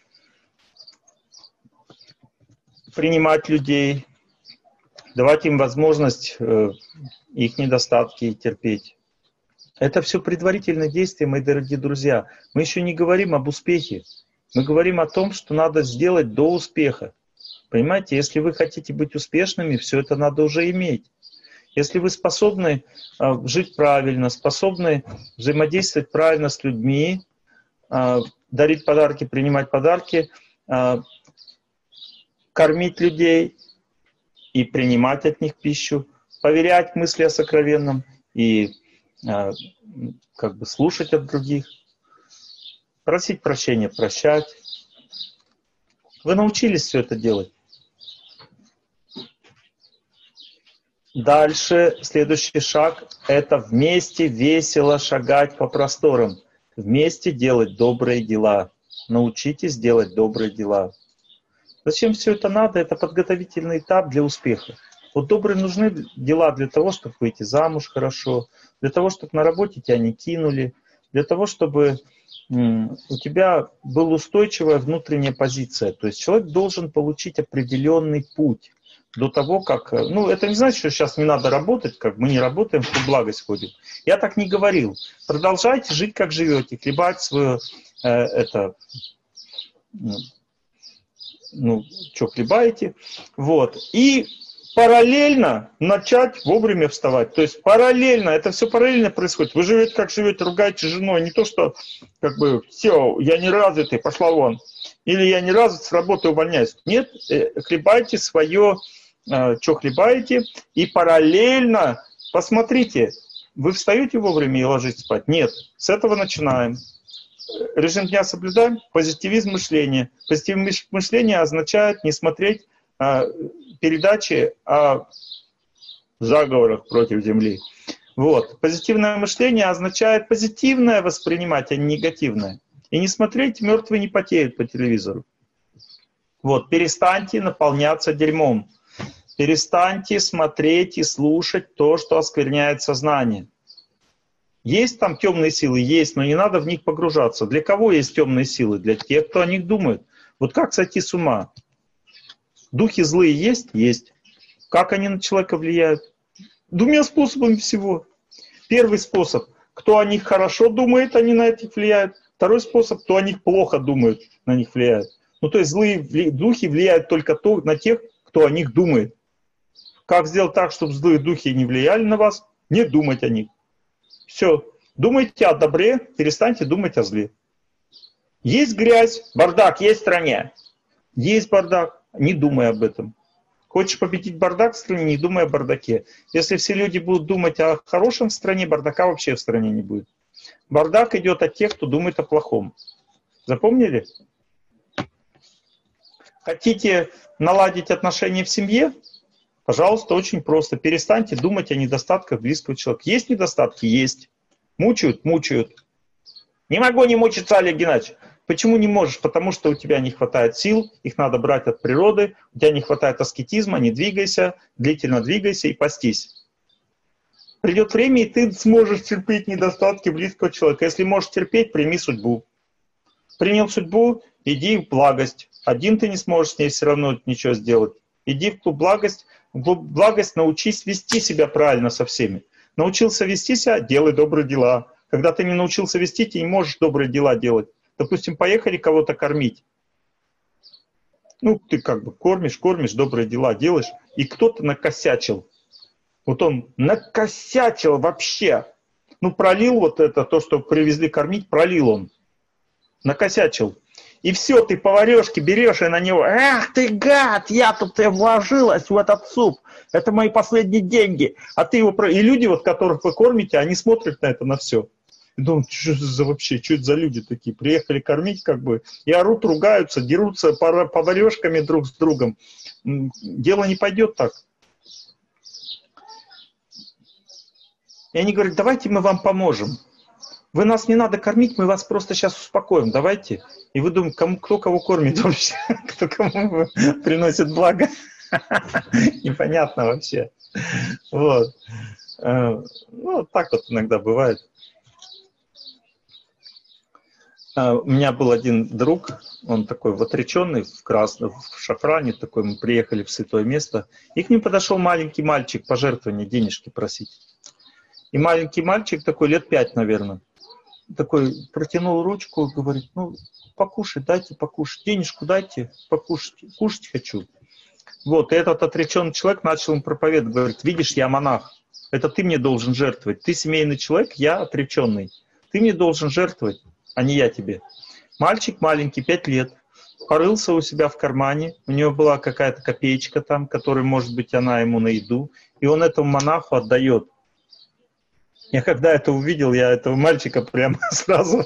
S1: принимать людей, давать им возможность э, их недостатки терпеть. Это все предварительные действия, мои дорогие друзья. Мы еще не говорим об успехе. Мы говорим о том, что надо сделать до успеха. Понимаете, если вы хотите быть успешными, все это надо уже иметь. Если вы способны э, жить правильно, способны взаимодействовать правильно с людьми, э, дарить подарки, принимать подарки, э, кормить людей и принимать от них пищу, поверять мысли о сокровенном и э, как бы слушать от других, просить прощения, прощать. Вы научились все это делать. Дальше, следующий шаг – это вместе весело шагать по просторам. Вместе делать добрые дела. Научитесь делать добрые дела. Зачем все это надо? Это подготовительный этап для успеха. Вот добрые нужны дела для того, чтобы выйти замуж хорошо, для того, чтобы на работе тебя не кинули, для того, чтобы м, у тебя была устойчивая внутренняя позиция. То есть человек должен получить определенный путь до того, как... Ну, это не значит, что сейчас не надо работать, как мы не работаем, в благость ходим. Я так не говорил. Продолжайте жить, как живете, хлебать свое... Э, это... Ну, что хлебаете. Вот. И параллельно начать вовремя вставать. То есть параллельно, это все параллельно происходит. Вы живете, как живете, ругаете женой. Не то, что как бы все, я не развитый, пошла вон. Или я не развит, с работы увольняюсь. Нет, хлебайте свое, что хлебаете. И параллельно, посмотрите, вы встаете вовремя и ложитесь спать? Нет, с этого начинаем. Режим дня соблюдаем, позитивизм мышления. Позитивизм мышления означает не смотреть а, передачи о заговорах против Земли. Вот. Позитивное мышление означает позитивное воспринимать, а не негативное. И не смотреть «Мертвые не потеют» по телевизору. Вот. Перестаньте наполняться дерьмом. Перестаньте смотреть и слушать то, что оскверняет сознание. Есть там темные силы? Есть, но не надо в них погружаться. Для кого есть темные силы? Для тех, кто о них думает. Вот как сойти с ума? Духи злые есть? Есть. Как они на человека влияют? Двумя способами всего. Первый способ. Кто о них хорошо думает, они на этих влияют. Второй способ. Кто о них плохо думает, на них влияет. Ну, то есть злые духи влияют только то, на тех, кто о них думает. Как сделать так, чтобы злые духи не влияли на вас? Не думать о них. Все. Думайте о добре, перестаньте думать о зле. Есть грязь, бардак есть в стране. Есть бардак, не думай об этом. Хочешь победить бардак в стране, не думай о бардаке. Если все люди будут думать о хорошем в стране, бардака вообще в стране не будет. Бардак идет от тех, кто думает о плохом. Запомнили? Хотите наладить отношения в семье? Пожалуйста, очень просто. Перестаньте думать о недостатках близкого человека. Есть недостатки? Есть. Мучают? Мучают. Не могу не мучиться, Олег Геннадьевич. Почему не можешь? Потому что у тебя не хватает сил, их надо брать от природы, у тебя не хватает аскетизма, не двигайся, длительно двигайся и постись. Придет время, и ты сможешь терпеть недостатки близкого человека. Если можешь терпеть, прими судьбу. Принял судьбу, иди в благость. Один ты не сможешь с ней все равно ничего сделать. Иди в клуб благость. В клуб благость научись вести себя правильно со всеми. Научился вести себя, делай добрые дела. Когда ты не научился вести, ты не можешь добрые дела делать. Допустим, поехали кого-то кормить. Ну, ты как бы кормишь, кормишь, добрые дела делаешь, и кто-то накосячил. Вот он накосячил вообще. Ну, пролил вот это, то, что привезли кормить, пролил он. Накосячил. И все, ты поварешки берешь и на него, эх ты гад, я тут вложилась в этот суп, это мои последние деньги. А ты его... И люди, вот, которых вы кормите, они смотрят на это, на все. И думают, что это за вообще, что это за люди такие, приехали кормить как бы, и орут, ругаются, дерутся поварешками друг с другом. Дело не пойдет так. И они говорят, давайте мы вам поможем. вы нас не надо кормить, мы вас просто сейчас успокоим, давайте. И вы думаете, кому, кто кого кормит вообще, кто кому приносит благо. Непонятно вообще. Вот. Ну, так вот иногда бывает. У меня был один друг, он такой в отреченный, в красном, в шафране такой, мы приехали в святое место, и к ним подошел маленький мальчик пожертвования, денежки просить. И маленький мальчик, такой лет пять, наверное, такой протянул ручку и говорит, ну, покушай, дайте покушать, денежку дайте, покушать, кушать хочу. Вот, и этот отреченный человек начал им проповедовать, говорит, видишь, я монах, это ты мне должен жертвовать, ты семейный человек, я отреченный, ты мне должен жертвовать, а не я тебе. Мальчик маленький, пять лет, порылся у себя в кармане, у него была какая-то копеечка там, которая, может быть, она ему на еду, и он этому монаху отдает. Я когда это увидел, я этого мальчика прямо сразу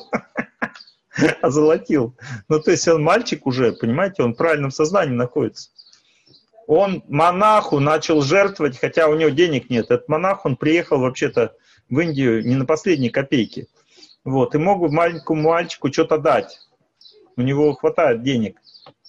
S1: озолотил. Ну, то есть он мальчик уже, понимаете, он в правильном сознании находится. Он монаху начал жертвовать, хотя у него денег нет. Этот монах, он приехал вообще-то в Индию не на последней копейке. Вот, и мог бы маленькому мальчику что-то дать. У него хватает денег.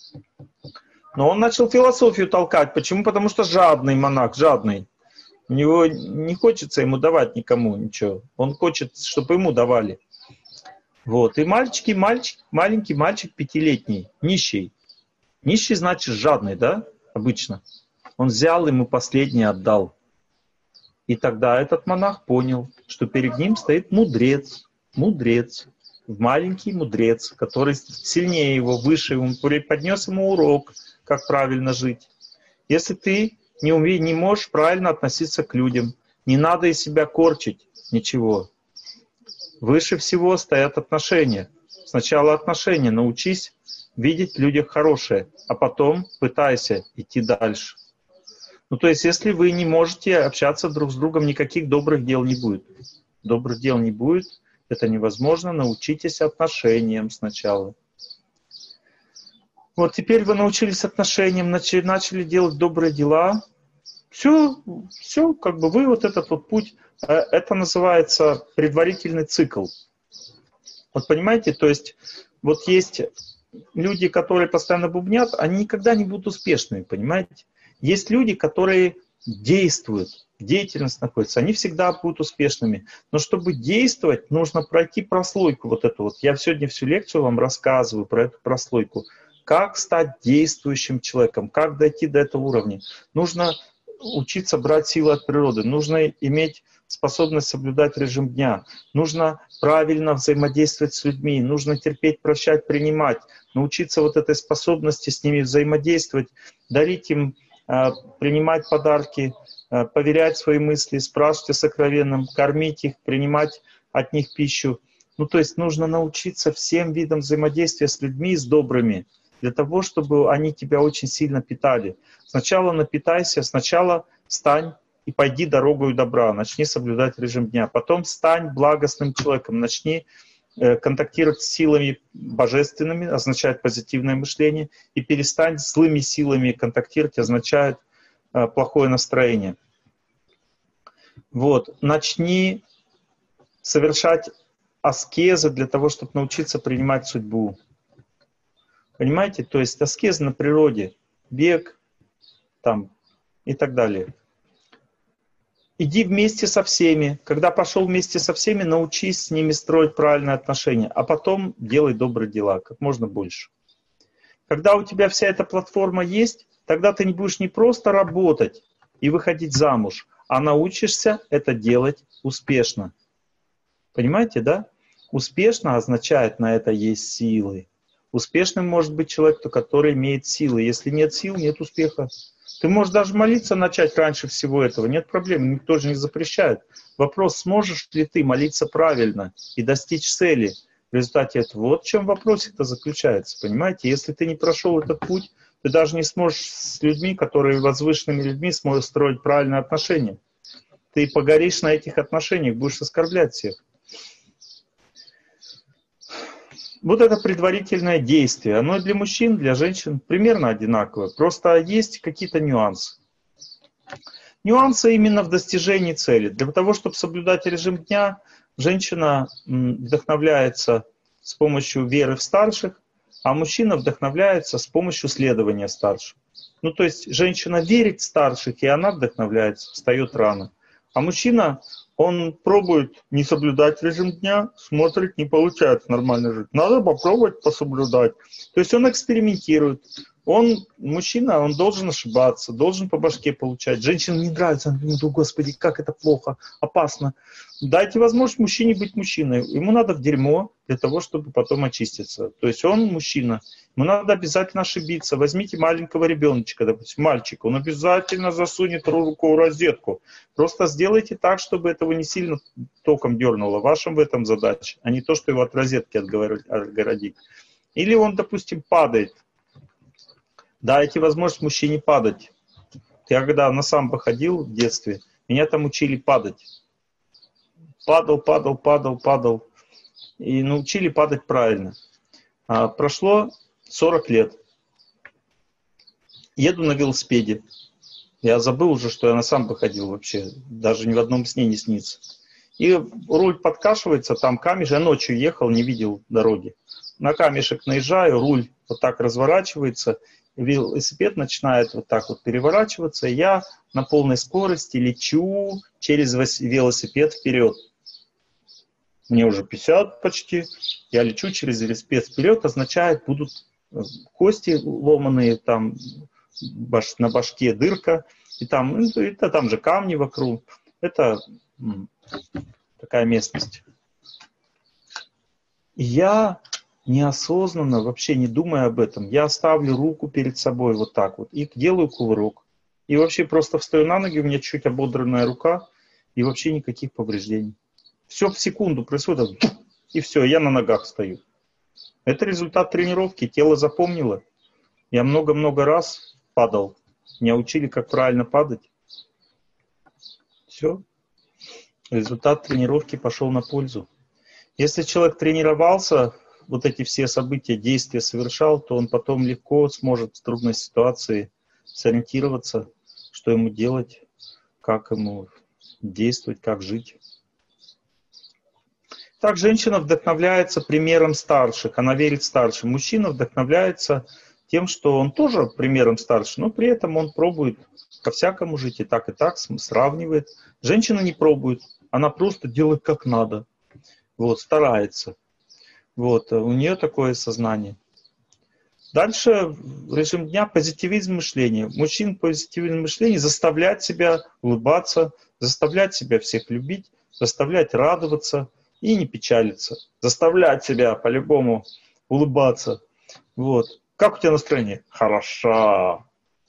S1: Но он начал философию толкать. Почему? Потому что жадный монах, жадный. У него не хочется ему давать никому ничего. Он хочет, чтобы ему давали. Вот, и мальчики, мальчик, маленький мальчик пятилетний, нищий. Нищий значит жадный, да, обычно. Он взял ему последнее, отдал. И тогда этот монах понял, что перед ним стоит мудрец. Мудрец, маленький мудрец, который сильнее его, выше его, поднес ему урок, как правильно жить. Если ты не, уме, не можешь правильно относиться к людям, не надо из себя корчить ничего. Выше всего стоят отношения. Сначала отношения, научись видеть в людях хорошее, а потом пытайся идти дальше. Ну, то есть, если вы не можете общаться друг с другом, никаких добрых дел не будет. Добрых дел не будет. Это невозможно, научитесь отношениям сначала. Вот теперь вы научились отношениям, начали, начали делать добрые дела. Все, все, как бы вы вот этот вот путь, это называется предварительный цикл. Вот понимаете, то есть вот есть люди, которые постоянно бубнят, они никогда не будут успешными, понимаете? Есть люди, которые действуют. Деятельность находится, они всегда будут успешными. Но чтобы действовать, нужно пройти прослойку вот эту вот. Я сегодня всю лекцию вам рассказываю про эту прослойку. Как стать действующим человеком, как дойти до этого уровня. Нужно учиться брать силы от природы, нужно иметь способность соблюдать режим дня, нужно правильно взаимодействовать с людьми, нужно терпеть, прощать, принимать, научиться вот этой способности с ними взаимодействовать, дарить им, принимать подарки, поверять свои мысли, спрашивать о сокровенном, кормить их, принимать от них пищу. Ну, то есть нужно научиться всем видам взаимодействия с людьми, с добрыми, для того, чтобы они тебя очень сильно питали. Сначала напитайся, сначала встань и пойди дорогою добра, начни соблюдать режим дня. Потом стань благостным человеком, начни контактировать с силами божественными, означает позитивное мышление, и перестань с злыми силами контактировать, означает плохое настроение. Вот. Начни совершать аскезы для того, чтобы научиться принимать судьбу. Понимаете? То есть аскезы на природе, бег там, и так далее. Иди вместе со всеми. Когда пошел вместе со всеми, научись с ними строить правильные отношения, а потом делай добрые дела, как можно больше. Когда у тебя вся эта платформа есть, тогда ты не будешь не просто работать и выходить замуж, а научишься это делать успешно. Понимаете, да? Успешно означает, на это есть силы. Успешным может быть человек, который имеет силы. Если нет сил, нет успеха. Ты можешь даже молиться начать раньше всего этого. Нет проблем, никто же не запрещает. Вопрос, сможешь ли ты молиться правильно и достичь цели в результате этого. Вот в чем вопрос-то заключается, понимаете? Если ты не прошел этот путь, ты даже не сможешь с людьми, которые возвышенными людьми, сможешь строить правильные отношения. Ты погоришь на этих отношениях, будешь оскорблять всех. Вот это предварительное действие. Оно для мужчин, для женщин примерно одинаковое. Просто есть какие-то нюансы. Нюансы именно в достижении цели. Для того, чтобы соблюдать режим дня, женщина вдохновляется с помощью веры в старших, а мужчина вдохновляется с помощью следования старшим. Ну, то есть женщина верит в старших, и она вдохновляется, встает рано. А мужчина, он пробует не соблюдать режим дня, смотрит, не получается нормально жить. Надо попробовать пособлюдать. То есть он экспериментирует. Он, мужчина, он должен ошибаться, должен по башке получать. Женщинам не нравится, он думает: господи, как это плохо, опасно. Дайте возможность мужчине быть мужчиной. Ему надо в дерьмо для того, чтобы потом очиститься. То есть он мужчина. Ему надо обязательно ошибиться. Возьмите маленького ребеночка, допустим, мальчика. Он обязательно засунет руку в розетку. Просто сделайте так, чтобы этого не сильно током дернуло. Ваша в этом задача, а не то, что его от розетки отгородить. Или он, допустим, падает. Дайте возможность мужчине падать. Я когда на самбо ходил в детстве, меня там учили падать. Падал, падал, падал, падал. И научили падать правильно. А прошло сорок лет. Еду на велосипеде. Я забыл уже, что я на самбо ходил вообще. Даже ни в одном сне не снится. И руль подкашивается, там камешек. Я ночью ехал, не видел дороги. На камешек наезжаю, руль вот так разворачивается. Велосипед начинает вот так вот переворачиваться, и я на полной скорости лечу через велосипед вперед. Мне уже пятьдесят почти, я лечу через велосипед вперед, означает, будут кости ломаные, там баш, на башке дырка, и там, это, там же камни вокруг. Это м, такая местность. И я... неосознанно, вообще не думая об этом, я ставлю руку перед собой вот так вот и делаю кувырок. И вообще просто встаю на ноги, у меня чуть ободранная рука, и вообще никаких повреждений. Все в секунду происходит, и все, я на ногах стою. Это результат тренировки, тело запомнило. Я много-много раз падал, меня учили, как правильно падать. Все. Результат тренировки пошел на пользу. Если человек тренировался, вот эти все события, действия совершал, то он потом легко сможет в трудной ситуации сориентироваться, что ему делать, как ему действовать, как жить. Так женщина вдохновляется примером старших, она верит старшим. Мужчина вдохновляется тем, что он тоже примером старше, но при этом он пробует по-всякому жить и так, и так, сравнивает. Женщина не пробует, она просто делает как надо, вот, старается. Вот, у нее такое сознание. Дальше режим дня — позитивизм мышления. Мужчин позитивизм мышления заставлять себя улыбаться, заставлять себя всех любить, заставлять радоваться и не печалиться. Заставлять себя по-любому улыбаться. Вот. Как у тебя настроение? Хорошо.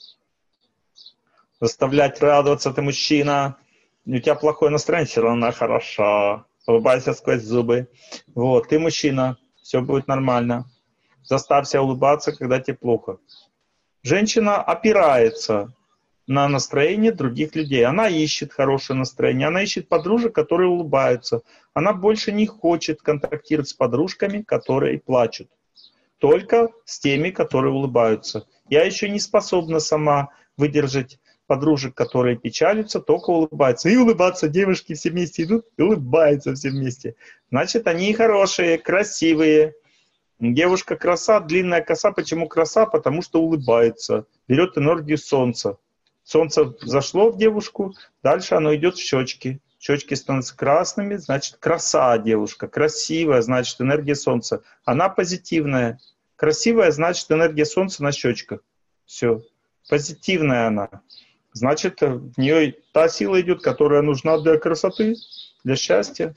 S1: Заставлять радоваться, ты мужчина. У тебя плохое настроение, все равно хорошо. Улыбайся сквозь зубы. Вот, ты мужчина, все будет нормально. Заставь себя улыбаться, когда тебе плохо. Женщина опирается на настроение других людей. Она ищет хорошее настроение. Она ищет подружек, которые улыбаются. Она больше не хочет контактировать с подружками, которые плачут. Только с теми, которые улыбаются. Я еще не способна сама выдержать подружек, которые печалятся, только улыбаются. И улыбаться девушки все вместе идут, и улыбаются все вместе. Значит, они хорошие, красивые. Девушка краса, длинная коса. Почему краса? Потому что улыбается. Берет энергию солнца. Солнце зашло в девушку, дальше оно идет в щечки. Щечки становятся красными, значит, краса девушка. Красивая, значит, энергия солнца. Она позитивная. Красивая, значит, энергия солнца на щечках. Все. Позитивная она. Значит, в нее та сила идет, которая нужна для красоты, для счастья.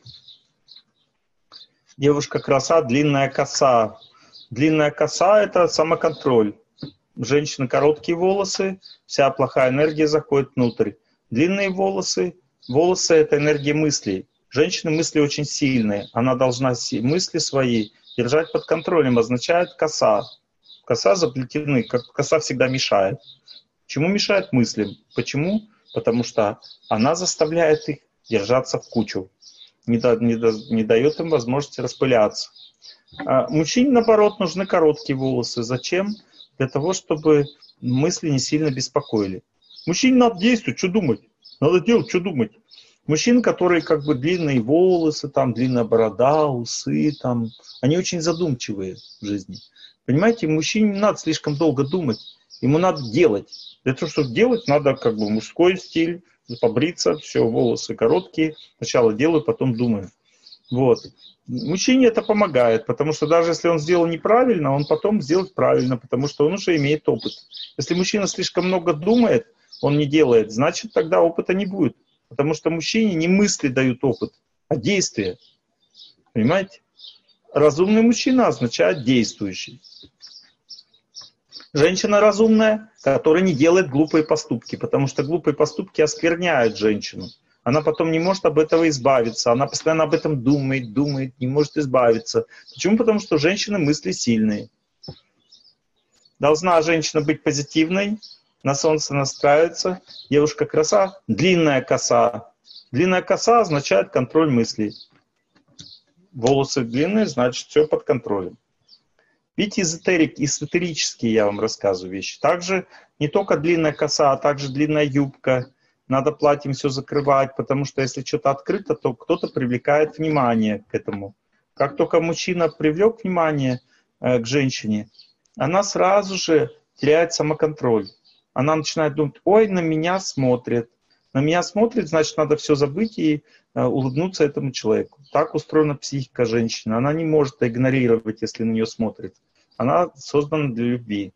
S1: Девушка краса, длинная коса. Длинная коса — это самоконтроль. Женщины короткие волосы, вся плохая энергия заходит внутрь. Длинные волосы, волосы — это энергия мыслей. Женщины мысли очень сильные. Она должна мысли свои держать под контролем, означает коса. Коса заплетены, как коса всегда мешает. Чему мешает мыслям? Почему? Потому что она заставляет их держаться в кучу. Не, да, не, да, не дает им возможности распыляться. А мужчине, наоборот, нужны короткие волосы. Зачем? Для того, чтобы мысли не сильно беспокоили. Мужчине надо действовать, что думать? Надо делать, что думать. Мужчин, которые как бы длинные волосы, там, длинная борода, усы, там, они очень задумчивые в жизни. Понимаете, мужчине не надо слишком долго думать, ему надо делать. Для того, чтобы делать, надо как бы мужской стиль, побриться, все, волосы короткие. Сначала делаю, потом думаю. Вот. Мужчине это помогает, потому что даже если он сделал неправильно, он потом сделает правильно, потому что он уже имеет опыт. Если мужчина слишком много думает, он не делает, значит, тогда опыта не будет. Потому что мужчине не мысли дают опыт, а действия. Понимаете? Разумный мужчина означает действующий. Женщина разумная, которая не делает глупые поступки, потому что глупые поступки оскверняют женщину. Она потом не может об этом избавиться, она постоянно об этом думает, думает, не может избавиться. Почему? Потому что женщины мысли сильные. Должна женщина быть позитивной, на солнце настраивается, девушка краса, длинная коса. Длинная коса означает контроль мыслей. Волосы длинные, значит, все под контролем. Видите, эзотерик, эзотерические я вам рассказываю вещи. Также не только длинная коса, а также длинная юбка. Надо платьем все закрывать, потому что если что-то открыто, то кто-то привлекает внимание к этому. Как только мужчина привлек внимание э, к женщине, она сразу же теряет самоконтроль. Она начинает думать, ой, на меня смотрят. На меня смотрят, значит, надо все забыть и э, улыбнуться этому человеку. Так устроена психика женщины. Она не может игнорировать, если на нее смотрят. Она создана для любви.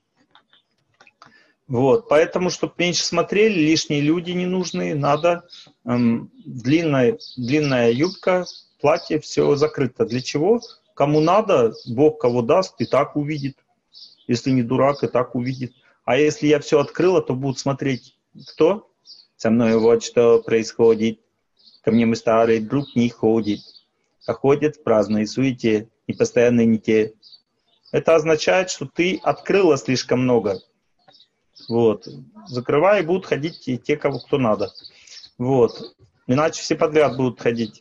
S1: Вот. Поэтому, чтобы меньше смотрели, лишние люди ненужные, надо эм, длинная, длинная юбка, платье, все закрыто. Для чего? Кому надо, Бог кого даст, и так увидит. Если не дурак, и так увидит. А если я все открыла, то будут смотреть кто? Со мной вот что происходит. Ко мне мой старый друг не ходит. А ходят в праздной суете и постоянно не те. Это означает, что ты открыла слишком много. Вот. Закрывай, и будут ходить и те, кого кто надо. Вот. Иначе все подряд будут ходить.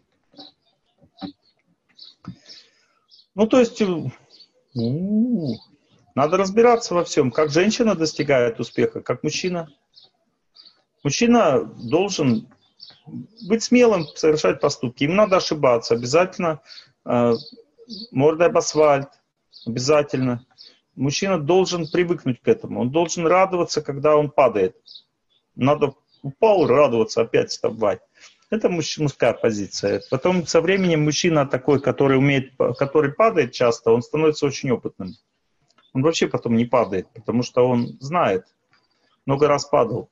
S1: Ну, то есть... У-у-у. Надо разбираться во всем, как женщина достигает успеха, как мужчина. Мужчина должен быть смелым, совершать поступки. Им надо ошибаться. Обязательно э, мордой об асфальт. Обязательно. Мужчина должен привыкнуть к этому. Он должен радоваться, когда он падает. Надо упал, радоваться, опять вставать. Это мужская позиция. Потом со временем мужчина такой, который умеет, который падает часто, он становится очень опытным. Он вообще потом не падает, потому что он знает. Много раз падал.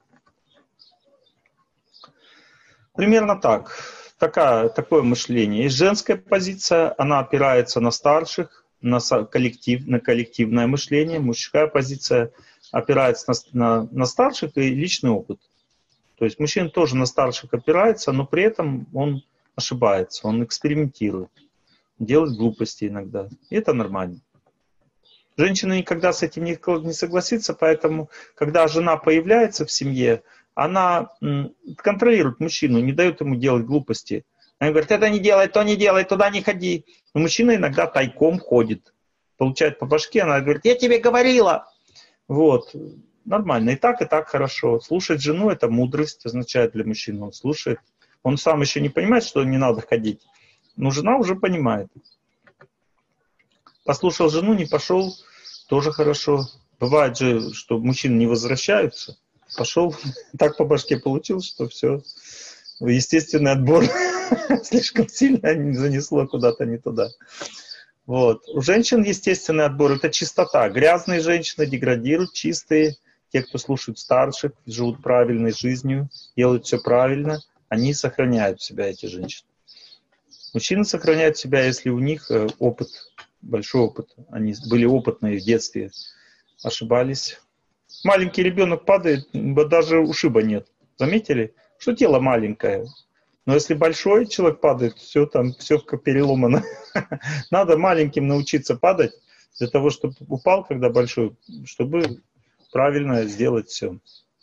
S1: Примерно так. Такая, такое мышление. Есть женская позиция, она опирается на старших, на, коллектив, на коллективное мышление. Мужская позиция опирается на, на, на старших и личный опыт. То есть мужчина тоже на старших опирается, но при этом он ошибается, он экспериментирует, делает глупости иногда. И это нормально. Женщина никогда с этим не согласится, поэтому, когда жена появляется в семье, она контролирует мужчину, не дает ему делать глупости. Она говорит, это не делай, то не делай, туда не ходи. Но мужчина иногда тайком ходит, получает по башке, она говорит, я тебе говорила. Вот, нормально, и так, и так хорошо. Слушать жену – это мудрость, означает для мужчины, он слушает. Он сам еще не понимает, что не надо ходить, но жена уже понимает. Послушал жену, не пошел, тоже хорошо. Бывает же, что мужчины не возвращаются. Пошел, так по башке получил, что все. Естественный отбор слишком сильно занесло куда-то не туда. Вот. У женщин естественный отбор – это чистота. Грязные женщины деградируют, чистые. Те, кто слушают старших, живут правильной жизнью, делают все правильно, они сохраняют себя, эти женщины. Мужчины сохраняют себя, если у них опыт, большой опыт. Они были опытные в детстве, ошибались. Маленький ребенок падает, даже ушиба нет. Заметили, что тело маленькое? Но если большой человек падает, все там, все переломано. Надо маленьким научиться падать, для того, чтобы упал, когда большой, чтобы правильно сделать все.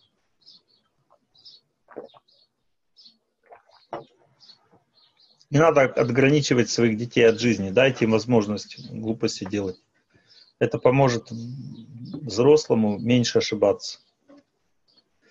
S1: Не надо отграничивать своих детей от жизни. Дайте им возможность глупости делать. Это поможет взрослому меньше ошибаться.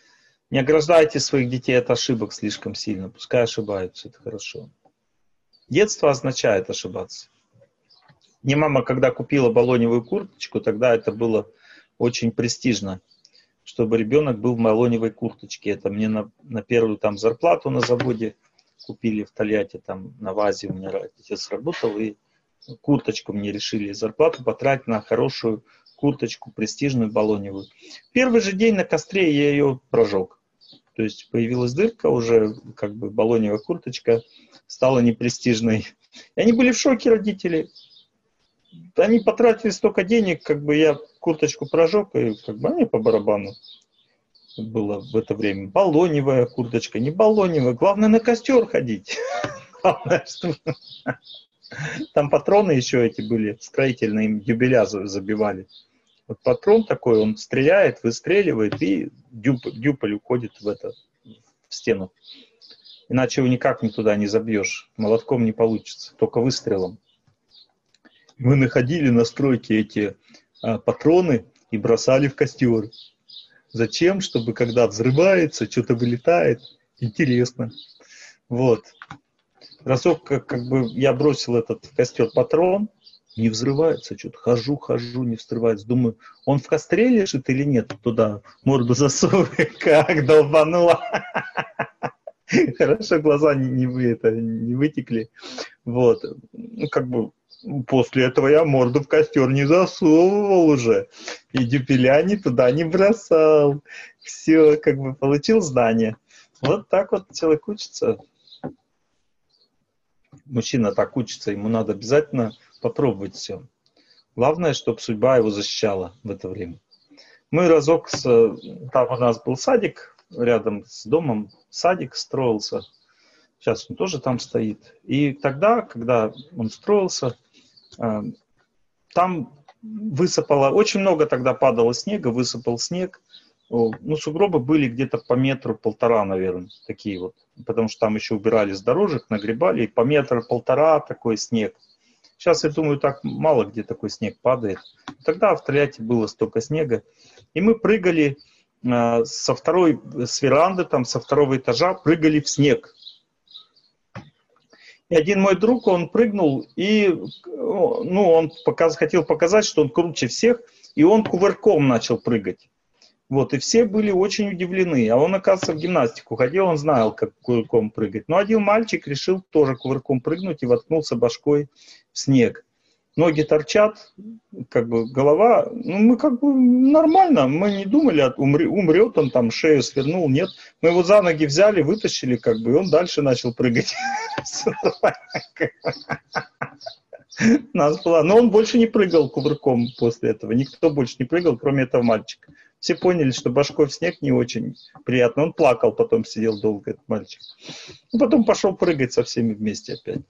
S1: Не ограждайте своих детей от ошибок слишком сильно. Пускай ошибаются, это хорошо. Детство означает ошибаться. Мне мама, когда купила балоневую курточку, тогда это было очень престижно, чтобы ребенок был в балоневой курточке. Это мне на, на первую там зарплату на заводе купили в Тольятти, там на ВАЗе у меня отец работал, и курточку мне решили зарплату потратить на хорошую курточку, престижную балоневую. Первый же день на костре я ее прожег. То есть появилась дырка, уже как бы балоневая курточка стала непрестижной. И они были в шоке, родители. Они потратили столько денег, как бы я курточку прожег, и как бы они по барабану. Было в это время балоневая курточка, не балоневая. Главное на костер ходить. Главное, что... Там патроны еще эти были, строительные, им дюбеля забивали. Вот патрон такой, он стреляет, выстреливает, и дюб, дюбель уходит в, это, в стену. Иначе его никак не туда не забьешь. Молотком не получится, только выстрелом. Мы находили на стройке эти а, патроны и бросали в костер. Зачем? Чтобы когда взрывается, что-то вылетает. Интересно. Вот. Разок, как, как бы я бросил этот в костер патрон, не взрывается, что-то хожу, хожу, не взрывается. Думаю, он в костре лежит или нет? Туда морду засовываю, как долбануло. Хорошо, глаза не, не, вы, это, не вытекли. Вот. Ну, как бы после этого я морду в костер не засовывал уже. И дюбеля ни туда не бросал. Все, как бы получил знание. Вот так вот человек учится. Мужчина так учится, ему надо обязательно попробовать все. Главное, чтобы судьба его защищала в это время. Мы разок, с, там у нас был садик, рядом с домом садик строился. Сейчас он тоже там стоит. И тогда, когда он строился, там высыпало, очень много тогда падало снега, высыпал снег. Ну, сугробы были где-то по метру, полтора, наверное, такие вот. Потому что там еще убирали с дорожек, нагребали, и по метру, полтора такой снег. Сейчас, я думаю, так мало где такой снег падает. Тогда в Тольятти было столько снега. И мы прыгали э, со второй, с веранды, там, со второго этажа, прыгали в снег. И один мой друг, он прыгнул, и ну, он показ, хотел показать, что он круче всех, и он кувырком начал прыгать. Вот, и все были очень удивлены. А он, оказывается, в гимнастику ходил, он знал, как кувырком прыгать. Но один мальчик решил тоже кувырком прыгнуть и воткнулся башкой в снег. Ноги торчат, как бы голова, ну, мы как бы нормально, мы не думали, умре, умрет он там, шею свернул, нет. Мы его за ноги взяли, вытащили, как бы, и он дальше начал прыгать. Нас было. Но он больше не прыгал кувырком после этого. Никто больше не прыгал, кроме этого мальчика. Все поняли, что башкой в снег не очень приятно. Он плакал, потом сидел долго, этот мальчик. И потом пошел прыгать со всеми вместе опять.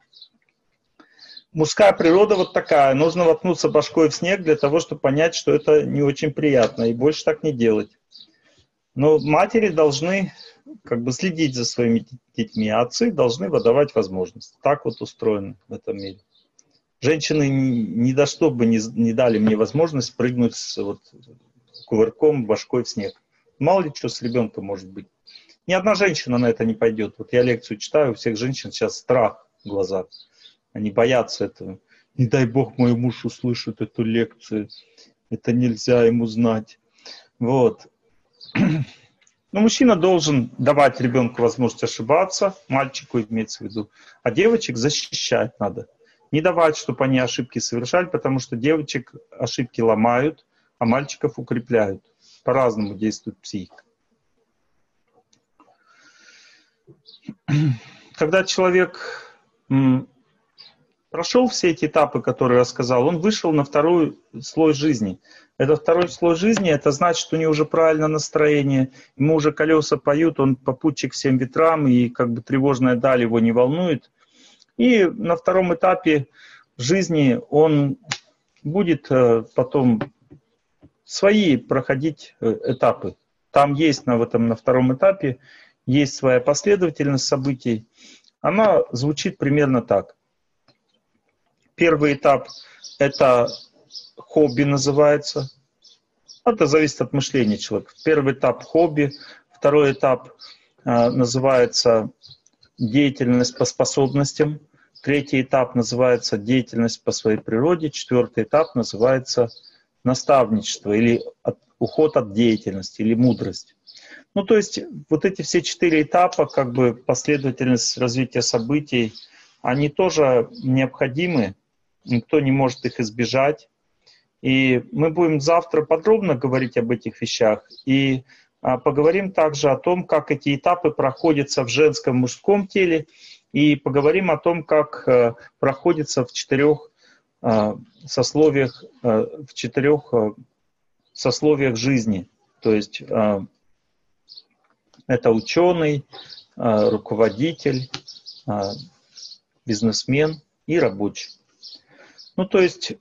S1: Мужская природа вот такая. Нужно воткнуться башкой в снег для того, чтобы понять, что это не очень приятно. И больше так не делать. Но матери должны как бы следить за своими детьми, а отцы должны выдавать возможность. Так вот устроено в этом мире. Женщины ни до что бы не, не дали мне возможность прыгнуть с, вот, кувырком башкой в снег. Мало ли что с ребенком может быть. Ни одна женщина на это не пойдет. Вот я лекцию читаю, у всех женщин сейчас страх в глазах. Они боятся этого. Не дай бог мой муж услышит эту лекцию. Это нельзя ему знать. Вот. Но мужчина должен давать ребенку возможность ошибаться, мальчику имеется в виду, а девочек защищать надо. Не давать, чтобы они ошибки совершали, потому что девочек ошибки ломают, а мальчиков укрепляют. По-разному действует психика. Когда человек м, прошел все эти этапы, которые я рассказал, он вышел на второй слой жизни. Это второй слой жизни, это значит, что у него уже правильное настроение, ему уже колеса поют, он попутчик всем ветрам, и как бы тревожная даль его не волнует. И на втором этапе жизни он будет потом свои проходить этапы. Там есть на, этом, на втором этапе есть своя последовательность событий. Она звучит примерно так. Первый этап – это хобби называется. Это зависит от мышления человека. Первый этап – хобби. Второй этап э, называется деятельность по способностям. Третий этап называется деятельность по своей природе. Четвертый этап называется наставничество или от, уход от деятельности или мудрость. Ну, то есть вот эти все четыре этапа, как бы последовательность развития событий, они тоже необходимы, никто не может их избежать. И мы будем завтра подробно говорить об этих вещах и а, поговорим также о том, как эти этапы проходятся в женском и мужском теле, и поговорим о том, как а, проходится в четырех а, сословиях, а, в четырех а, сословиях жизни. То есть а, это ученый, а, руководитель, а, бизнесмен и рабочий. Ну, то есть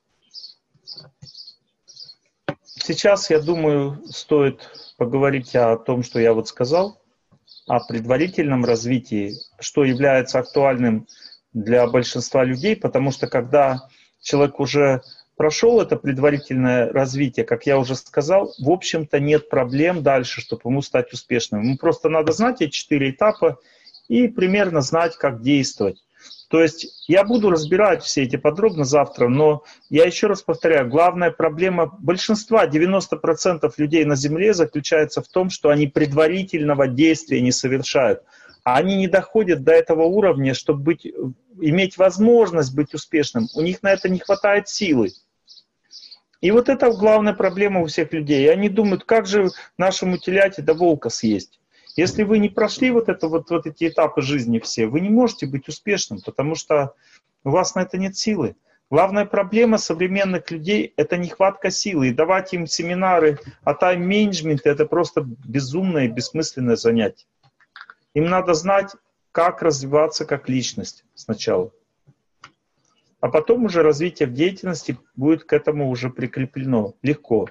S1: сейчас, я думаю, стоит поговорить о том, что я вот сказал, о предварительном развитии, что является актуальным для большинства людей, потому что когда человек уже прошел это предварительное развитие, как я уже сказал, в общем-то нет проблем дальше, чтобы ему стать успешным. Ему просто надо знать эти четыре этапа и примерно знать, как действовать. То есть я буду разбирать все эти подробно завтра, но я еще раз повторяю, главная проблема большинства, девяносто процентов людей на Земле заключается в том, что они предварительного действия не совершают. А они не доходят до этого уровня, чтобы быть, иметь возможность быть успешным. У них на это не хватает силы. И вот это главная проблема у всех людей. И они думают, как же нашему теляте до волка съесть. Если вы не прошли вот, это, вот, вот эти этапы жизни все, вы не можете быть успешным, потому что у вас на это нет силы. Главная проблема современных людей – это нехватка силы. И давать им семинары о тайм-менеджменте – это просто безумное и бессмысленное занятие. Им надо знать, как развиваться как личность сначала. А потом уже развитие в деятельности будет к этому уже прикреплено легко.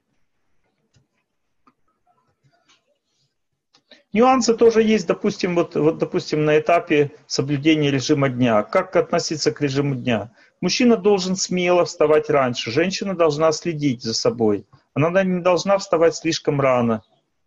S1: Нюансы тоже есть, допустим, вот, вот, допустим, на этапе соблюдения режима дня. Как относиться к режиму дня? Мужчина должен смело вставать раньше, женщина должна следить за собой. Она не должна вставать слишком рано.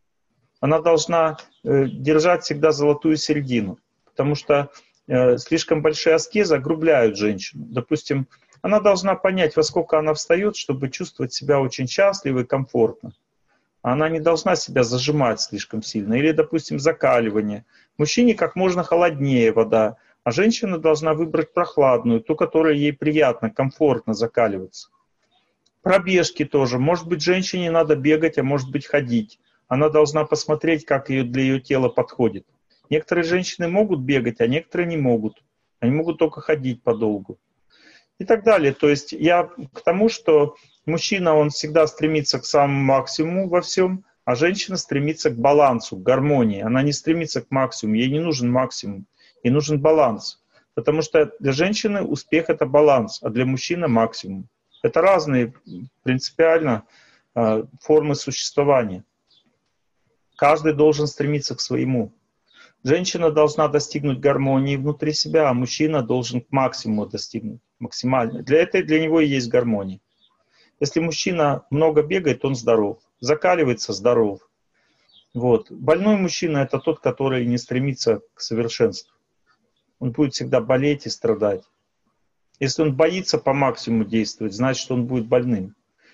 S1: Она должна э, держать всегда золотую середину, потому что э, слишком большие аскезы огрубляют женщину. Допустим, она должна понять, во сколько она встает, чтобы чувствовать себя очень счастливо и комфортно. Она не должна себя зажимать слишком сильно. Или, допустим, закаливание. Мужчине как можно холоднее вода, а женщина должна выбрать прохладную, ту, которая ей приятно, комфортно закаливаться. Пробежки тоже. Может быть, женщине надо бегать, а может быть, ходить. Она должна посмотреть, как ее, для ее тела подходит. Некоторые женщины могут бегать, а некоторые не могут. Они могут только ходить подолгу. И так далее. То есть я к тому, что мужчина, он всегда стремится к самому максимуму во всем, а женщина стремится к балансу, к гармонии. Она не стремится к максимуму, ей не нужен максимум, ей нужен баланс. Потому что для женщины успех – это баланс, а для мужчины – максимум. Это разные принципиально э, формы существования. Каждый должен стремиться к своему. Женщина должна достигнуть гармонии внутри себя, а мужчина должен к максимуму достигнуть, максимально. Для этого для него и есть гармония. Если мужчина много бегает, он здоров. Закаливается – здоров. Вот. Больной мужчина – это тот, который не стремится к совершенству. Он будет всегда болеть и страдать. Если он боится по максимуму действовать, значит, он будет больным.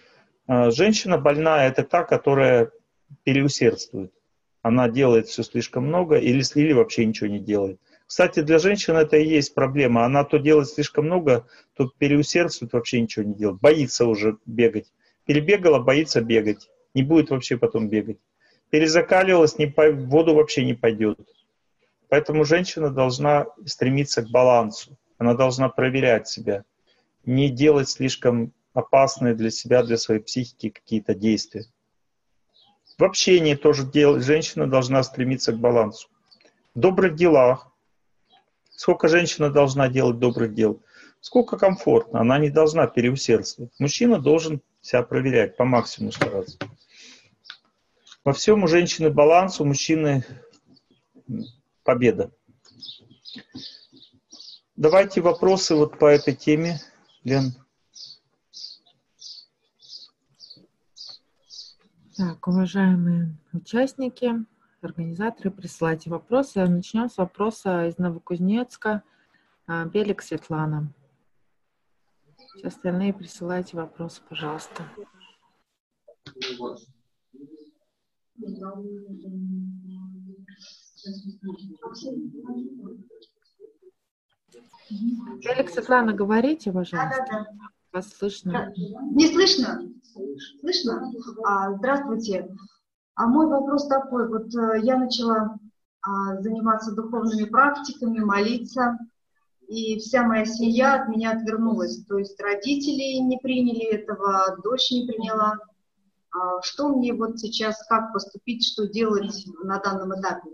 S1: Женщина больная – это та, которая переусердствует. Она делает все слишком много или, или вообще ничего не делает. Кстати, для женщин это и есть проблема. Она то делает слишком много, то переусердствует, вообще ничего не делает. Боится уже бегать. Перебегала, боится бегать. Не будет вообще потом бегать. Перезакаливалась, не по, в воду вообще не пойдет. Поэтому женщина должна стремиться к балансу. Она должна проверять себя. Не делать слишком опасные для себя, для своей психики какие-то действия. В общении тоже дел, женщина должна стремиться к балансу. В добрых делах. Сколько женщина должна делать добрых дел? Сколько комфортно. Она не должна переусердствовать. Мужчина должен себя проверять, по максимуму стараться. Во всем у женщины баланс, у мужчины победа. Давайте вопросы вот по этой теме, Лен.
S2: Так, уважаемые участники, организаторы, присылайте вопросы. Начнем с вопроса из Новокузнецка. Белик Светлана. Все остальные присылайте вопросы, пожалуйста. Белик Светлана, говорите, пожалуйста.
S15: Да, да, да.
S2: Вас слышно.
S15: Не слышно? Слышно? А, здравствуйте. А мой вопрос такой. Вот а, я начала а, заниматься духовными практиками, молиться, и вся моя семья от меня отвернулась. То есть родители не приняли этого, дочь не приняла. А, что мне вот сейчас, как поступить, что делать на данном этапе?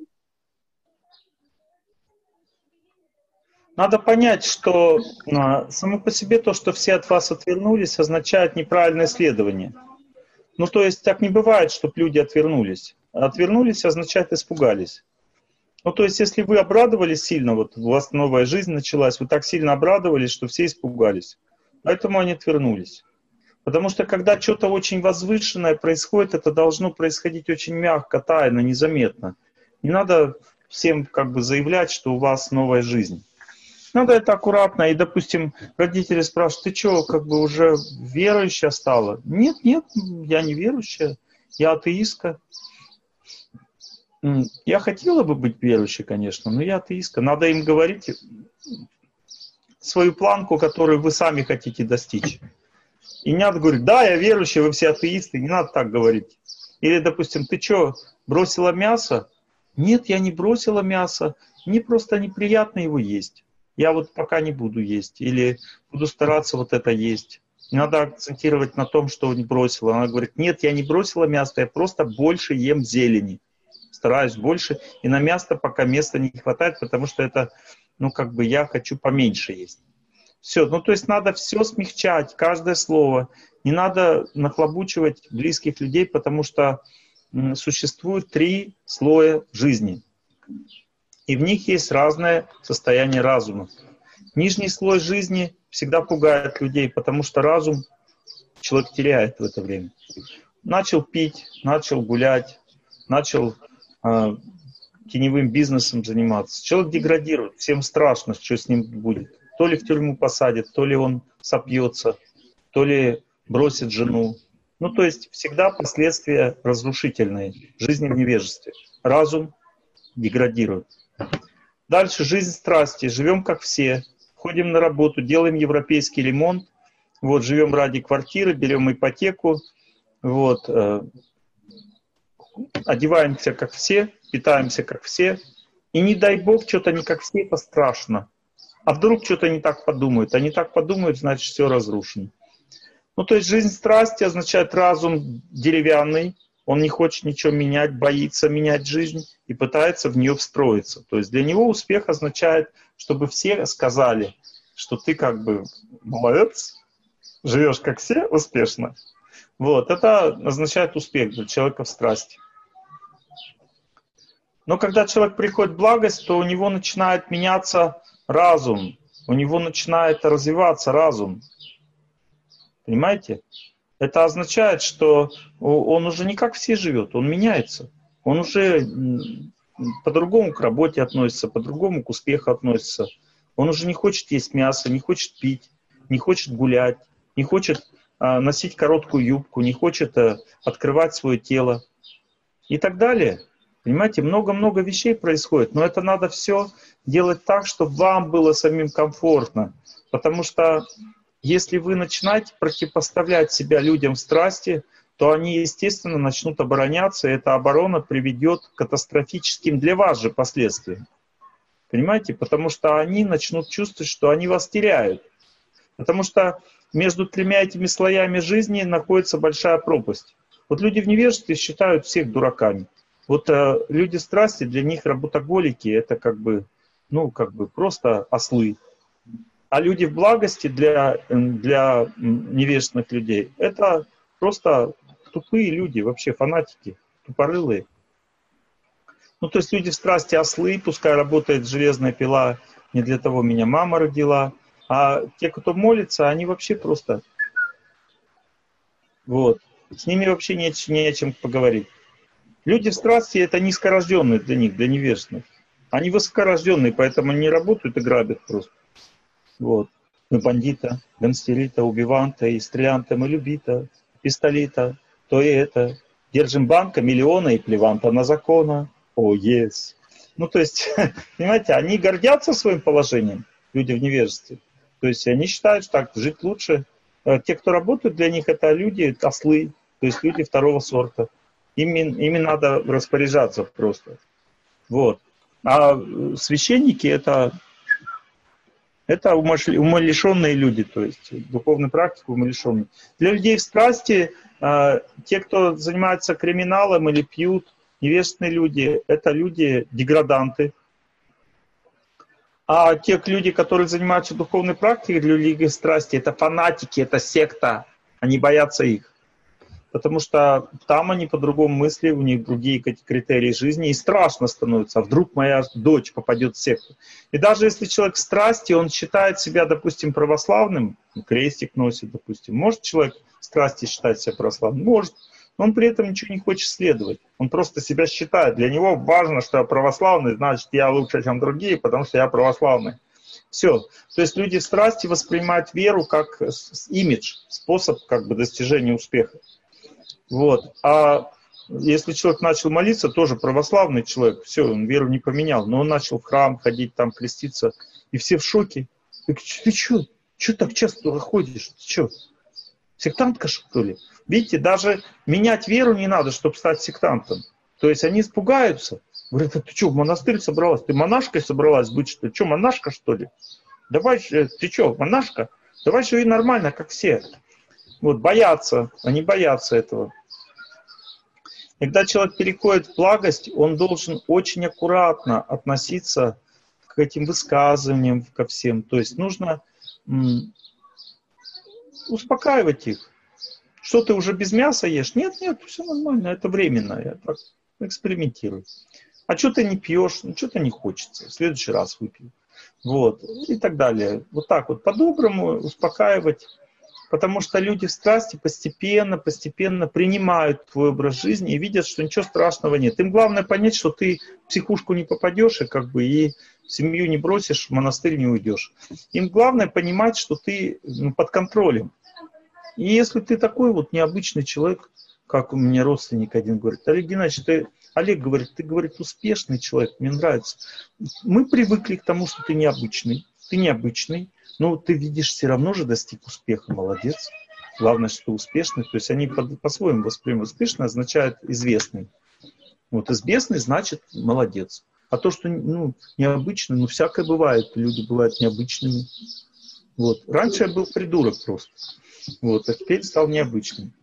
S1: Надо понять, что а, само по себе то, что все от вас отвернулись, означает неправильное следование. Ну, то есть так не бывает, чтобы люди отвернулись. Отвернулись означает испугались. Ну, то есть если вы обрадовались сильно, вот у вас новая жизнь началась, вы так сильно обрадовались, что все испугались. Поэтому они отвернулись. Потому что когда что-то очень возвышенное происходит, это должно происходить очень мягко, тайно, незаметно. Не надо всем как бы заявлять, что у вас новая жизнь. Надо это аккуратно. И, допустим, родители спрашивают, ты что, как бы уже верующая стала? Нет, нет, я не верующая, я атеистка. Я хотела бы быть верующей, конечно, но я атеистка. Надо им говорить свою планку, которую вы сами хотите достичь. И не надо говорить, да, я верующий, вы все атеисты. Не надо так говорить. Или, допустим, ты что, бросила мясо? Нет, я не бросила мясо. Мне просто неприятно его есть. Я вот пока не буду есть. Или буду стараться вот это есть. Не надо акцентировать на том, что не бросила. Она говорит, нет, я не бросила мясо, я просто больше ем зелени. Стараюсь больше. И на мясо пока места не хватает, потому что это, ну, как бы я хочу поменьше есть. Все, ну, то есть надо все смягчать, каждое слово. Не надо нахлобучивать близких людей, потому что м, существует три слоя жизни. И в них есть разное состояние разума. Нижний слой жизни всегда пугает людей, потому что разум человек теряет в это время. Начал пить, начал гулять, начал э, теневым бизнесом заниматься. Человек деградирует, всем страшно, что с ним будет. То ли в тюрьму посадят, то ли он сопьется, то ли бросит жену. Ну, то есть всегда последствия разрушительные жизни в невежестве. Разум деградирует. Дальше жизнь страсти. Живем как все. Ходим на работу, делаем европейский ремонт. Вот, живем ради квартиры, берем ипотеку. Вот, э, одеваемся как все, питаемся как все. И не дай бог, что-то не как все, это страшно. А вдруг что-то не так подумают? А не так подумают, значит, все разрушено. Ну, то есть жизнь страсти означает разум деревянный. Он не хочет ничего менять, боится менять жизнь и пытается в нее встроиться. То есть для него успех означает, чтобы все сказали, что ты как бы молодец, живешь как все, успешно. Вот, это означает успех для человека в страсти. Но когда человек приходит в благость, то у него начинает меняться разум, у него начинает развиваться разум. Понимаете? Это означает, что он уже не как все живет, он меняется. Он уже по-другому к работе относится, по-другому к успеху относится. Он уже не хочет есть мясо, не хочет пить, не хочет гулять, не хочет а, носить короткую юбку, не хочет а, открывать свое тело и так далее. Понимаете, много-много вещей происходит, но это надо все делать так, чтобы вам было самим комфортно. Потому что если вы начинаете противопоставлять себя людям в страсти, то они, естественно, начнут обороняться, и эта оборона приведет к катастрофическим для вас же последствиям. Понимаете? Потому что они начнут чувствовать, что они вас теряют. Потому что между тремя этими слоями жизни находится большая пропасть. Вот люди в невежестве считают всех дураками. Вот э, люди страсти, для них работоголики, это как бы, ну, как бы просто ослы. А люди в благости для, для невежественных людей, это просто тупые люди, вообще фанатики, тупорылые. Ну, то есть люди в страсти ослы, пускай работает железная пила, не для того меня мама родила. А те, кто молится, они вообще просто... Вот. С ними вообще не, не о чем поговорить. Люди в страсти — это низкорожденные для них, для невежественных. Они высокорожденные, поэтому они не работают и грабят просто. Вот. Мы бандита, гангстерита, убиванта, и стрелянта, мы любита, пистолита, то и это. Держим банка, миллиона и плеванта на закона. О, oh, yes. Ну, то есть, понимаете, они гордятся своим положением, люди в невежестве. То есть они считают, что так жить лучше. Те, кто работают для них, это люди, ослы, то есть люди второго сорта. Ими, ими надо распоряжаться просто. Вот. А священники это, это умалишенные люди, то есть духовной практики умалишенные. Для людей в страсти, э, те, кто занимается криминалом или пьют, невежественные люди, это люди деграданты. А те люди, которые занимаются духовной практикой для людей в страсти, это фанатики, это секта. Они боятся их. Потому что там они по-другому мысли, у них другие критерии жизни, и страшно становится, а вдруг моя дочь попадет в секту. И даже если человек в страсти, он считает себя, допустим, православным, крестик носит, допустим, может человек в страсти считать себя православным? Может, но он при этом ничего не хочет следовать. Он просто себя считает. Для него важно, что я православный, значит, я лучше, чем другие, потому что я православный. Все. То есть люди в страсти воспринимают веру как имидж, способ как бы достижения успеха. Вот. А если человек начал молиться, тоже православный человек, все, он веру не поменял, но он начал в храм ходить, там креститься, и все в шоке. Ты, ты что? Что так часто ходишь? Ты что? Сектантка, что ли? Видите, даже менять веру не надо, чтобы стать сектантом. То есть они испугаются. Говорят, а ты что, в монастырь собралась? Ты монашкой собралась быть, что ли? Что, монашка, что ли? Давай, ты что, монашка? Давай живи нормально, как все. Вот, боятся, они боятся этого. Когда человек переходит в благость, он должен очень аккуратно относиться к этим высказываниям, ко всем. То есть нужно м- успокаивать их. Что, ты уже без мяса ешь? Нет, нет, все нормально, это временно, я так экспериментирую. А что ты не пьешь? Ну, что-то не хочется, в следующий раз выпью. Вот, и так далее. Вот так вот по-доброму успокаивать. Потому что люди в страсти постепенно, постепенно принимают твой образ жизни и видят, что ничего страшного нет. Им главное понять, что ты в психушку не попадешь и как бы и семью не бросишь, в монастырь не уйдешь. Им главное понимать, что ты ну, под контролем. И если ты такой вот необычный человек, как у меня родственник один говорит, Олег Геннадьевич, ты, Олег говорит, ты, говорит, успешный человек, мне нравится. Мы привыкли к тому, что ты необычный, ты необычный. Но ты видишь, все равно же достиг успеха, молодец. Главное, что ты успешный. То есть они по- по-своему воспринимают. Успешный означает известный. Вот известный значит молодец. А то, что ну, необычный, ну всякое бывает. Люди бывают необычными. Вот. Раньше я был придурок просто. Вот. А теперь стал необычным.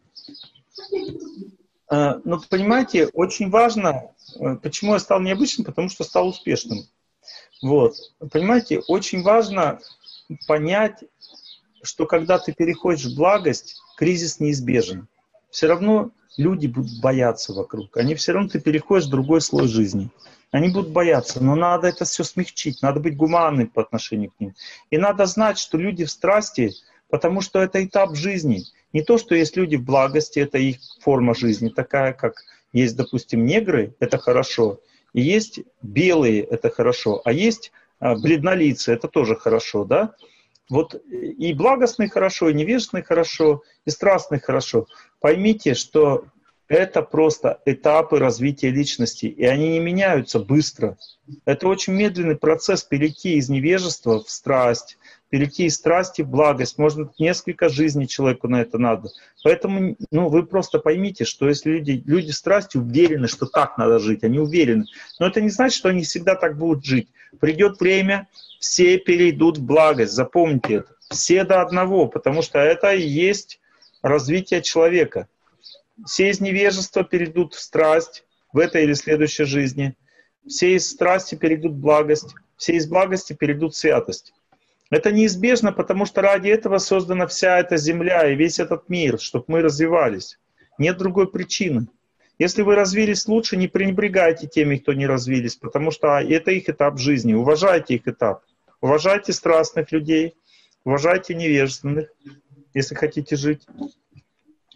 S1: А, но понимаете, очень важно, почему я стал необычным, потому что стал успешным. Вот. Понимаете, очень важно понять, что когда ты переходишь в благость, кризис неизбежен. Все равно люди будут бояться вокруг. Они все равно, ты переходишь в другой слой жизни. Они будут бояться, но надо это все смягчить, надо быть гуманным по отношению к ним. И надо знать, что люди в страсти, потому что это этап жизни. Не то, что есть люди в благости, это их форма жизни, такая, как есть, допустим, негры, это хорошо, и есть белые, это хорошо, а есть бледнолицые, это тоже хорошо, да? Вот и благостный хорошо, и невежественный хорошо, и страстный хорошо. Поймите, что это просто этапы развития личности, и они не меняются быстро. Это очень медленный процесс перейти из невежества в страсть, перейти из страсти в благость. Можно несколько жизней человеку на это надо. Поэтому ну, вы просто поймите, что если люди, люди в страсти уверены, что так надо жить, они уверены. Но это не значит, что они всегда так будут жить. Придет время, все перейдут в благость. Запомните это. Все до одного, потому что это и есть развитие человека. Все из невежества перейдут в страсть в этой или следующей жизни. Все из страсти перейдут в благость. Все из благости перейдут в святость. Это неизбежно, потому что ради этого создана вся эта земля и весь этот мир, чтобы мы развивались. Нет другой причины. Если вы развились лучше, не пренебрегайте теми, кто не развились, потому что это их этап жизни. Уважайте их этап. Уважайте страстных людей, уважайте невежественных, если хотите жить.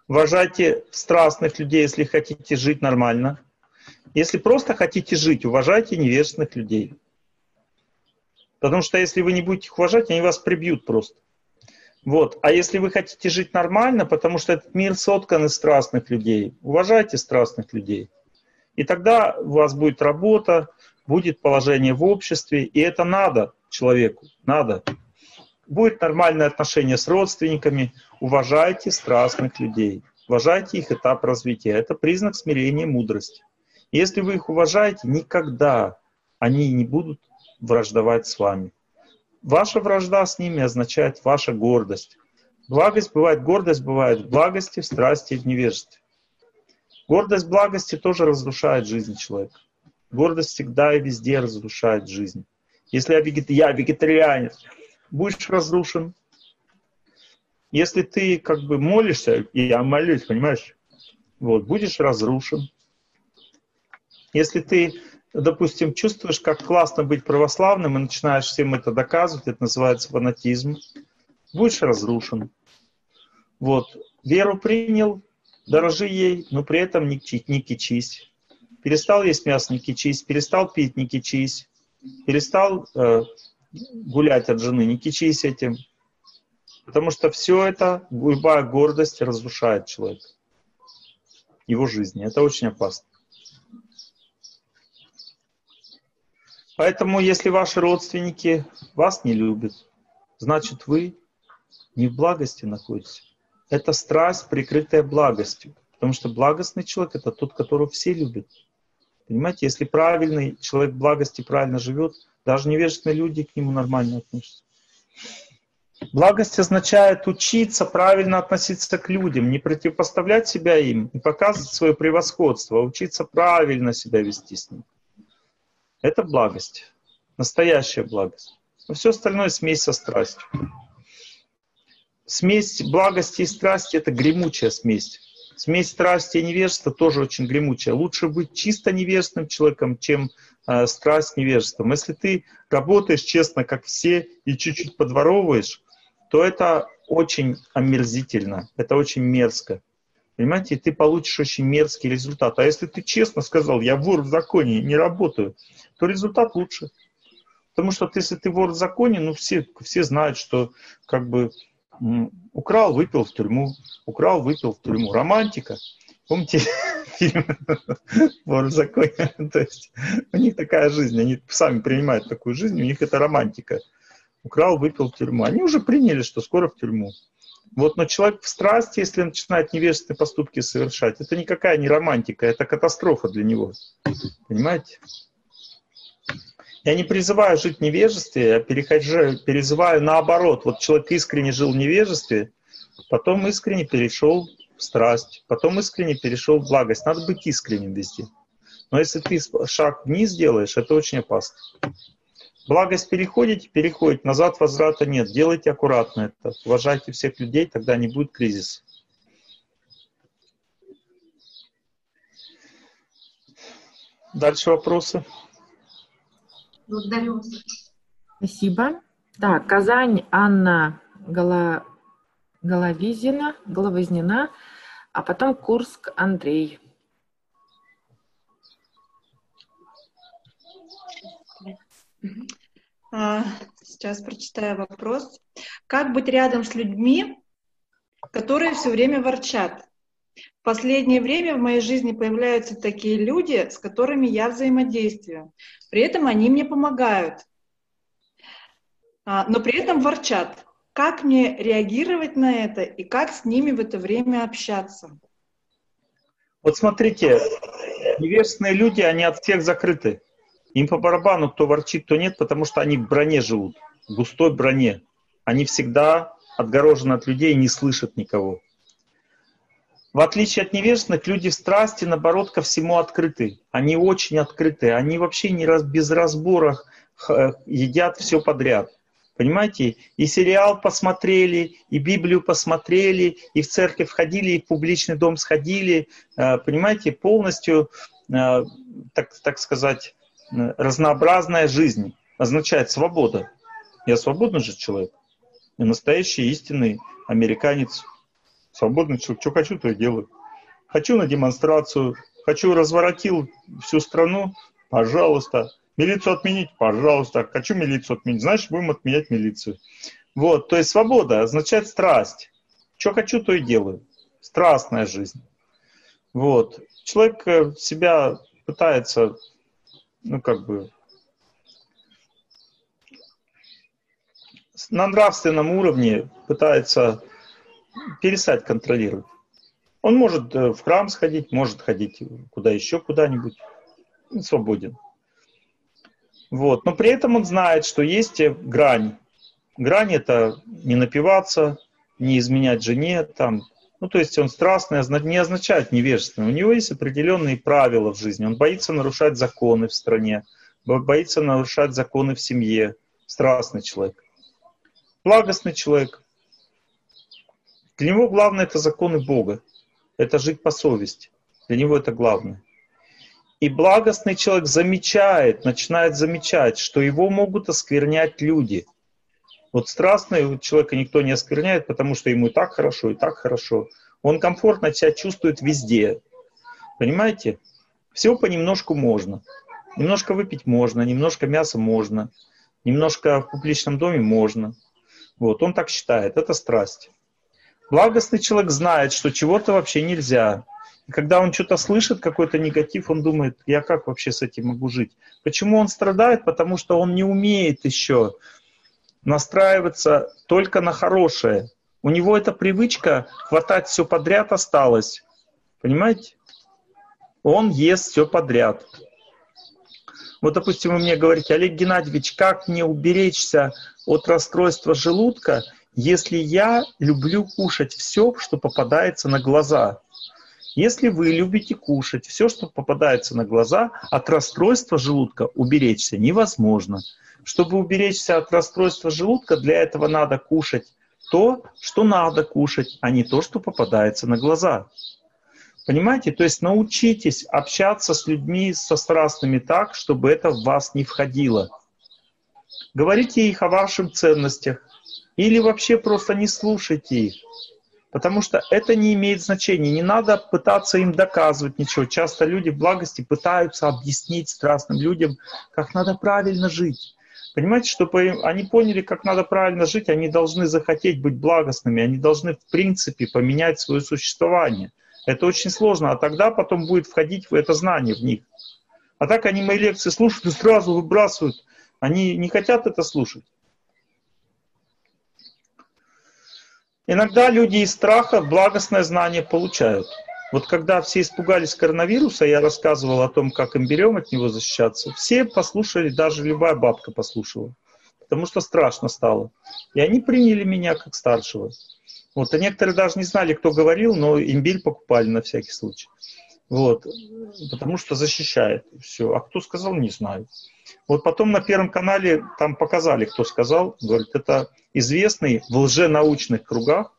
S1: Уважайте страстных людей, если хотите жить нормально. Если просто хотите жить, уважайте невежественных людей. Потому что если вы не будете их уважать, они вас прибьют просто. Вот. А если вы хотите жить нормально, потому что этот мир соткан из страстных людей, уважайте страстных людей. И тогда у вас будет работа, будет положение в обществе, и это надо человеку, надо. Будет нормальное отношение с родственниками, уважайте страстных людей, уважайте их этап развития. Это признак смирения и мудрости. Если вы их уважаете, никогда они не будут враждовать с вами. Ваша вражда с ними означает ваша гордость. Благость бывает, гордость бывает в благости, в страсти и в невежестве. Гордость благости тоже разрушает жизнь человека. Гордость всегда и везде разрушает жизнь. Если я, вегет... я вегетарианец, будешь разрушен. Если ты как бы молишься, и я молюсь, понимаешь, вот, будешь разрушен. Если ты, допустим, чувствуешь, как классно быть православным, и начинаешь всем это доказывать, это называется фанатизм, будешь разрушен. Вот. Веру принял, дорожи ей, но при этом не, не кичись. Перестал есть мясо, не кичись. Перестал пить, не кичись. Перестал э, гулять от жены, не кичись этим. Потому что все это, любая гордость разрушает человека, его жизни. Это очень опасно. Поэтому, если ваши родственники вас не любят, значит, вы не в благости находитесь. Это страсть, прикрытая благостью. Потому что благостный человек — это тот, которого все любят. Понимаете, если правильный человек в благости правильно живет, даже невежественные люди к нему нормально относятся. Благость означает учиться правильно относиться к людям, не противопоставлять себя им, не показывать свое превосходство, а учиться правильно себя вести с ним. Это благость, настоящая благость. Но все остальное смесь со страстью. Смесь благости и страсти — это гремучая смесь. Смесь страсти и невежества тоже очень гремучая. Лучше быть чисто невежественным человеком, чем э, страсть с невежеством. Если ты работаешь честно, как все, и чуть-чуть подворовываешь, то это очень омерзительно, это очень мерзко. Понимаете, и ты получишь очень мерзкий результат. А если ты честно сказал, я вор в законе, не работаю, то результат лучше. Потому что если ты вор в законе, ну все, все знают, что как бы украл, выпил в тюрьму, украл, выпил в тюрьму. Романтика. Помните фильм «Вор в законе»? То есть у них такая жизнь, они сами принимают такую жизнь, у них это романтика. Украл, выпил в тюрьму. Они уже приняли, что скоро в тюрьму. Вот, но человек в страсти, если он начинает невежественные поступки совершать, это никакая не романтика, это катастрофа для него. Понимаете? Я не призываю жить в невежестве, я перехожу, призываю наоборот. Вот человек искренне жил в невежестве, потом искренне перешел в страсть, потом искренне перешел в благость. Надо быть искренним везде. Но если ты шаг вниз делаешь, это очень опасно. Благость переходите, переходит, назад возврата нет. Делайте аккуратно это. Уважайте всех людей, тогда не будет кризиса. Дальше вопросы.
S15: Благодарю вас.
S2: Спасибо. Так, Казань, Анна Голо... Головизина, Головизнина, а потом Курск, Андрей.
S16: Сейчас прочитаю вопрос. Как быть рядом с людьми, которые все время ворчат? В последнее время в моей жизни появляются такие люди, с которыми я взаимодействую. При этом они мне помогают, но при этом ворчат. Как мне реагировать на это и как с ними в это время общаться?
S1: Вот смотрите, невежественные люди, они от всех закрыты. Им по барабану, кто ворчит, кто нет, потому что они в броне живут, в густой броне. Они всегда отгорожены от людей и не слышат никого. В отличие от невежественных, люди в страсти, наоборот, ко всему открыты. Они очень открыты. Они вообще не раз, без разбора едят все подряд. Понимаете? И сериал посмотрели, и Библию посмотрели, и в церковь ходили, и в публичный дом сходили. Понимаете? Полностью, так, так сказать, разнообразная жизнь означает свобода. Я свободный же человек. Я настоящий истинный американец. Свободный человек. Что хочу, то и делаю. Хочу на демонстрацию. Хочу разворотил всю страну. Пожалуйста. Милицию отменить? Пожалуйста. Хочу милицию отменить. Значит, будем отменять милицию. Вот. То есть свобода означает страсть. Что хочу, то и делаю. Страстная жизнь. Вот. Человек себя пытается, ну, как бы, на нравственном уровне пытается перестать контролировать. Он может в храм сходить, может ходить куда еще, куда-нибудь. Он свободен. Вот. Но при этом он знает, что есть грань. Грань — это не напиваться, не изменять жене. Там. Ну, то есть он страстный, не означает невежественный. У него есть определенные правила в жизни. Он боится нарушать законы в стране, боится нарушать законы в семье. Страстный человек. Благостный человек. Для него главное — это законы Бога. Это жить по совести. Для него это главное. И благостный человек замечает, начинает замечать, что его могут осквернять люди. Вот страстный человека никто не оскверняет, потому что ему и так хорошо, и так хорошо. Он комфортно себя чувствует везде. Понимаете? Всего понемножку можно. Немножко выпить можно, немножко мяса можно, немножко в публичном доме можно. Вот, он так считает, это страсть. Благостный человек знает, что чего-то вообще нельзя. И когда он что-то слышит, какой-то негатив, он думает, я как вообще с этим могу жить? Почему он страдает? Потому что он не умеет еще настраиваться только на хорошее. У него эта привычка хватать все подряд осталась. Понимаете? Он ест все подряд. Вот, допустим, вы мне говорите, Олег Геннадьевич, как мне уберечься от расстройства желудка, если я люблю кушать все, что попадается на глаза? Если вы любите кушать все, что попадается на глаза, от расстройства желудка уберечься невозможно. Чтобы уберечься от расстройства желудка, для этого надо кушать то, что надо кушать, а не то, что попадается на глаза. Понимаете? То есть научитесь общаться с людьми, со страстными так, чтобы это в вас не входило. Говорите их о ваших ценностях. Или вообще просто не слушайте их. Потому что это не имеет значения. Не надо пытаться им доказывать ничего. Часто люди в благости пытаются объяснить страстным людям, как надо правильно жить. Понимаете, чтобы они поняли, как надо правильно жить, они должны захотеть быть благостными. Они должны, в принципе, поменять свое существование. Это очень сложно. А тогда потом будет входить в это знание в них. А так они мои лекции слушают и сразу выбрасывают. Они не хотят это слушать. Иногда люди из страха благостное знание получают. Вот когда все испугались коронавируса, я рассказывал о том, как им берем от него защищаться. Все послушали, даже любая бабка послушала. Потому что страшно стало. И они приняли меня как старшего. Вот. А некоторые даже не знали, кто говорил, но имбирь покупали на всякий случай. Вот. Потому что защищает. Все. А кто сказал, не знаю. Вот потом на Первом канале там показали, кто сказал. Говорит, это известный в лженаучных кругах,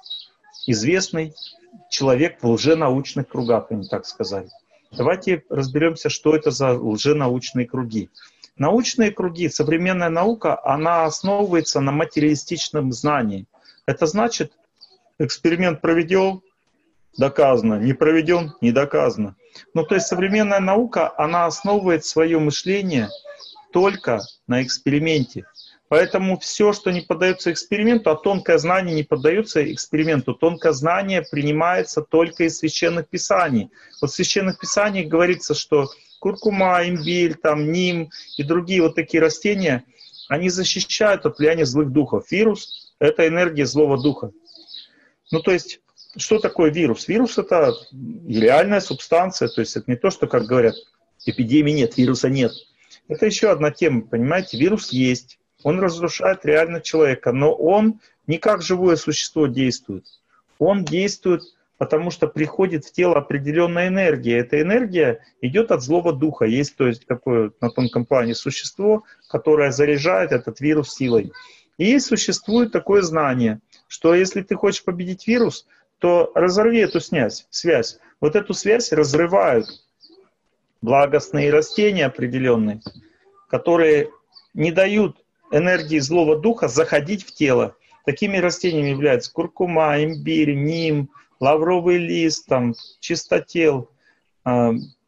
S1: известный человек в лженаучных кругах, они так сказали. Давайте разберемся, что это за лженаучные круги. Научные круги, современная наука, она основывается на материалистичном знании. Это значит, эксперимент проведен, доказано, не проведен, не доказано. Ну, то есть современная наука, она основывает свое мышление только на эксперименте. Поэтому все, что не поддается эксперименту, а тонкое знание не поддается эксперименту, тонкое знание принимается только из священных писаний. Вот в священных писаниях говорится, что куркума, имбирь, там, ним и другие вот такие растения, они защищают от влияния злых духов. Вирус — это энергия злого духа. Ну, то есть, что такое вирус? Вирус — это реальная субстанция, то есть это не то, что, как говорят, эпидемии нет, вируса нет. Это еще одна тема, понимаете? Вирус есть. Он разрушает реально человека, но он не как живое существо действует. Он действует, потому что приходит в тело определенная энергия. Эта энергия идет от злого духа. Есть, то есть, какое на тонком плане существо, которое заряжает этот вирус силой. И существует такое знание, что если ты хочешь победить вирус, то разорви эту связь. связь. Вот эту связь разрывают благостные растения определенные, которые не дают энергии злого духа заходить в тело. Такими растениями являются куркума, имбирь, ним, лавровый лист, там, чистотел э,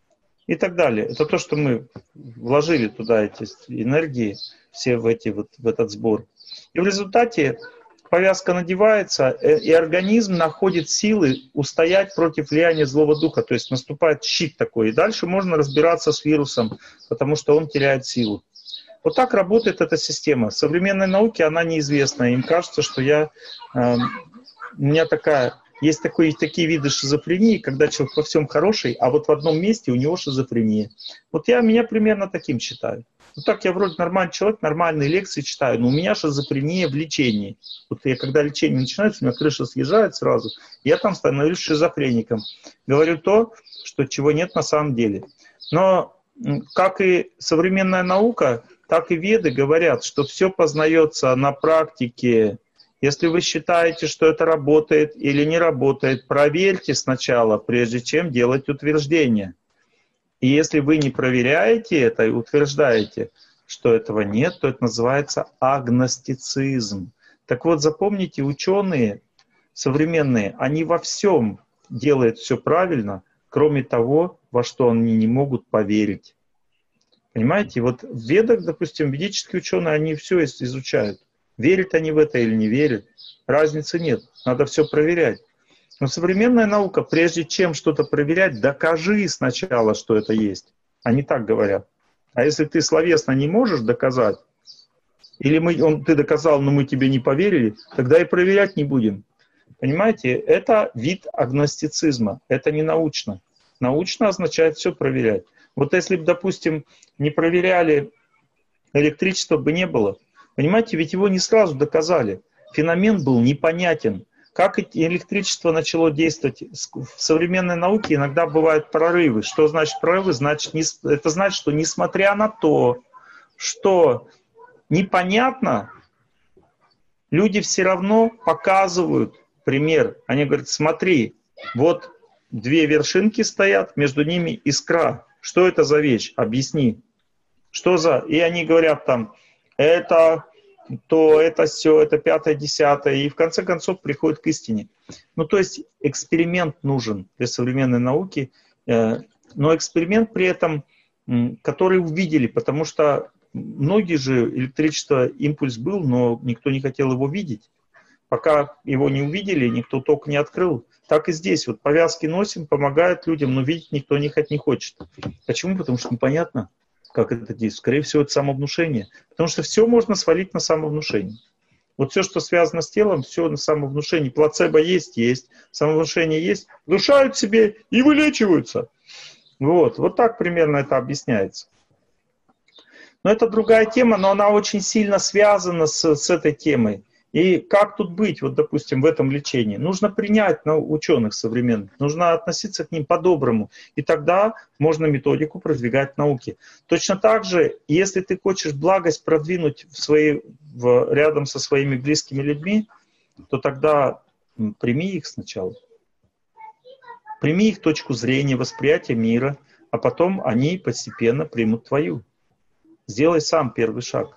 S1: и так далее. Это то, что мы вложили туда, эти энергии, все в, эти, вот, в этот сбор. И в результате повязка надевается, и организм находит силы устоять против влияния злого духа. То есть наступает щит такой. И дальше можно разбираться с вирусом, потому что он теряет силу. Вот так работает эта система. В современной науке она неизвестна. Им кажется, что я... Э, у меня такая... Есть такой, такие виды шизофрении, когда человек во всем хороший, а вот в одном месте у него шизофрения. Вот я меня примерно таким считаю. Ну так, я вроде нормальный человек, нормальные лекции читаю, но у меня шизофрения в лечении. Вот я, когда лечение начинается, у меня крыша съезжает сразу, я там становлюсь шизофреником. Говорю то, что чего нет на самом деле. Но как и современная наука, так и веды говорят, что все познается на практике. Если вы считаете, что это работает или не работает, проверьте сначала, прежде чем делать утверждение. И если вы не проверяете это и утверждаете, что этого нет, то это называется агностицизм. Так вот, запомните, ученые современные, они во всем делают все правильно, кроме того, во что они не могут поверить. Понимаете? Вот в ведах, допустим, ведические ученые, они все изучают. Верят они в это или не верят, разницы нет. Надо все проверять. Но современная наука, прежде чем что-то проверять, докажи сначала, что это есть. Они так говорят. А если ты словесно не можешь доказать, или мы, он, ты доказал, но мы тебе не поверили, тогда и проверять не будем. Понимаете? Это вид агностицизма. Это не научно. Научно означает все проверять. Вот если бы, допустим, не проверяли, электричества бы не было. Понимаете, ведь его не сразу доказали. Феномен был непонятен. Как электричество начало действовать? В современной науке иногда бывают прорывы. Что значит прорывы? Значит, это значит, что несмотря на то, что непонятно, люди все равно показывают пример. Они говорят, смотри, вот две вершинки стоят, между ними искра. Что это за вещь? Объясни. Что за... И они говорят там, это... то это все, это пятое, десятое, и в конце концов приходит к истине. Ну, то есть эксперимент нужен для современной науки, но эксперимент при этом, который увидели, потому что многие же электричество, импульс был, но никто не хотел его видеть. Пока его не увидели, никто ток не открыл. Так и здесь. Вот повязки носим, помогают людям, но видеть никто не хочет. Почему? Потому что непонятно, как это действует. Скорее всего, это самовнушение. Потому что все можно свалить на самовнушение. Вот все, что связано с телом, все на самовнушении. Плацебо есть, есть. Самовнушение есть. Внушают себе и вылечиваются. Вот, вот так примерно это объясняется. Но это другая тема, но она очень сильно связана с, с этой темой. И как тут быть, вот, допустим, в этом лечении? Нужно принять ну, ученых современных, нужно относиться к ним по-доброму, и тогда можно методику продвигать в науке. Точно так же, если ты хочешь благость продвинуть в свои, в, рядом со своими близкими людьми, то тогда прими их сначала. Прими их точку зрения, восприятие мира, а потом они постепенно примут твою. Сделай сам первый шаг.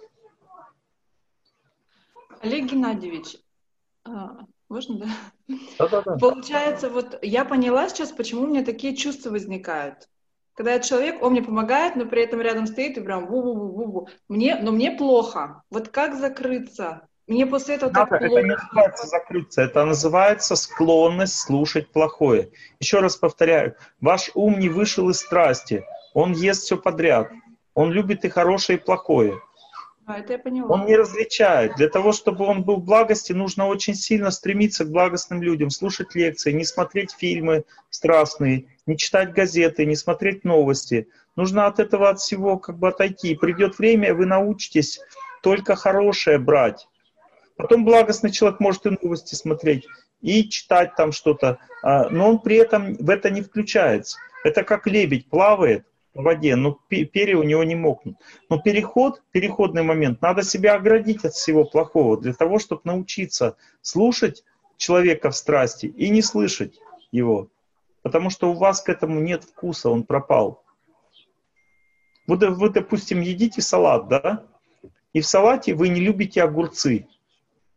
S16: Олег Геннадьевич, можно, да?
S1: Да-да-да.
S16: Получается, вот я поняла сейчас, почему у меня такие чувства возникают. Когда человек, он мне помогает, но при этом рядом стоит и прям бу-бу-бу-бу-бу. Мне, но мне плохо. Вот как закрыться? Мне после этого
S1: Надо,
S16: так плохо.
S1: Это не называется закрыться, это называется склонность слушать плохое. Еще раз повторяю, ваш ум не вышел из страсти, он ест все подряд, он любит и хорошее, и плохое.
S16: А, это я поняла.
S1: Он не различает. Для того, чтобы он был в благости, нужно очень сильно стремиться к благостным людям, слушать лекции, не смотреть фильмы страстные, не читать газеты, не смотреть новости. Нужно от этого, от всего как бы отойти. Придет время, вы научитесь только хорошее брать. Потом благостный человек может и новости смотреть, и читать там что-то, но он при этом в это не включается. Это как лебедь плавает в воде, но перья у него не мокнут. Но переход, переходный момент, надо себя оградить от всего плохого, для того, чтобы научиться слушать человека в страсти и не слышать его. Потому что у вас к этому нет вкуса, он пропал. Вы, вы допустим, едите салат, да? И в салате вы не любите огурцы.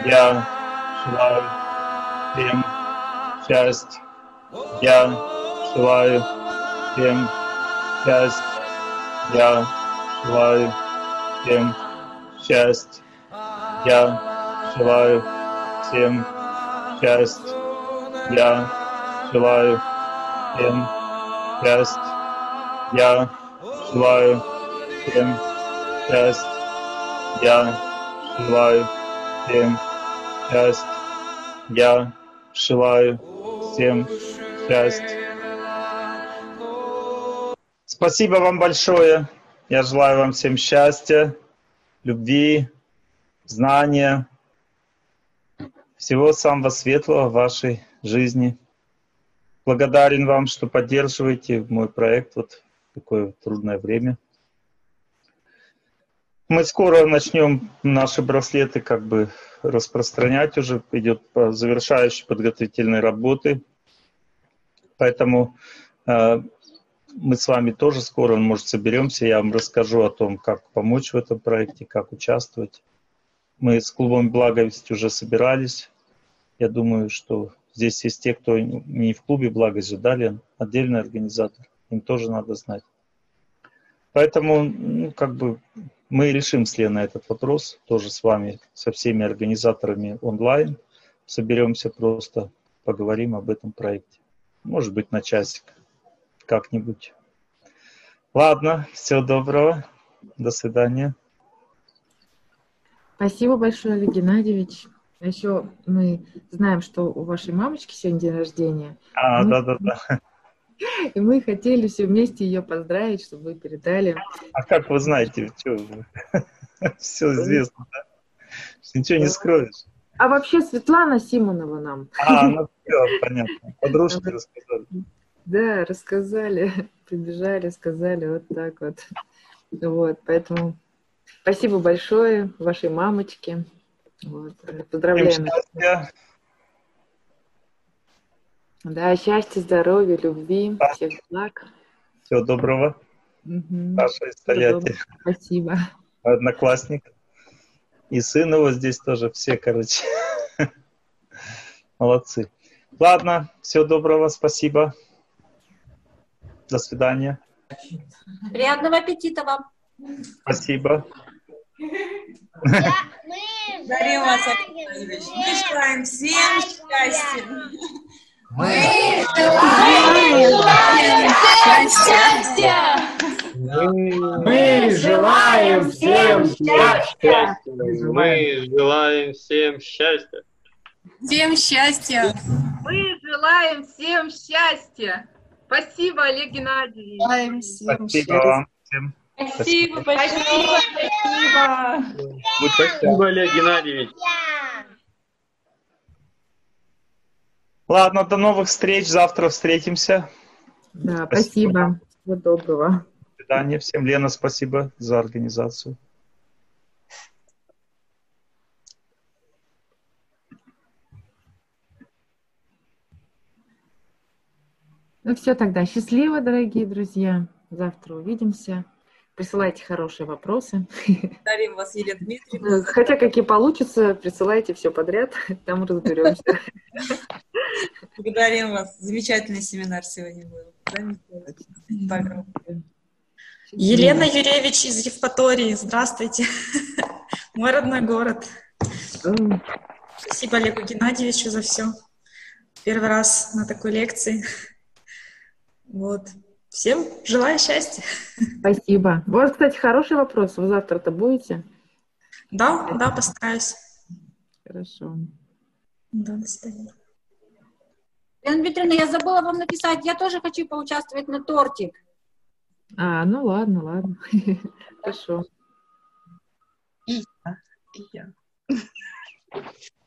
S1: Я желаю всем счастья. Я желаю всем счастья. Я желаю всем счастья. Я желаю всем счастья. Я желаю всем счастья. Я желаю всем счастья. Я желаю всем счастья. Я желаю всем счастья. Спасибо вам большое. Я желаю вам всем счастья, любви, знания, всего самого светлого в вашей жизни. Благодарен вам, что поддерживаете мой проект вот в такое трудное время. Мы скоро начнем наши браслеты как бы распространять, уже идет по завершающей подготовительной работы. Поэтому э, мы с вами тоже скоро, может, соберемся, я вам расскажу о том, как помочь в этом проекте, как участвовать. Мы с клубом «Благость» уже собирались. Я думаю, что здесь есть те, кто не в клубе «Благость» же, да, Лен? Отдельный организатор. Им тоже надо знать. Поэтому, ну, как бы, мы решим с Леной этот вопрос, тоже с вами, со всеми организаторами онлайн. Соберемся просто, поговорим об этом проекте. Может быть, на часик как-нибудь. Ладно, всего доброго. До свидания.
S2: Спасибо большое, Олег Геннадьевич. А еще мы знаем, что у вашей мамочки сегодня день рождения.
S1: А,
S2: мы...
S1: да-да-да.
S2: И мы хотели все вместе ее поздравить, чтобы вы передали.
S1: А как вы знаете? Все известно, да? Ничего не скроешь.
S2: А вообще Светлана Симонова нам.
S1: А, ну все, понятно. Подружки рассказали.
S2: Да, рассказали, прибежали, сказали вот так вот. Вот, поэтому спасибо большое вашей мамочке. Вот, поздравляем.
S1: Счастья.
S2: Да, счастья, здоровья, любви, да. Всех благ.
S1: Всего доброго.
S2: Угу.
S1: Наше столетие.
S2: Спасибо.
S1: Одноклассник. И сын его здесь тоже все, короче. Молодцы. Ладно, всего доброго, спасибо. До свидания.
S17: Приятного аппетита вам.
S1: Спасибо.
S5: Дарим вас, Александрович. Мы желаем всем счастья.
S10: Мы желаем счастья.
S18: Мы желаем всем счастья.
S19: Мы желаем всем счастья.
S3: Всем счастья.
S20: Мы желаем всем счастья. Спасибо, Олег Геннадьевич.
S1: Желаем всем Спасибо вам всем.
S20: Спасибо, спасибо, спасибо.
S19: Спасибо, Олег Геннадьевич.
S1: Ладно, до новых встреч. Завтра встретимся.
S2: Да, спасибо. Всего доброго.
S1: До свидания всем. Лена, спасибо за организацию.
S2: Ну все тогда. Счастливо, дорогие друзья. Завтра увидимся. Присылайте хорошие вопросы.
S5: Дарим вас, Елена Дмитриевна.
S2: Хотя какие получится, присылайте все подряд, там разберемся.
S5: Благодарим вас. Замечательный семинар сегодня был. Елена Юрьевич из Евпатории. Здравствуйте. Мой родной город. Спасибо Олегу Геннадьевичу за все. Первый раз на такой лекции. Вот. Всем желаю счастья.
S2: Спасибо. Вот, кстати, хороший вопрос. Вы завтра-то будете?
S5: Да, да, постараюсь.
S2: Хорошо.
S5: Да, до свидания.
S17: Лена Дмитриевна, я забыла вам написать. Я тоже хочу поучаствовать на тортик.
S2: А, ну ладно, ладно. Хорошо.
S16: И я. И я.